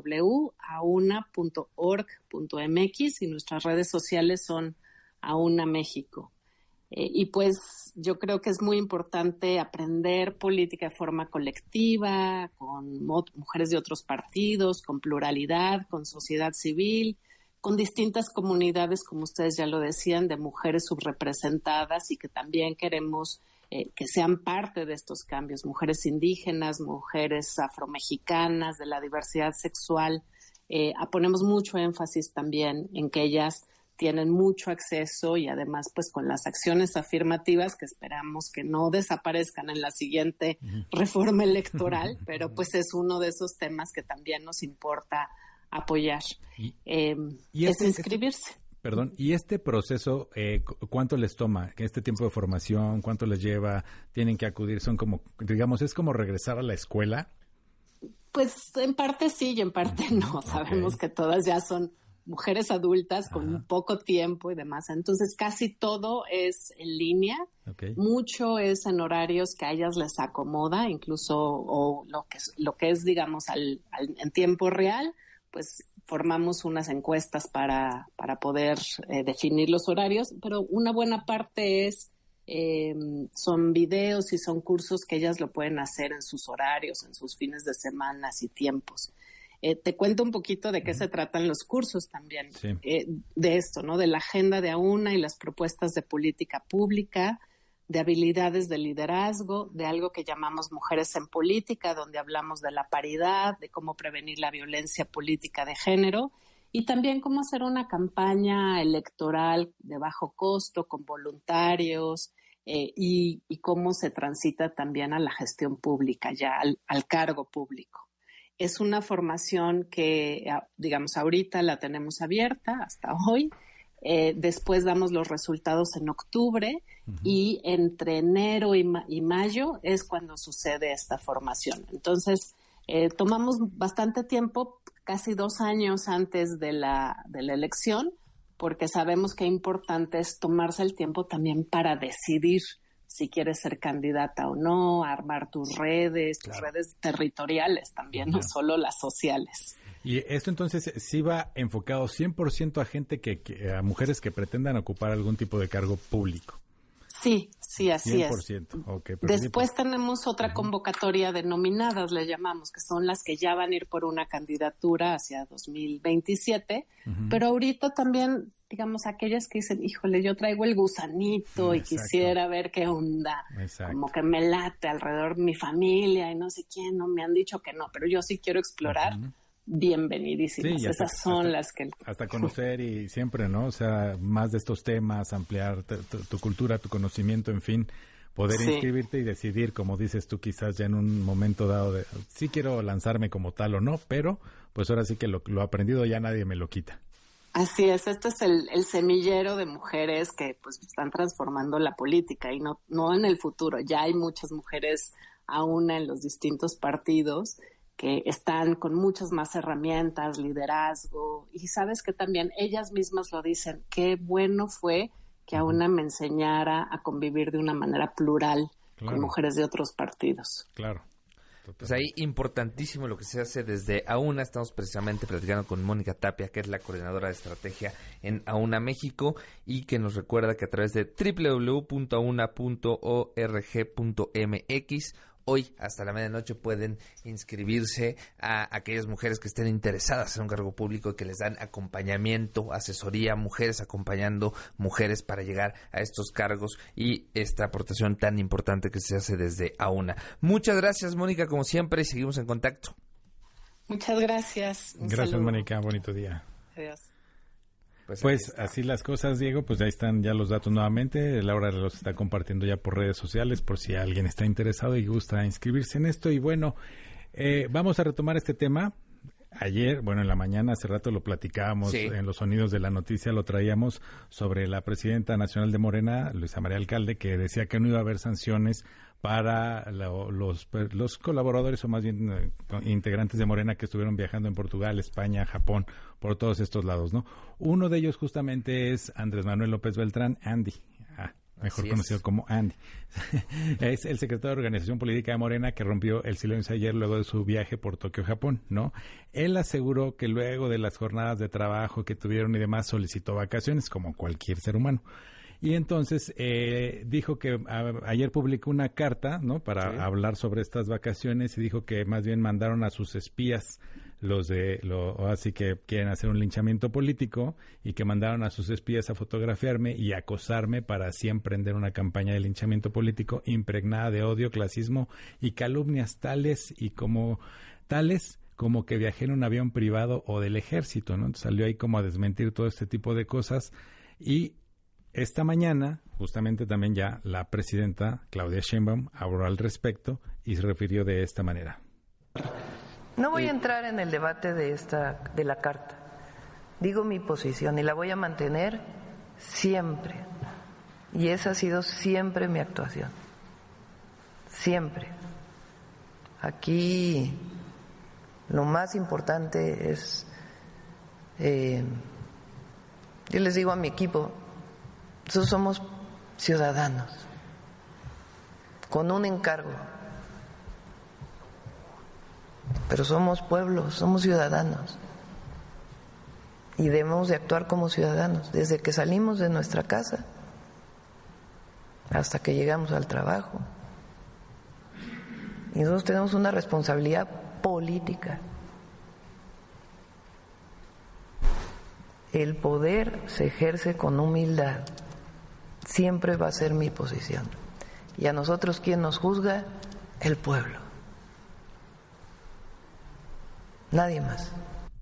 www.auna.org.mx y nuestras redes sociales son AUNA México. Y pues yo creo que es muy importante aprender política de forma colectiva, con mujeres de otros partidos, con pluralidad, con sociedad civil, con distintas comunidades, como ustedes ya lo decían, de mujeres subrepresentadas y que también queremos que sean parte de estos cambios, mujeres indígenas, mujeres afromexicanas, de la diversidad sexual. Ponemos mucho énfasis también en que ellas tienen mucho acceso y además pues con las acciones afirmativas que esperamos que no desaparezcan en la siguiente reforma electoral, pero pues es uno de esos temas que también nos importa apoyar. Es inscribirse. Perdón, ¿y este proceso cuánto les toma? ¿Este tiempo de formación? ¿Cuánto les lleva? ¿Tienen que acudir? Son como, digamos, es como regresar a la escuela. Pues en parte sí y en parte no. Sabemos que todas ya son mujeres adultas con poco tiempo y demás. Entonces casi todo es en línea. Mucho es en horarios que a ellas les acomoda, incluso o lo que es digamos, en tiempo real, pues formamos unas encuestas para poder definir los horarios, pero una buena parte son videos y son cursos que ellas lo pueden hacer en sus horarios, en sus fines de semana y tiempos. Te cuento un poquito de qué se tratan los cursos también, de esto, ¿no? De la agenda de AUNA y las propuestas de política pública, de habilidades de liderazgo, de algo que llamamos Mujeres en Política, donde hablamos de la paridad, de cómo prevenir la violencia política de género y también cómo hacer una campaña electoral de bajo costo con voluntarios y cómo se transita también a la gestión pública, ya al cargo público. Es una formación que, digamos, ahorita la tenemos abierta hasta hoy. Después damos los resultados en octubre y entre enero y mayo es cuando sucede esta formación. Entonces, tomamos bastante tiempo, casi 2 años antes de la elección, porque sabemos que importante es tomarse el tiempo también para decidir si quieres ser candidata o no, armar tus redes territoriales también, no solo las sociales. Y esto entonces sí va enfocado 100% a gente a mujeres que pretendan ocupar algún tipo de cargo público. Sí, así 100%. Es. Okay, después tenemos otra convocatoria de nominadas, le llamamos, que son las que ya van a ir por una candidatura hacia 2027, pero ahorita también, digamos, aquellas que dicen, híjole, yo traigo el gusanito y quisiera ver qué onda, como que me late alrededor de mi familia y no sé quién, no me han dicho que no, pero yo sí quiero explorar. Bienvenidísimas, esas son las que... Hasta conocer y siempre, ¿no? O sea, más de estos temas, ampliar tu cultura, tu conocimiento, en fin, poder inscribirte y decidir, como dices tú, quizás ya en un momento dado de, sí quiero lanzarme como tal o no, pero pues ahora sí que lo aprendido ya nadie me lo quita. Así es, este es el semillero de mujeres que pues están transformando la política y no en el futuro, ya hay muchas mujeres aún en los distintos partidos que están con muchas más herramientas, liderazgo, y sabes que también ellas mismas lo dicen, qué bueno fue que AUNA me enseñara a convivir de una manera plural con mujeres de otros partidos. Claro. Pues ahí importantísimo lo que se hace desde AUNA. Estamos precisamente platicando con Mónica Tapia, que es la coordinadora de estrategia en AUNA México, y que nos recuerda que a través de www.auna.org.mx hoy hasta la medianoche pueden inscribirse a aquellas mujeres que estén interesadas en un cargo público y que les dan acompañamiento, asesoría, mujeres acompañando mujeres para llegar a estos cargos y esta aportación tan importante que se hace desde AUNA. Muchas gracias, Mónica, como siempre, y seguimos en contacto. Muchas gracias. Gracias, Mónica. Bonito día. Adiós. Pues así las cosas, Diego, pues ahí están ya los datos nuevamente. Laura los está compartiendo ya por redes sociales por si alguien está interesado y gusta inscribirse en esto. Y bueno, vamos a retomar este tema. Ayer, bueno, en la mañana, hace rato lo platicábamos en los sonidos de la noticia, lo traíamos sobre la presidenta nacional de Morena, Luisa María Alcalde, que decía que no iba a haber sanciones para los colaboradores o más bien integrantes de Morena que estuvieron viajando en Portugal, España, Japón, por todos estos lados, ¿no? Uno de ellos justamente es Andrés Manuel López Beltrán, Andy, mejor conocido como Andy. Es el secretario de Organización Política de Morena que rompió el silencio ayer luego de su viaje por Tokio, Japón, ¿no? Él aseguró que luego de las jornadas de trabajo que tuvieron y demás solicitó vacaciones como cualquier ser humano. Y entonces dijo que ayer publicó una carta, ¿no? Para hablar sobre estas vacaciones y dijo que más bien mandaron a sus espías así que quieren hacer un linchamiento político y que mandaron a sus espías a fotografiarme y acosarme para así emprender una campaña de linchamiento político impregnada de odio, clasismo y calumnias tales como que viajé en un avión privado o del ejército, ¿no? Entonces salió ahí como a desmentir todo este tipo de cosas y esta mañana, justamente también ya la presidenta Claudia Sheinbaum habló al respecto y se refirió de esta manera. No voy a entrar en el debate de la carta. Digo mi posición y la voy a mantener siempre. Y esa ha sido siempre mi actuación. Siempre. Aquí lo más importante es, yo les digo a mi equipo, nosotros somos ciudadanos con un encargo, pero somos pueblo, somos ciudadanos y debemos de actuar como ciudadanos desde que salimos de nuestra casa hasta que llegamos al trabajo. Y nosotros tenemos una responsabilidad política. El poder se ejerce con humildad. Siempre va a ser mi posición. Y a nosotros, ¿quién nos juzga? El pueblo. Nadie más.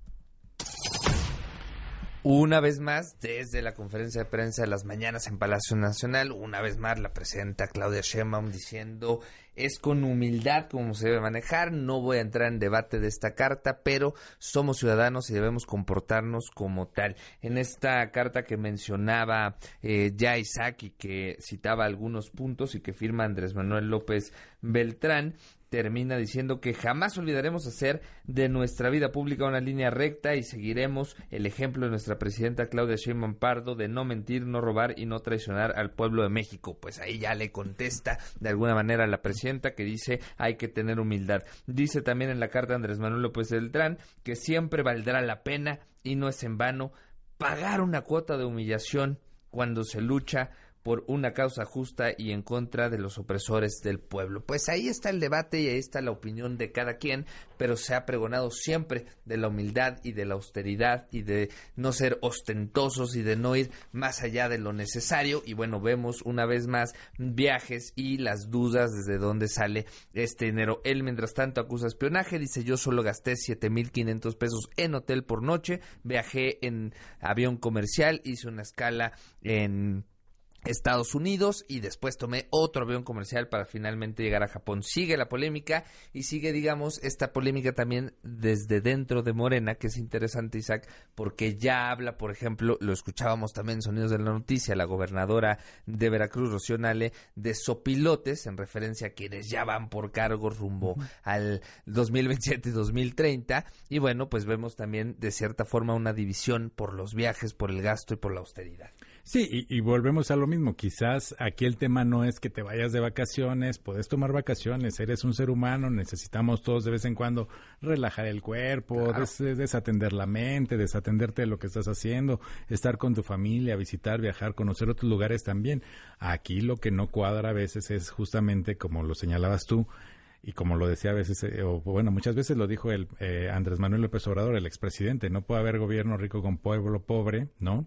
Una vez más, desde la conferencia de prensa de las mañanas en Palacio Nacional, una vez más la presidenta Claudia Sheinbaum diciendo: es con humildad como se debe manejar, no voy a entrar en debate de esta carta, pero somos ciudadanos y debemos comportarnos como tal. En esta carta que mencionaba ya Isaac y que citaba algunos puntos y que firma Andrés Manuel López Beltrán, termina diciendo que jamás olvidaremos hacer de nuestra vida pública una línea recta y seguiremos el ejemplo de nuestra presidenta Claudia Sheinbaum Pardo de no mentir, no robar y no traicionar al pueblo de México. Pues ahí ya le contesta de alguna manera a la presidenta, que dice hay que tener humildad. Dice también en la carta Andrés Manuel López Beltrán que siempre valdrá la pena y no es en vano pagar una cuota de humillación cuando se lucha por una causa justa y en contra de los opresores del pueblo. Pues ahí está el debate y ahí está la opinión de cada quien, pero se ha pregonado siempre de la humildad y de la austeridad y de no ser ostentosos y de no ir más allá de lo necesario. Y bueno, vemos una vez más viajes y las dudas desde dónde sale este dinero. Él, mientras tanto, acusa espionaje, dice: yo solo gasté 7,500 pesos en hotel por noche, viajé en avión comercial, hice una escala en Estados Unidos y después tomé otro avión comercial para finalmente llegar a Japón. Sigue la polémica y sigue, digamos, esta polémica también desde dentro de Morena, que es interesante, Isaac, porque ya habla, por ejemplo, lo escuchábamos también en Sonidos de la Noticia, la gobernadora de Veracruz, Rocío Nale, de sopilotes, en referencia a quienes ya van por cargos rumbo al 2027 y 2030, y bueno, pues vemos también de cierta forma una división por los viajes, por el gasto y por la austeridad. Sí, y volvemos a lo mismo. Quizás aquí el tema no es que te vayas de vacaciones, puedes tomar vacaciones, eres un ser humano, necesitamos todos de vez en cuando relajar el cuerpo, claro, desatender la mente, desatenderte de lo que estás haciendo, estar con tu familia, visitar, viajar, conocer otros lugares también. Aquí lo que no cuadra a veces es justamente, como lo señalabas tú, y como lo decía a veces, o bueno, muchas veces lo dijo el Andrés Manuel López Obrador, el expresidente: no puede haber gobierno rico con pueblo pobre, ¿no?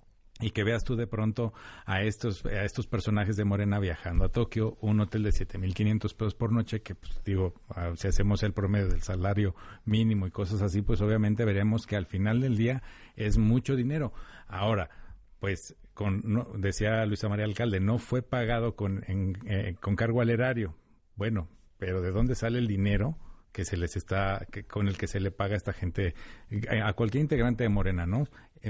Y que veas tú de pronto a estos personajes de Morena viajando a Tokio, un hotel de 7,500 pesos por noche, que pues digo, si hacemos el promedio del salario mínimo y cosas así, pues obviamente veremos que al final del día es mucho dinero. Ahora, pues decía Luisa María Alcalde, no fue pagado con cargo al erario. Bueno, pero ¿de dónde sale el dinero que se les con el que se le paga a esta gente, a cualquier integrante de Morena, ¿no?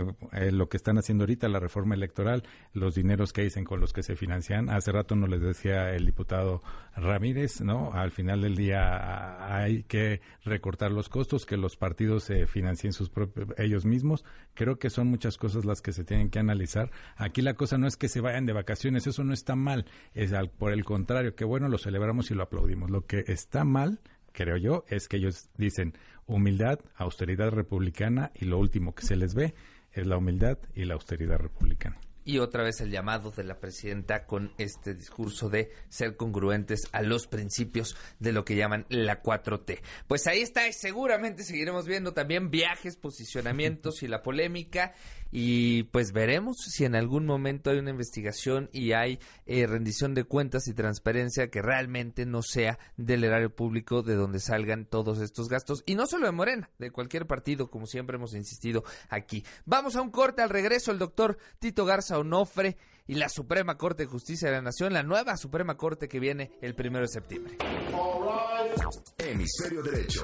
Lo que están haciendo ahorita, la reforma electoral, los dineros que dicen con los que se financian. Hace rato nos les decía el diputado Ramírez, ¿no? Al final del día hay que recortar los costos, que los partidos se financien ellos mismos. Creo que son muchas cosas las que se tienen que analizar. Aquí la cosa no es que se vayan de vacaciones, eso no está mal. Por el contrario, que bueno, lo celebramos y lo aplaudimos. Lo que está mal, creo yo, es que ellos dicen humildad, austeridad republicana, y lo último que se les ve es la humildad y la austeridad republicana. Y otra vez el llamado de la presidenta con este discurso de ser congruentes a los principios de lo que llaman la 4T. Pues ahí está, y seguramente seguiremos viendo también viajes, posicionamientos y la polémica, y pues veremos si en algún momento hay una investigación y hay rendición de cuentas y transparencia que realmente no sea del erario público de donde salgan todos estos gastos, y no solo de Morena, de cualquier partido, como siempre hemos insistido aquí. Vamos a un corte. Al regreso, el doctor Tito Garza Onofre y la Suprema Corte de Justicia de la Nación, la nueva Suprema Corte que viene el 1 de septiembre. Hemisferio Derecho.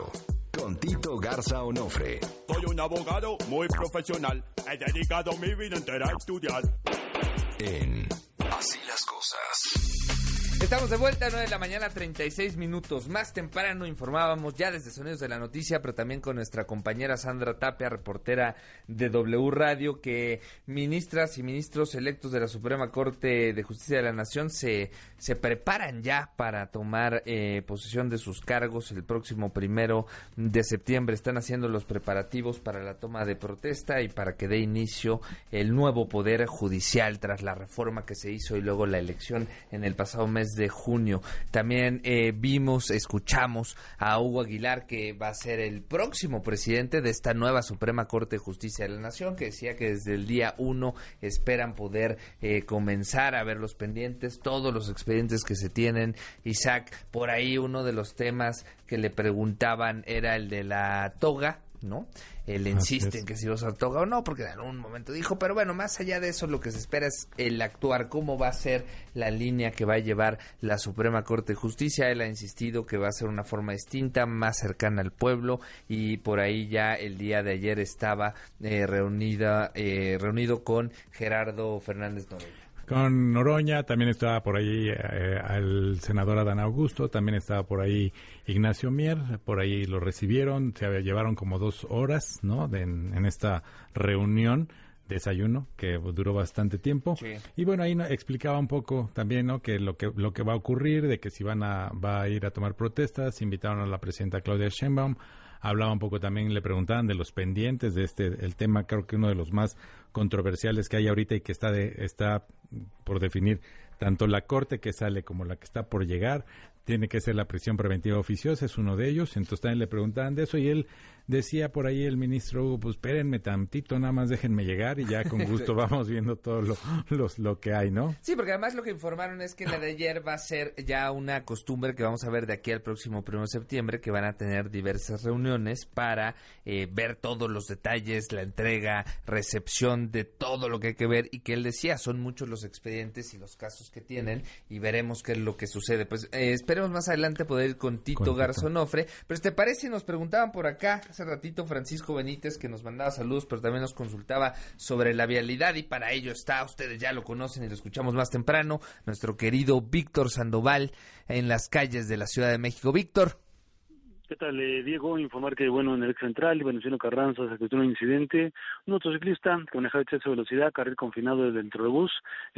con Tito Garza Onofre. Soy un abogado muy profesional. He dedicado mi vida entera a estudiar. En Así las Cosas. Estamos de vuelta a 9 de la mañana, 36 minutos. Más temprano informábamos ya desde Sonidos de la Noticia, pero también con nuestra compañera Sandra Tapia, reportera de W Radio, que ministras y ministros electos de la Suprema Corte de Justicia de la Nación se preparan ya para tomar posesión de sus cargos el próximo 1 de septiembre. Están haciendo los preparativos para la toma de protesta y para que dé inicio el nuevo Poder Judicial tras la reforma que se hizo y luego la elección en el pasado mes de junio. También escuchamos a Hugo Aguilar, que va a ser el próximo presidente de esta nueva Suprema Corte de Justicia de la Nación, que decía que desde el día 1 esperan poder comenzar a ver los pendientes, todos los expedientes que se tienen. Isaac, por ahí uno de los temas que le preguntaban era el de la toga, ¿no? Él insiste en que si va a usar toga o no, porque en algún momento dijo, pero bueno, más allá de eso, lo que se espera es el actuar, cómo va a ser la línea que va a llevar la Suprema Corte de Justicia. Él ha insistido que va a ser una forma distinta, más cercana al pueblo, y por ahí ya el día de ayer estaba reunido con Gerardo Fernández Noroña. Con Noroña, también estaba por ahí el senador Adán Augusto, también estaba por ahí Ignacio Mier, por ahí lo recibieron, se llevaron como 2 horas, ¿no? En esta reunión, desayuno, que duró bastante tiempo. Sí. Y bueno, ahí explicaba un poco también, ¿no? Que lo que va a ocurrir, de que si va a ir a tomar protestas, invitaron a la presidenta Claudia Sheinbaum. Hablaba un poco también, le preguntaban de los pendientes de el tema, creo que uno de los más controversiales que hay ahorita y que está por definir tanto la corte que sale como la que está por llegar. Tiene que ser la prisión preventiva oficiosa, es uno de ellos. Entonces también le preguntaban de eso y él decía por ahí, el ministro Hugo, pues espérenme tantito, nada más déjenme llegar y ya con gusto vamos viendo todo lo que hay, ¿no? Sí, porque además lo que informaron es que la de ayer va a ser ya una costumbre que vamos a ver de aquí al próximo 1 de septiembre, que van a tener diversas reuniones para ver todos los detalles, la entrega, recepción de todo lo que hay que ver, y que él decía, son muchos los expedientes y los casos que tienen y veremos qué es lo que sucede. Pues esperemos más adelante poder ir con Tito Garza Onofre, pero ¿te parece? Nos preguntaban por acá hace ratito Francisco Benítez, que nos mandaba saludos, pero también nos consultaba sobre la vialidad, y para ello está, ustedes ya lo conocen y lo escuchamos más temprano, nuestro querido Víctor Sandoval en las calles de la Ciudad de México. Víctor. ¿Qué tal, Diego? Informar que, en el eje central, Venustiano Carranza, se registró un incidente. Un motociclista que manejaba exceso de velocidad, carril confinado del trolebús,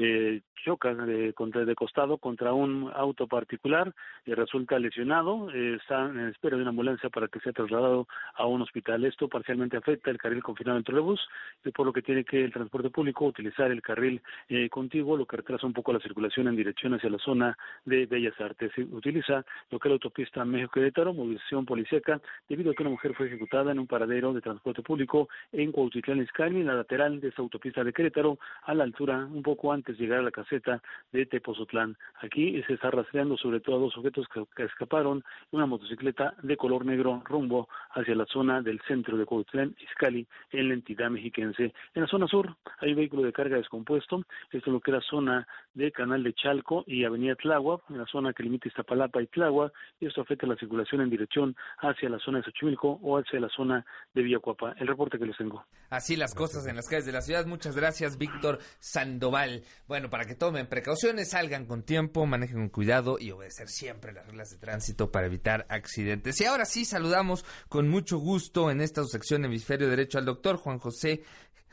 choca de costado contra un auto particular y resulta lesionado. Está en espera de una ambulancia para que sea trasladado a un hospital. Esto parcialmente afecta el carril confinado del trolebús, por lo que tiene que el transporte público utilizar el carril contiguo, lo que retrasa un poco la circulación en dirección hacia la zona de Bellas Artes. Se utiliza lo que es la autopista México-Querétaro, movilización policíaca, debido a que una mujer fue ejecutada en un paradero de transporte público en Cuautitlán Izcalli, en la lateral de esa autopista de Querétaro, a la altura, un poco antes de llegar a la caseta de Tepozotlán. Aquí se está rastreando sobre todo a 2 sujetos que escaparon, una motocicleta de color negro rumbo hacia la zona del centro de Cuautitlán Izcalli, en la entidad mexiquense. En la zona sur hay un vehículo de carga descompuesto, esto es lo que era zona de Canal de Chalco y Avenida Tláhuac, en la zona que limita Iztapalapa y Tláhuac, y esto afecta la circulación en dirección hacia la zona de Xochimilco o hacia la zona de Villacuapa. El reporte que les tengo. Así las cosas en las calles de la ciudad. Muchas gracias, Víctor Sandoval. Bueno, para que tomen precauciones, salgan con tiempo, manejen con cuidado y obedecer siempre las reglas de tránsito para evitar accidentes. Y ahora sí, saludamos con mucho gusto en esta sección Hemisferio Derecho al doctor Juan José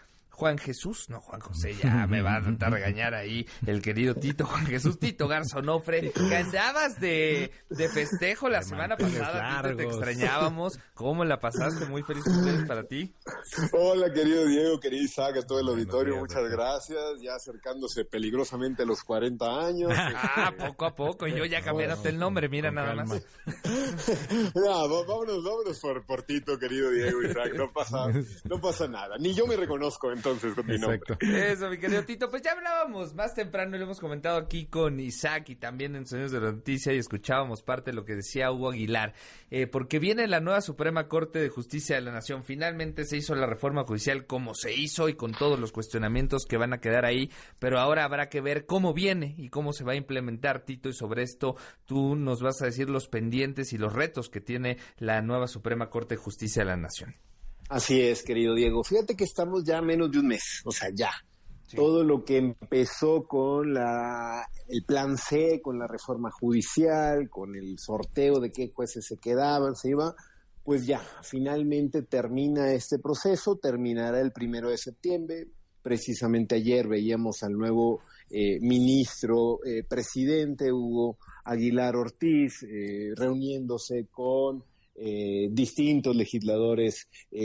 ya me va a tratar de regañar ahí el querido Juan Jesús Tito Garza Onofre, que andabas de festejo la semana pasada, te extrañábamos. ¿Cómo la pasaste? Muy feliz cumpleaños para ti. Hola, querido Diego, querido Isaac, a todo el auditorio, muchas gracias, ya acercándose peligrosamente a los 40 años. Poco a poco, y yo ya cambiándote el nombre, mira nada más. Vámonos por Tito, querido Diego, Isaac, no pasa nada, ni yo me reconozco en entonces con mi nombre. Eso, mi querido Tito. Pues ya hablábamos más temprano y lo hemos comentado aquí con Isaac y también en Sonidos de la Noticia y escuchábamos parte de lo que decía Hugo Aguilar. Porque viene la nueva Suprema Corte de Justicia de la Nación. Finalmente se hizo la reforma judicial como se hizo y con todos los cuestionamientos que van a quedar ahí, pero ahora habrá que ver cómo viene y cómo se va a implementar, Tito, y sobre esto tú nos vas a decir los pendientes y los retos que tiene la nueva Suprema Corte de Justicia de la Nación. Así es, querido Diego. Fíjate que estamos ya a menos de un mes, o sea, ya. Sí. Todo lo que empezó con el plan C, con la reforma judicial, con el sorteo de qué jueces se quedaban, se iba, pues ya, finalmente termina este proceso, terminará el 1 de septiembre. Precisamente ayer veíamos al nuevo ministro presidente, Hugo Aguilar Ortiz, reuniéndose con distintos legisladores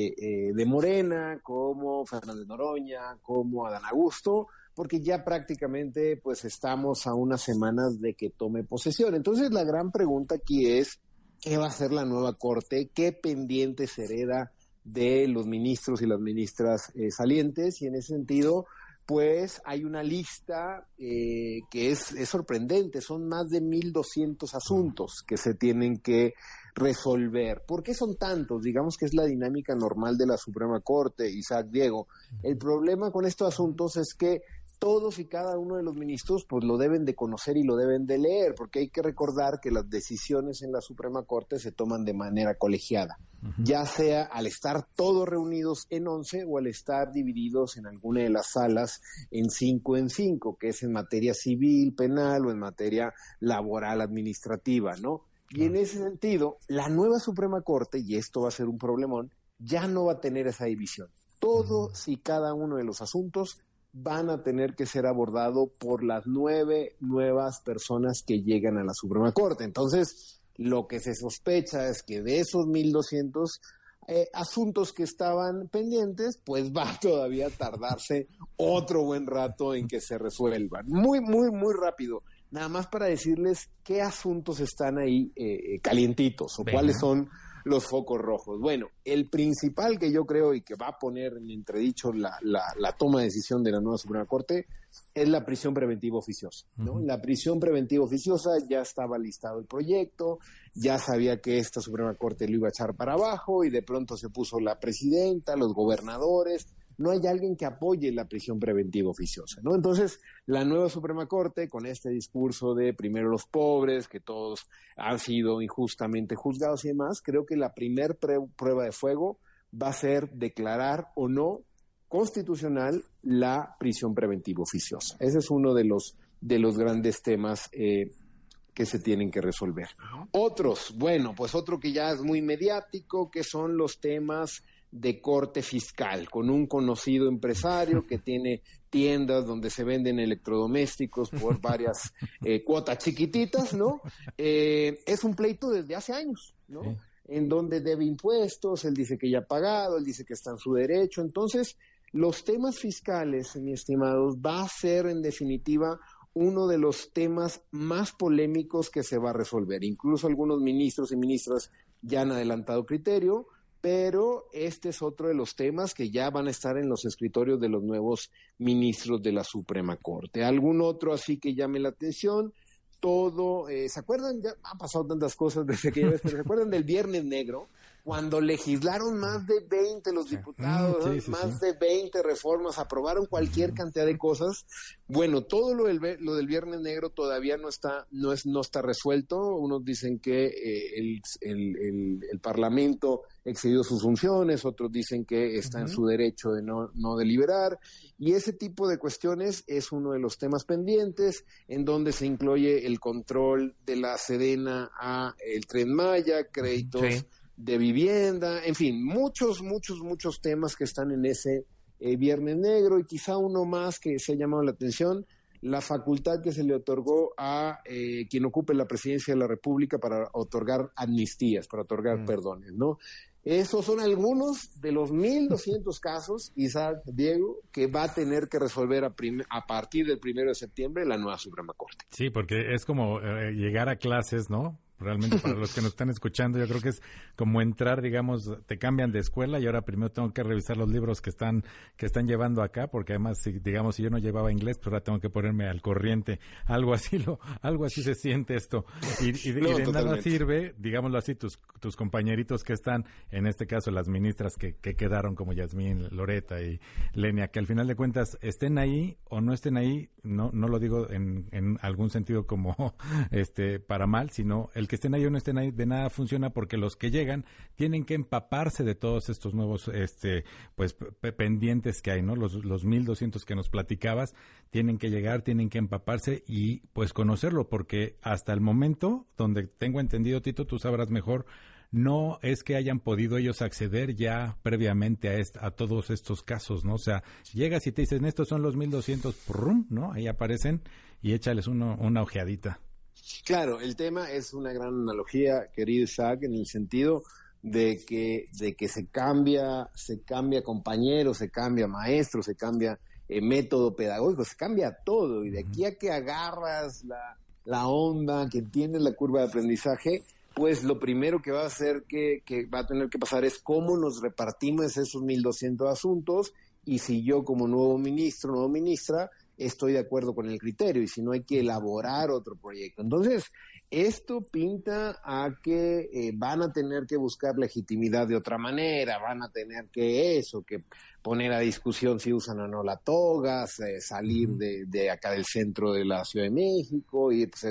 de Morena, como Fernández Noroña, como Adán Augusto, porque ya prácticamente pues estamos a unas semanas de que tome posesión. Entonces la gran pregunta aquí es, ¿qué va a hacer la nueva Corte? ¿Qué pendiente se hereda de los ministros y las ministras salientes? Y en ese sentido, pues hay una lista que es sorprendente. Son más de 1,200 asuntos que se tienen que resolver. ¿Por qué son tantos? Digamos que es la dinámica normal de la Suprema Corte, Isaac, Diego. El problema con estos asuntos es que todos y cada uno de los ministros pues lo deben de conocer y lo deben de leer, porque hay que recordar que las decisiones en la Suprema Corte se toman de manera colegiada, ya sea al estar todos reunidos en 11 o al estar divididos en alguna de las salas en 5 en 5, que es en materia civil, penal o en materia laboral administrativa, ¿no? Y en ese sentido, la nueva Suprema Corte, y esto va a ser un problemón, ya no va a tener esa división. Todos y cada uno de los asuntos van a tener que ser abordados por las 9 nuevas personas que llegan a la Suprema Corte. Entonces, lo que se sospecha es que de esos 1,200 asuntos que estaban pendientes, pues va todavía a tardarse otro buen rato en que se resuelvan. Muy, muy, muy rápido. Nada más para decirles qué asuntos están ahí calientitos o cuáles son los focos rojos. Bueno, el principal que yo creo y que va a poner en entredicho la toma de decisión de la nueva Suprema Corte es la prisión preventiva oficiosa, ¿no? La prisión preventiva oficiosa, ya estaba listado el proyecto, ya sabía que esta Suprema Corte lo iba a echar para abajo y de pronto se puso la presidenta, los gobernadores. No hay alguien que apoye la prisión preventiva oficiosa, ¿no? Entonces, la nueva Suprema Corte, con este discurso de primero los pobres, que todos han sido injustamente juzgados y demás, creo que la primer prueba de fuego va a ser declarar o no constitucional la prisión preventiva oficiosa. Ese es uno de los grandes temas que se tienen que resolver. Otros, bueno, pues otro que ya es muy mediático, que son los temas de corte fiscal, con un conocido empresario que tiene tiendas donde se venden electrodomésticos por varias cuotas chiquititas, ¿no? Es un pleito desde hace años, ¿no? Sí. En donde debe impuestos, él dice que ya ha pagado, él dice que está en su derecho. Entonces, los temas fiscales, mis estimados, va a ser en definitiva uno de los temas más polémicos que se va a resolver. Incluso algunos ministros y ministras ya han adelantado criterio, pero este es otro de los temas que ya van a estar en los escritorios de los nuevos ministros de la Suprema Corte. ¿Algún otro así que llame la atención? Todo, ¿se acuerdan? Ya han pasado tantas cosas desde que yo ¿se acuerdan del Viernes Negro? Cuando legislaron más de 20 los diputados, más de 20 reformas, aprobaron cualquier cantidad de cosas. Bueno, todo lo del Viernes Negro todavía no está resuelto. Unos dicen que el Parlamento excedió sus funciones, otros dicen que está en su derecho de no deliberar. Y ese tipo de cuestiones es uno de los temas pendientes, en donde se incluye el control de la Sedena a el Tren Maya, créditos de vivienda, en fin, muchos temas que están en ese Viernes Negro, y quizá uno más que se ha llamado la atención, la facultad que se le otorgó a quien ocupe la presidencia de la República para otorgar amnistías, para otorgar perdones, ¿no? Esos son algunos de los 1,200 casos, Isaac, Diego, que va a tener que resolver a partir del 1 de septiembre la nueva Suprema Corte. Sí, porque es como llegar a clases, ¿no? realmente para los que nos están escuchando, yo creo que es como entrar, digamos, te cambian de escuela y ahora primero tengo que revisar los libros que están llevando acá, porque además, si yo no llevaba inglés, pues ahora tengo que ponerme al corriente. Algo así se siente esto. Y de nada sirve, digámoslo así, tus compañeritos que están, en este caso las ministras que quedaron como Yasmín, Loreta y Lenia, que al final de cuentas estén ahí o no estén ahí, no lo digo en algún sentido como para mal, sino el que estén ahí o no estén ahí de nada funciona, porque los que llegan tienen que empaparse de todos estos nuevos pues pendientes que hay, ¿no? Los 1,200 que nos platicabas tienen que llegar, tienen que empaparse y pues conocerlo, porque hasta el momento, donde tengo entendido, Tito, tú sabrás mejor, no es que hayan podido ellos acceder ya previamente a todos estos casos, ¿no? O sea, llegas y te dicen, estos son los 1,200, ¡prum!, ¿no? Ahí aparecen y échales una ojeadita. Claro, el tema es una gran analogía, querido Isaac, en el sentido de que se cambia compañero, se cambia maestro, se cambia método pedagógico, se cambia todo, y de aquí a que agarras la onda, que entiendes la curva de aprendizaje, pues lo primero que va a hacer que va a tener que pasar es cómo nos repartimos esos 1,200 asuntos, y si yo como nuevo ministro, nueva ministra, estoy de acuerdo con el criterio, y si no, hay que elaborar otro proyecto. Entonces, esto pinta a que van a tener que buscar legitimidad de otra manera, van a tener que poner a discusión si usan o no la toga, salir de acá del centro de la Ciudad de México, irse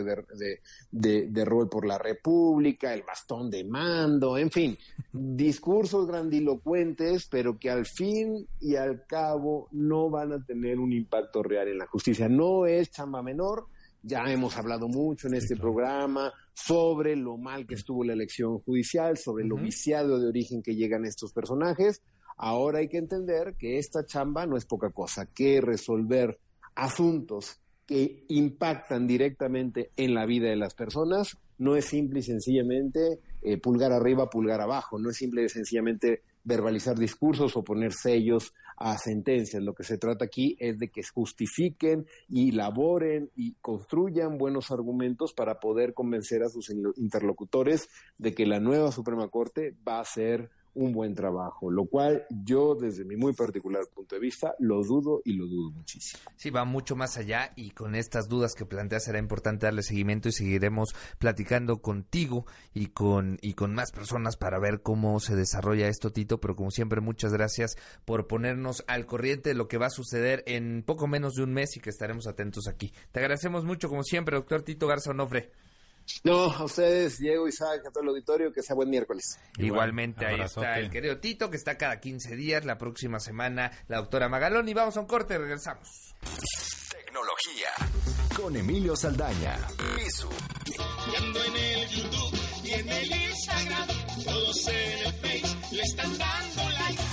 de rol por la República, el bastón de mando, en fin, discursos grandilocuentes, pero que al fin y al cabo no van a tener un impacto real en la justicia. No es chamba menor. Ya hemos hablado mucho en este programa sobre lo mal que estuvo la elección judicial, sobre lo viciado de origen que llegan estos personajes. Ahora hay que entender que esta chamba no es poca cosa, que resolver asuntos que impactan directamente en la vida de las personas no es simple y sencillamente pulgar arriba, pulgar abajo, no es simple y sencillamente verbalizar discursos o poner sellos a sentencias. Lo que se trata aquí es de que justifiquen y elaboren y construyan buenos argumentos para poder convencer a sus interlocutores de que la nueva Suprema Corte va a hacer un buen trabajo, lo cual yo, desde mi muy particular punto de vista, lo dudo muchísimo. Sí, va mucho más allá, y con estas dudas que planteas será importante darle seguimiento, y seguiremos platicando contigo y con más personas para ver cómo se desarrolla esto, Tito, pero como siempre, muchas gracias por ponernos al corriente de lo que va a suceder en poco menos de un mes, y que estaremos atentos aquí. Te agradecemos mucho, como siempre, doctor Tito Garza Onofre. No, a ustedes, Diego, Isaac, a todo el auditorio, que sea buen miércoles. Igualmente, ahí está el querido Tito, que está cada 15 días, la próxima semana la doctora Magalón, y vamos a un corte, regresamos. Tecnología, con Emilio Saldaña, Pisu. Y ando en el YouTube y en el Instagram, todos en el Face le están dando like.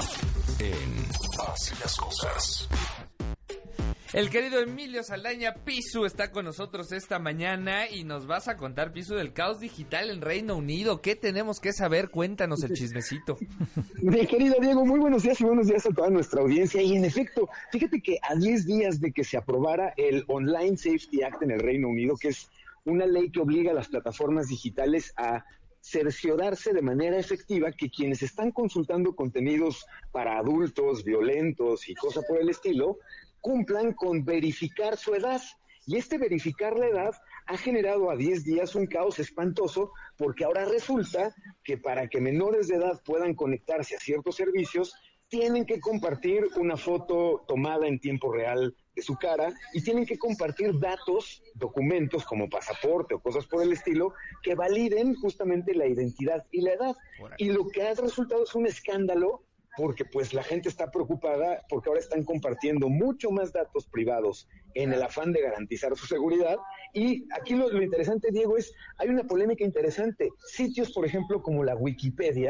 En Así las Cosas. El querido Emilio Saldaña, Pisu, está con nosotros esta mañana y nos vas a contar, Pisu, del caos digital en Reino Unido. ¿Qué tenemos que saber? Cuéntanos el chismecito. Mi querido Diego, muy buenos días y buenos días a toda nuestra audiencia. Y en efecto, fíjate que a 10 días de que se aprobara el Online Safety Act en el Reino Unido, que es una ley que obliga a las plataformas digitales a cerciorarse de manera efectiva que quienes están consultando contenidos para adultos, violentos y cosas por el estilo, cumplan con verificar su edad. Y verificar la edad ha generado a 10 días un caos espantoso, porque ahora resulta que para que menores de edad puedan conectarse a ciertos servicios, tienen que compartir una foto tomada en tiempo real de su cara y tienen que compartir datos, documentos como pasaporte o cosas por el estilo, que validen justamente la identidad y la edad. Y lo que ha resultado es un escándalo, porque pues la gente está preocupada porque ahora están compartiendo mucho más datos privados en el afán de garantizar su seguridad. Y aquí lo interesante, Diego, hay una polémica interesante. Sitios, por ejemplo, como la Wikipedia,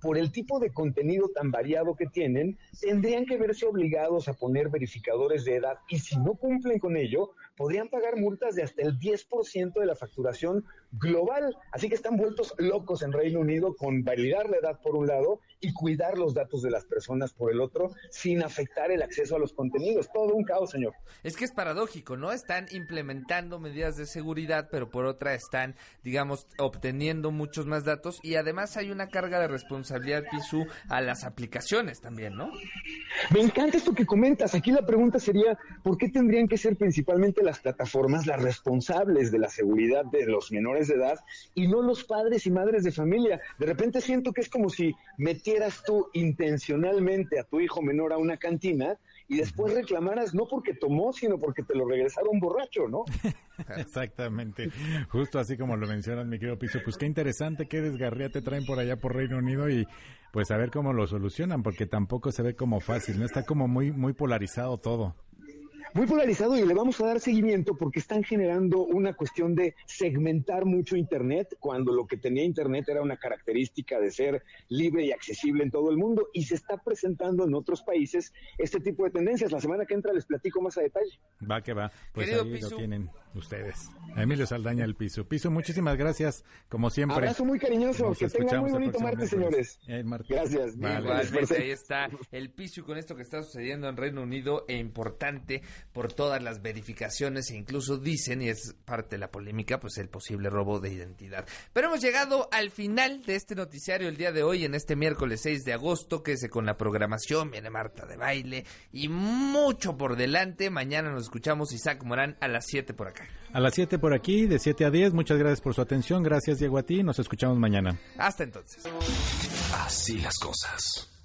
por el tipo de contenido tan variado que tienen, tendrían que verse obligados a poner verificadores de edad y si no cumplen con ello, podrían pagar multas de hasta el 10% de la facturación global. Así que están vueltos locos en Reino Unido con validar la edad por un lado y cuidar los datos de las personas por el otro, sin afectar el acceso a los contenidos. Todo un caos, señor. Es que es paradójico, ¿no? Están implementando medidas de seguridad, pero por otra están, digamos, obteniendo muchos más datos y además hay una carga de responsabilidad, Pisu, a las aplicaciones también, ¿no? Me encanta esto que comentas. Aquí la pregunta sería, ¿por qué tendrían que ser principalmente las plataformas las responsables de la seguridad de los menores de edad y no los padres y madres de familia? De repente siento que es como si metieras tú intencionalmente a tu hijo menor a una cantina y después reclamaras no porque tomó, sino porque te lo regresaron borracho, ¿no? Exactamente, justo así como lo mencionas, mi querido Piso. Pues qué interesante, qué desgarría te traen por allá por Reino Unido y pues a ver cómo lo solucionan, porque tampoco se ve como fácil, ¿no? Está como muy polarizado todo. Muy polarizado, y le vamos a dar seguimiento porque están generando una cuestión de segmentar mucho Internet, cuando lo que tenía Internet era una característica de ser libre y accesible en todo el mundo, y se está presentando en otros países este tipo de tendencias. La semana que entra les platico más a detalle. Va que va, pues querido ahí Pisu, lo tienen ustedes. Emilio Saldaña, el Pisu. Pisu, muchísimas gracias, como siempre. Abrazo muy cariñoso, Nos que tengan muy bonito escuchamos el martes, próximo señores. Gracias. Gracias. Igualmente, ahí está el Pisu con esto que está sucediendo en Reino Unido, e importante por todas las verificaciones, e incluso dicen, y es parte de la polémica, pues el posible robo de identidad. Pero hemos llegado al final de este noticiario el día de hoy, en este miércoles 6 de agosto, quédese con la programación, viene Marta de Baile y mucho por delante. Mañana nos escuchamos, Isaac Morán, a las 7 por acá. A las 7 por aquí, de 7 a 10, muchas gracias por su atención, gracias Diego a ti, nos escuchamos mañana. Hasta entonces. Así las cosas.